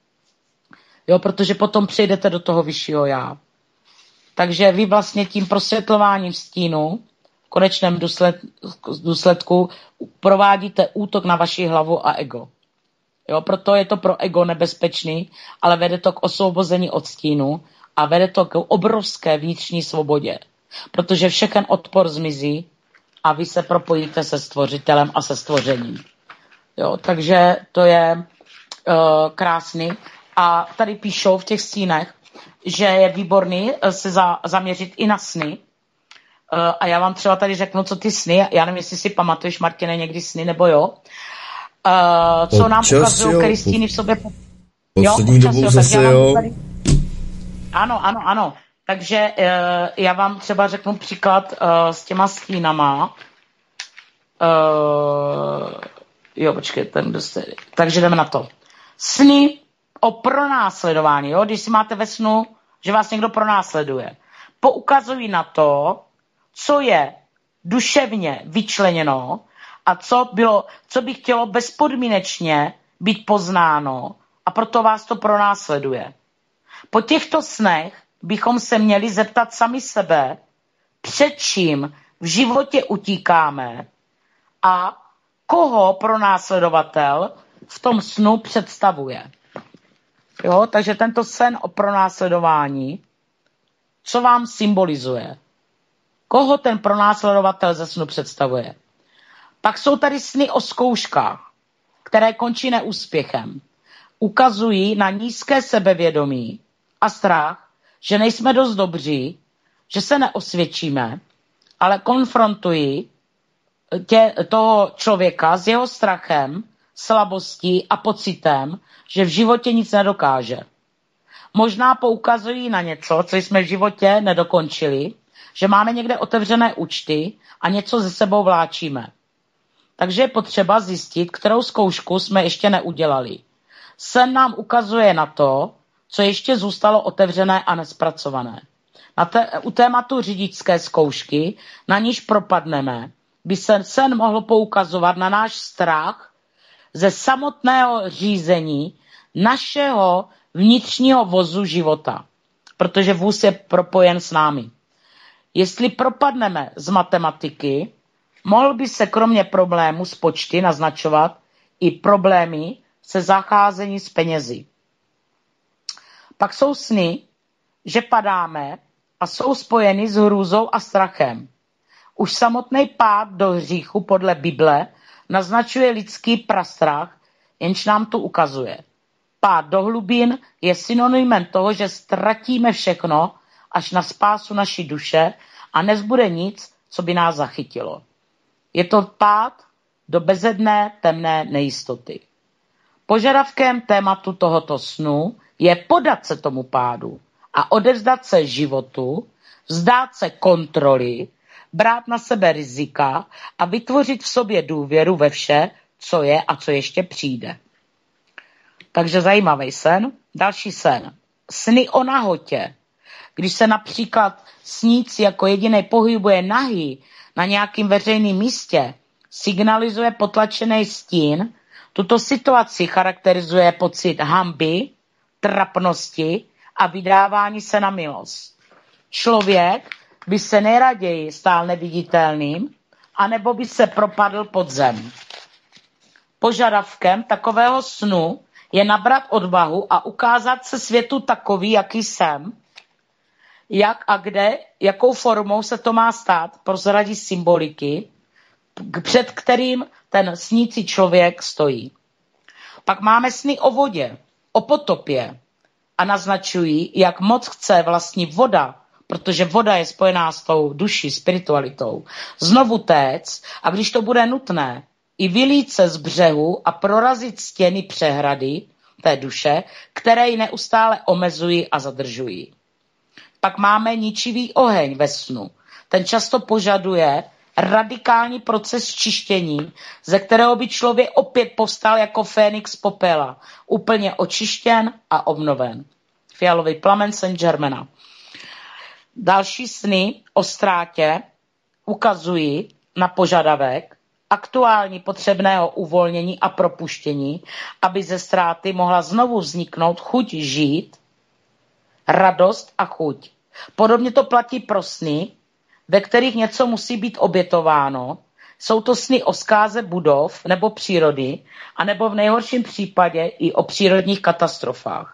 Jo, protože potom přijdete do toho vyššího já. Takže vy vlastně tím prosvětlováním stínu v konečném důsledku provádíte útok na vaši hlavu a ego. Jo, proto je to pro ego nebezpečný, ale vede to k osvobození od stínu a vede to k obrovské vnitřní svobodě. Protože všechen odpor zmizí a vy se propojíte se stvořitelem a se stvořením. Jo, takže to je uh, krásný. A tady píšou v těch stínech, že je výborný se za, zaměřit i na sny. Uh, a já vám třeba tady řeknu, co ty sny, já nevím, jestli si pamatuješ, Martine, někdy sny, nebo jo. Uh, co nám ukazují Kristýny v sobě. Poslední dobou zase, jo. Tady... Ano, ano, ano. Takže uh, já vám třeba řeknu příklad uh, s těma stínama. Uh, jo, počkej, ten byste... Takže jdeme na to. Sny o pronásledování, jo? Když si máte ve snu, že vás někdo pronásleduje. Poukazují na to, co je duševně vyčleněno a co, bylo, co by chtělo bezpodmínečně být poznáno a proto vás to pronásleduje. Po těchto snech bychom se měli zeptat sami sebe, před čím v životě utíkáme a koho pronásledovatel v tom snu představuje. Jo, takže tento sen o pronásledování, co vám symbolizuje? Koho ten pronásledovatel ze snu představuje? Pak jsou tady sny o zkouškách, které končí neúspěchem. Ukazují na nízké sebevědomí a strach, že nejsme dost dobří, že se neosvědčíme, ale konfrontují tě, toho člověka s jeho strachem, slabostí a pocitem, že v životě nic nedokáže. Možná poukazují na něco, co jsme v životě nedokončili, že máme někde otevřené účty a něco ze sebou vláčíme. Takže je potřeba zjistit, kterou zkoušku jsme ještě neudělali. Sen nám ukazuje na to, co ještě zůstalo otevřené a nespracované. Na te, u tématu řidičské zkoušky, na níž propadneme, by se sen mohl poukazovat na náš strach ze samotného řízení našeho vnitřního vozu života, protože vůz je propojen s námi. Jestli propadneme z matematiky, mohl by se kromě problémů s počty naznačovat i problémy se zacházení s penězi. Pak jsou sny, že padáme a jsou spojeny s hrůzou a strachem. Už samotný pád do hříchu podle Bible naznačuje lidský prastrach, jenž nám to ukazuje. Pád do hlubin je synonymem toho, že ztratíme všechno až na spásu naší duše a nezbude nic, co by nás zachytilo. Je to pád do bezedné temné nejistoty. Požadavkem tématu tohoto snu je podat se tomu pádu a odevzdat se životu, vzdát se kontroly, brát na sebe rizika a vytvořit v sobě důvěru ve vše, co je a co ještě přijde. Takže zajímavý sen. Další sen. Sny o nahotě. Když se například snící jako jediný pohybuje nahý na nějakým veřejném místě, signalizuje potlačený stín. Tuto situaci charakterizuje pocit hanby, trapnosti a vydávání se na milost. Člověk by se nejraději stál neviditelným, anebo by se propadl pod zem. Požadavkem takového snu je nabrat odvahu a ukázat se světu takový, jaký jsem, jak a kde, jakou formou se to má stát, prozradí symboliky, před kterým ten snící člověk stojí. Pak máme sny o vodě, o potopě a naznačují, jak moc chce vlastní voda, protože voda je spojená s tou duší, spiritualitou, znovu téct a když to bude nutné, i vylít se z břehu a prorazit stěny přehrady té duše, které ji neustále omezují a zadržují. Pak máme ničivý oheň ve snu. Ten často požaduje radikální proces čištění, ze kterého by člověk opět povstal jako Fénix z popela, úplně očištěn a obnoven. Fialový plamen Saint-Germaina. Další sny o ztrátě ukazují na požadavek aktuální potřebného uvolnění a propuštění, aby ze ztráty mohla znovu vzniknout chuť žít, radost a chuť. Podobně to platí pro sny, ve kterých něco musí být obětováno. Jsou to sny o zkáze budov nebo přírody, anebo v nejhorším případě i o přírodních katastrofách.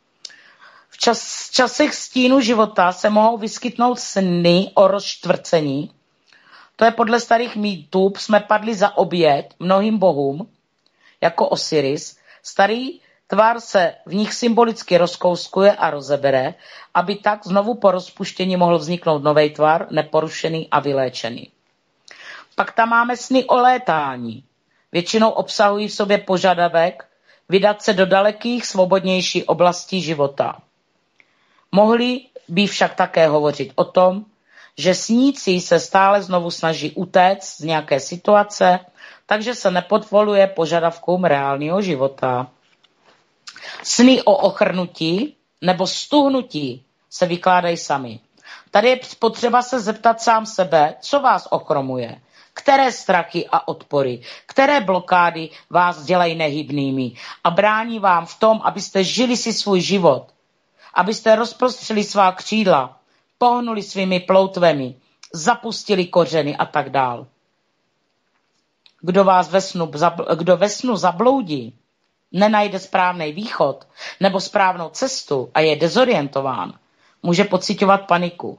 V čas, časech stínu života se mohou vyskytnout sny o rozštvrcení. To je podle starých mýtů, jsme padli za oběť mnohým bohům, jako Osiris. Starý tvar se v nich symbolicky rozkouskuje a rozebere, aby tak znovu po rozpuštění mohl vzniknout nový tvar, neporušený a vyléčený. Pak tam máme sny o létání. Většinou obsahují v sobě požadavek vydat se do dalekých, svobodnějších oblastí života. Mohli by však také hovořit o tom, že snící se stále znovu snaží utéct z nějaké situace, takže se nepodvoluje požadavkům reálného života. Sny o ochrnutí nebo stuhnutí se vykládají sami. Tady je potřeba se zeptat sám sebe, co vás ochromuje. Které strachy a odpory, které blokády vás dělají nehybnými a brání vám v tom, abyste žili si svůj život, abyste rozprostřeli svá křídla, pohnuli svými ploutvemi, zapustili kořeny a tak dál. Kdo vás ve snu, kdo ve snu zabloudí, nenajde správný východ nebo správnou cestu a je dezorientován, může pociťovat paniku.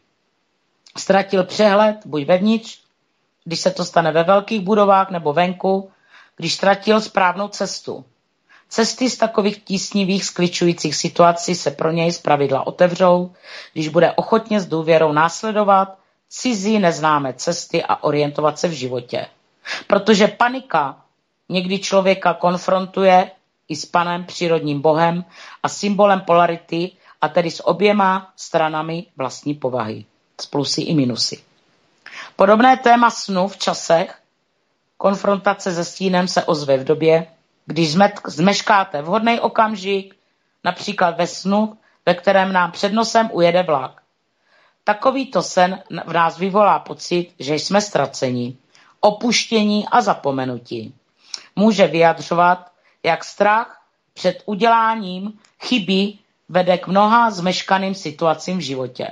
Ztratil přehled, buď vevnitř, když se to stane ve velkých budovách nebo venku, když ztratil správnou cestu. Cesty z takových tísnivých, skličujících situací se pro něj zpravidla otevřou, když bude ochotně s důvěrou následovat cizí neznámé cesty a orientovat se v životě. Protože panika někdy člověka konfrontuje i s panem přírodním bohem a symbolem polarity, a tedy s oběma stranami vlastní povahy, s plusy i minusy. Podobné téma snu v časech konfrontace se stínem se ozve v době, když zmeškáte vhodný okamžik, například ve snu, ve kterém nám před nosem ujede vlak. Takovýto sen v nás vyvolá pocit, že jsme ztraceni, opuštění a zapomenutí. Může vyjadřovat, jak strach před uděláním chyby vede k mnoha zmeškaným situacím v životě.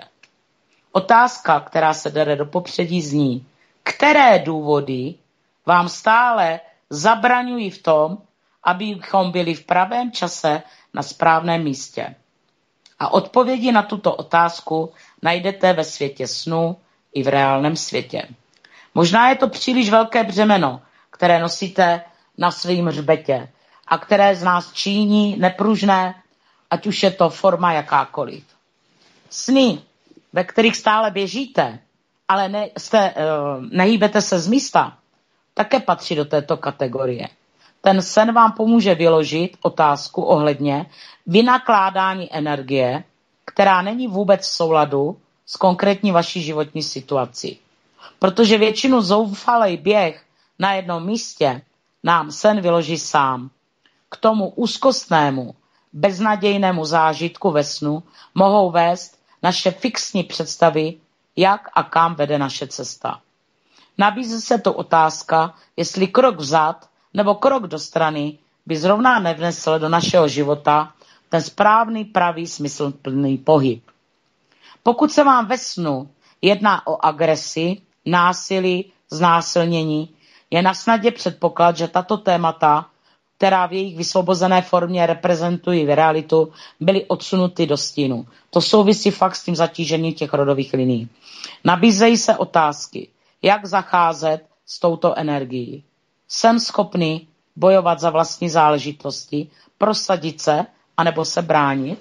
Otázka, která se dere do popředí, zní, které důvody vám stále zabraňují v tom, abychom byli v pravém čase na správném místě. A odpovědi na tuto otázku najdete ve světě snu i v reálném světě. Možná je to příliš velké břemeno, které nosíte na svým hřbetě a které z nás činí nepružné, ať už je to forma jakákoliv. Sny, ve kterých stále běžíte, ale ne, jste, uh, nehýbete se z místa, také patří do této kategorie. Ten sen vám pomůže vyložit otázku ohledně vynakládání energie, která není vůbec v souladu s konkrétní vaší životní situací. Protože většinu zoufalej běh na jednom místě nám sen vyloží sám. K tomu úzkostnému, beznadějnému zážitku ve snu mohou vést naše fixní představy, jak a kam vede naše cesta. Nabízí se tu otázka, jestli krok vzad nebo krok do strany by zrovna nevnesl do našeho života ten správný, pravý, smysluplný pohyb. Pokud se vám ve snu jedná o agresi, násilí, znásilnění, je na snadě předpoklad, že tato témata, která v jejich vysvobozené formě reprezentují v realitu, byly odsunuty do stínu. To souvisí fakt s tím zatížením těch rodových linií. Nabízejí se otázky, jak zacházet s touto energií. Jsem schopný bojovat za vlastní záležitosti, prosadit se, anebo se bránit?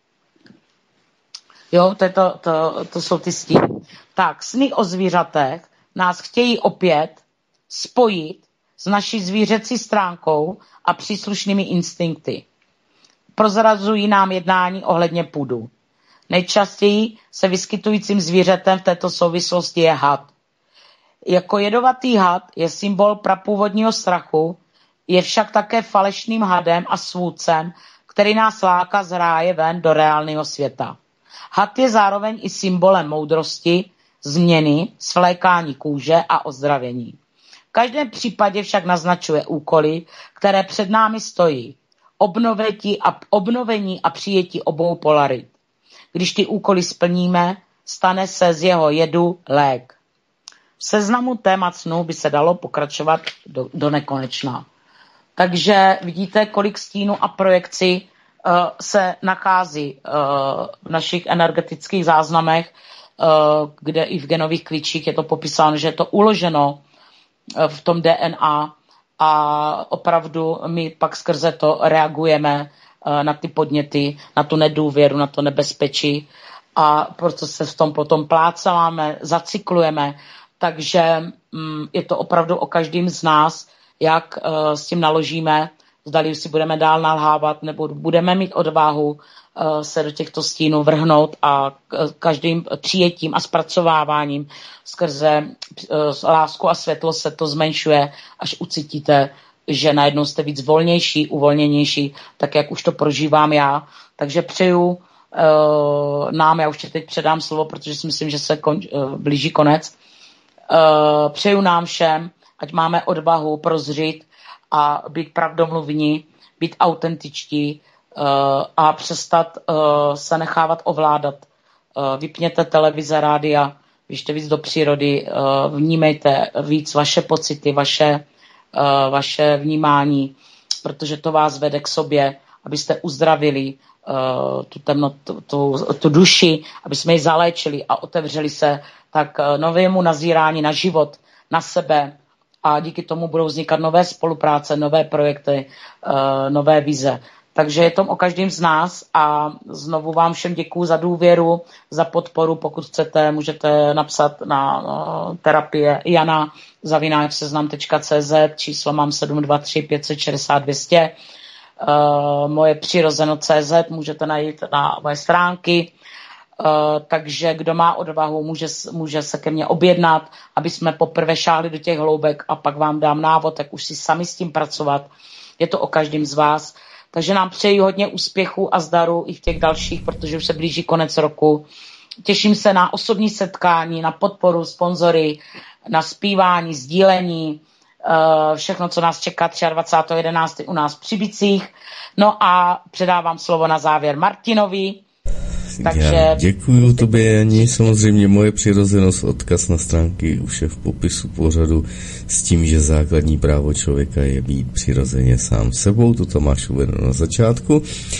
Jo, to, to, to, to jsou ty stíny. Tak, sny o zvířatech nás chtějí opět spojit s naší zvířecí stránkou a příslušnými instinkty. Prozrazují nám jednání ohledně půdu. Nejčastěji se vyskytujícím zvířetem v této souvislosti je had. Jako jedovatý had je symbol prapůvodního strachu, je však také falešným hadem a svůdcem, který nás láká z ráje ven do reálného světa. Had je zároveň i symbolem moudrosti, změny, svlékání kůže a ozdravění. V každém případě však naznačuje úkoly, které před námi stojí. Obnovení a, obnovení a přijetí obou polarit. Když ty úkoly splníme, stane se z jeho jedu lék. V seznamu témat snů by se dalo pokračovat do, do nekonečna. Takže vidíte, kolik stínů a projekcí uh, se nachází uh, v našich energetických záznamech, uh, kde i v genových klíčích je to popsáno, že je to uloženo uh, v tom D N A a opravdu my pak skrze to reagujeme uh, na ty podněty, na tu nedůvěru, na to nebezpečí a proto se v tom potom plácáme, zacyklujeme. Takže um, je to opravdu o každém z nás, jak uh, s tím naložíme, zdali si budeme dál nalhávat, nebo budeme mít odvahu uh, se do těchto stínů vrhnout a uh, každým přijetím a zpracováváním skrze uh, lásku a světlo se to zmenšuje, až ucítíte, že najednou jste víc volnější, uvolněnější, tak jak už to prožívám já. Takže přeju uh, nám, já už tě teď předám slovo, protože si myslím, že se kon, uh, blíží konec. Uh, přeju nám všem, ať máme odvahu prozřít a být pravdomluvní, být autentičtí uh, a přestat uh, se nechávat ovládat. Uh, vypněte televize, rádia, běžte víc do přírody, uh, vnímejte víc vaše pocity, vaše, uh, vaše vnímání, protože to vás vede k sobě, abyste uzdravili uh, tu temnotu, tu, tu duši, aby jsme ji zaléčili a otevřeli se tak uh, novému nazírání na život, na sebe a díky tomu budou vznikat nové spolupráce, nové projekty, uh, nové vize. Takže je to o každém z nás a znovu vám všem děkuju za důvěru, za podporu. Pokud chcete, můžete napsat na uh, terapie jana zavináč seznam tečka cé zet, číslo mám sedm dva tři pět šest šest dvě nula nula. Uh, moje přirozeno tečka cé zet můžete najít na moje stránky. Uh, takže kdo má odvahu, může, může se ke mně objednat, aby jsme poprvé šáhli do těch hloubek a pak vám dám návod, jak už si sami s tím pracovat. Je to o každém z vás. Takže nám přeji hodně úspěchu a zdaru i v těch dalších, protože už se blíží konec roku. Těším se na osobní setkání, na podporu, sponzory, na zpívání, sdílení, všechno, co nás čeká dvacátého třetího jedenáctého u nás v Přibicích. No a předávám slovo na závěr Martinovi. Takže... Já děkuju tobě, Jani, samozřejmě moje přirozenost, odkaz na stránky už je v popisu pořadu s tím, že základní právo člověka je být přirozeně sám sebou, to tam máš uvedeno na začátku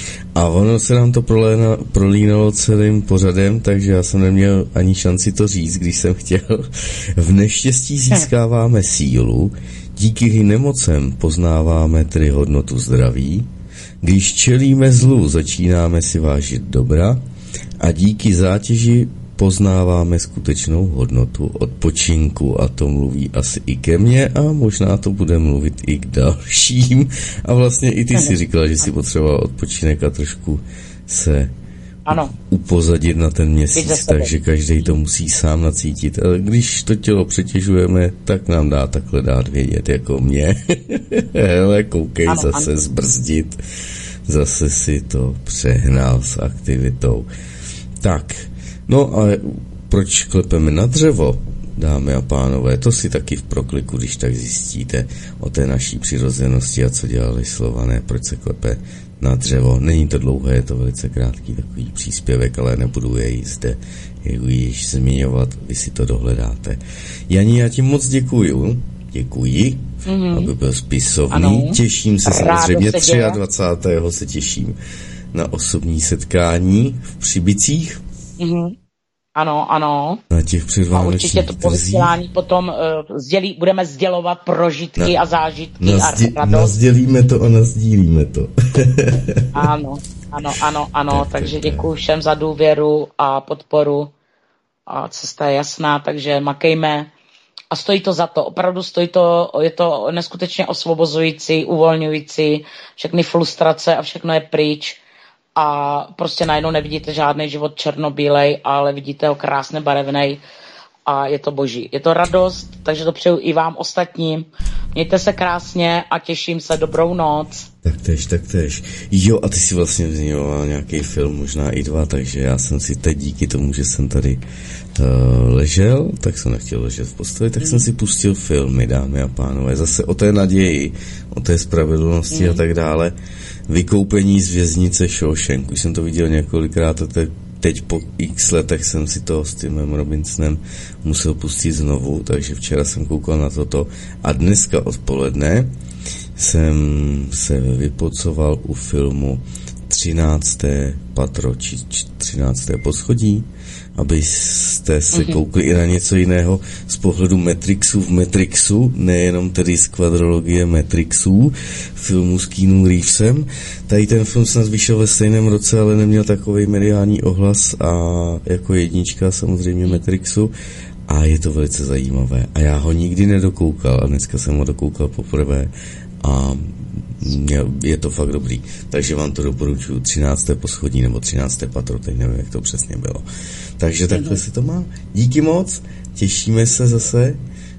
a ono se nám to proléna, prolínalo celým pořadem, takže já jsem neměl ani šanci to říct, když jsem chtěl. V neštěstí získáváme sílu, díky nemocem poznáváme tedy hodnotu zdraví, když čelíme zlu, začínáme si vážit dobra a díky zátěži poznáváme skutečnou hodnotu odpočinku a to mluví asi i ke mně a možná to bude mluvit i k dalším a vlastně i ty si říkala, že si potřeboval odpočinek a trošku se ano. upozadit na ten měsíc, takže každý to musí sám nacítit, ale když to tělo přetěžujeme, tak nám dá takhle dát vědět jako mě. Hele, koukej, ano, zase ano. zbrzdit, zase si to přehnal s aktivitou. Tak, no ale proč klepeme na dřevo, dámy a pánové, to si taky v prokliku, když tak zjistíte o té naší přirozenosti a co dělali Slované, proč se klepe na dřevo. Není to dlouhé, je to velice krátký takový příspěvek, ale nebudu jej zde již zmiňovat, vy si to dohledáte. Jani, já ti moc děkuju, děkuji, mm-hmm. aby byl spisovný, ano. Těším se samozřejmě dvacátého třetího se těším na osobní setkání v Přibicích. Mm-hmm. Ano, ano. Na těch předválečných určitě to povysílání potom uh, sdělí, budeme sdělovat prožitky na, a zážitky nazdě, a radost. Nazdělíme to a nazdílíme to. Ano, ano, ano, ano. Tak, takže tak, děkuji všem za důvěru a podporu. A cesta je jasná, takže makejme. A stojí to za to, opravdu stojí to, je to neskutečně osvobozující, uvolňující, všechny frustrace a všechno je pryč. A prostě najednou nevidíte žádný život černobílej, ale vidíte ho krásně barevnej a je to boží. Je to radost, takže to přeju i vám ostatním. Mějte se krásně a těším se, dobrou noc. Taktéž, taktéž. Jo, a ty si vlastně zmiňoval nějaký film, možná i dva, takže já jsem si teď díky tomu, že jsem tady uh, ležel, tak jsem nechtěl ležet v posteli, tak mm. jsem si pustil filmy, dámy a pánové, zase o té naději, o té spravedlnosti mm. a tak dále. Vykoupení z věznice Shawshank. Už jsem to viděl několikrát a te, teď po x letech jsem si to s Timem Robinsonem musel pustit znovu, takže včera jsem koukal na toto a dneska odpoledne jsem se vypocoval u filmu třinácté patro či třinácté poschodí, abyste se mm-hmm. koukli i na něco jiného z pohledu Matrixu v Matrixu, nejenom tedy z kvadrologie Matrixů, filmu s Keanu Reevesem. Tady ten film snad vyšel ve stejném roce, ale neměl takovej mediální ohlas a jako jednička samozřejmě Matrixu a je to velice zajímavé. A já ho nikdy nedokoukal a dneska jsem ho dokoukal poprvé a je to fakt dobrý. Takže vám to doporučuji, třinácté poschodí nebo třinácté patro, teď nevím, jak to přesně bylo. Takže takhle se to má. Díky moc, těšíme se zase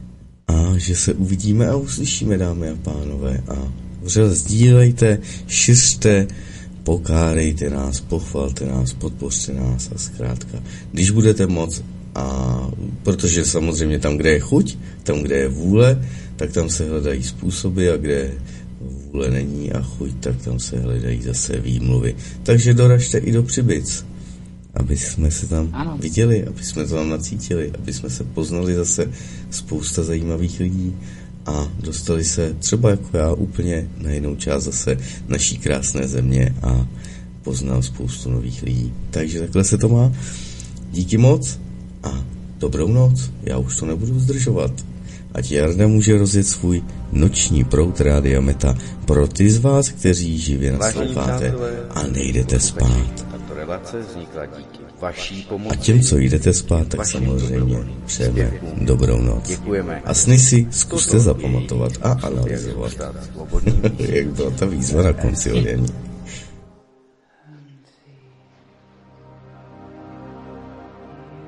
a že se uvidíme a uslyšíme, dámy a pánové. A vřele sdílejte, šiřte, pokárejte nás, pochvalte nás, podpořte nás a zkrátka, když budete moc, a protože samozřejmě tam, kde je chuť, tam, kde je vůle, tak tam se hledají způsoby a kde vůle není a chuť, tak tam se hledají zase výmluvy. Takže doražte i do Přibyc, aby jsme se tam ano. viděli, aby jsme to tam nacítili, aby jsme se poznali zase spousta zajímavých lidí a dostali se třeba jako já úplně na jinou část zase naší krásné země a poznal spoustu nových lidí. Takže takhle se to má. Díky moc a dobrou noc. Já už to nebudu zdržovat. Ať Jarda může rozjet svůj noční proud Rádia Meta pro ty z vás, kteří živě nasloucháte a nejdete spát. A těm, co jdete spát, tak samozřejmě přejeme dobrou noc. A sny si zkuste zapamatovat a analyzovat. Jak byla ta výzva na konci ode mě.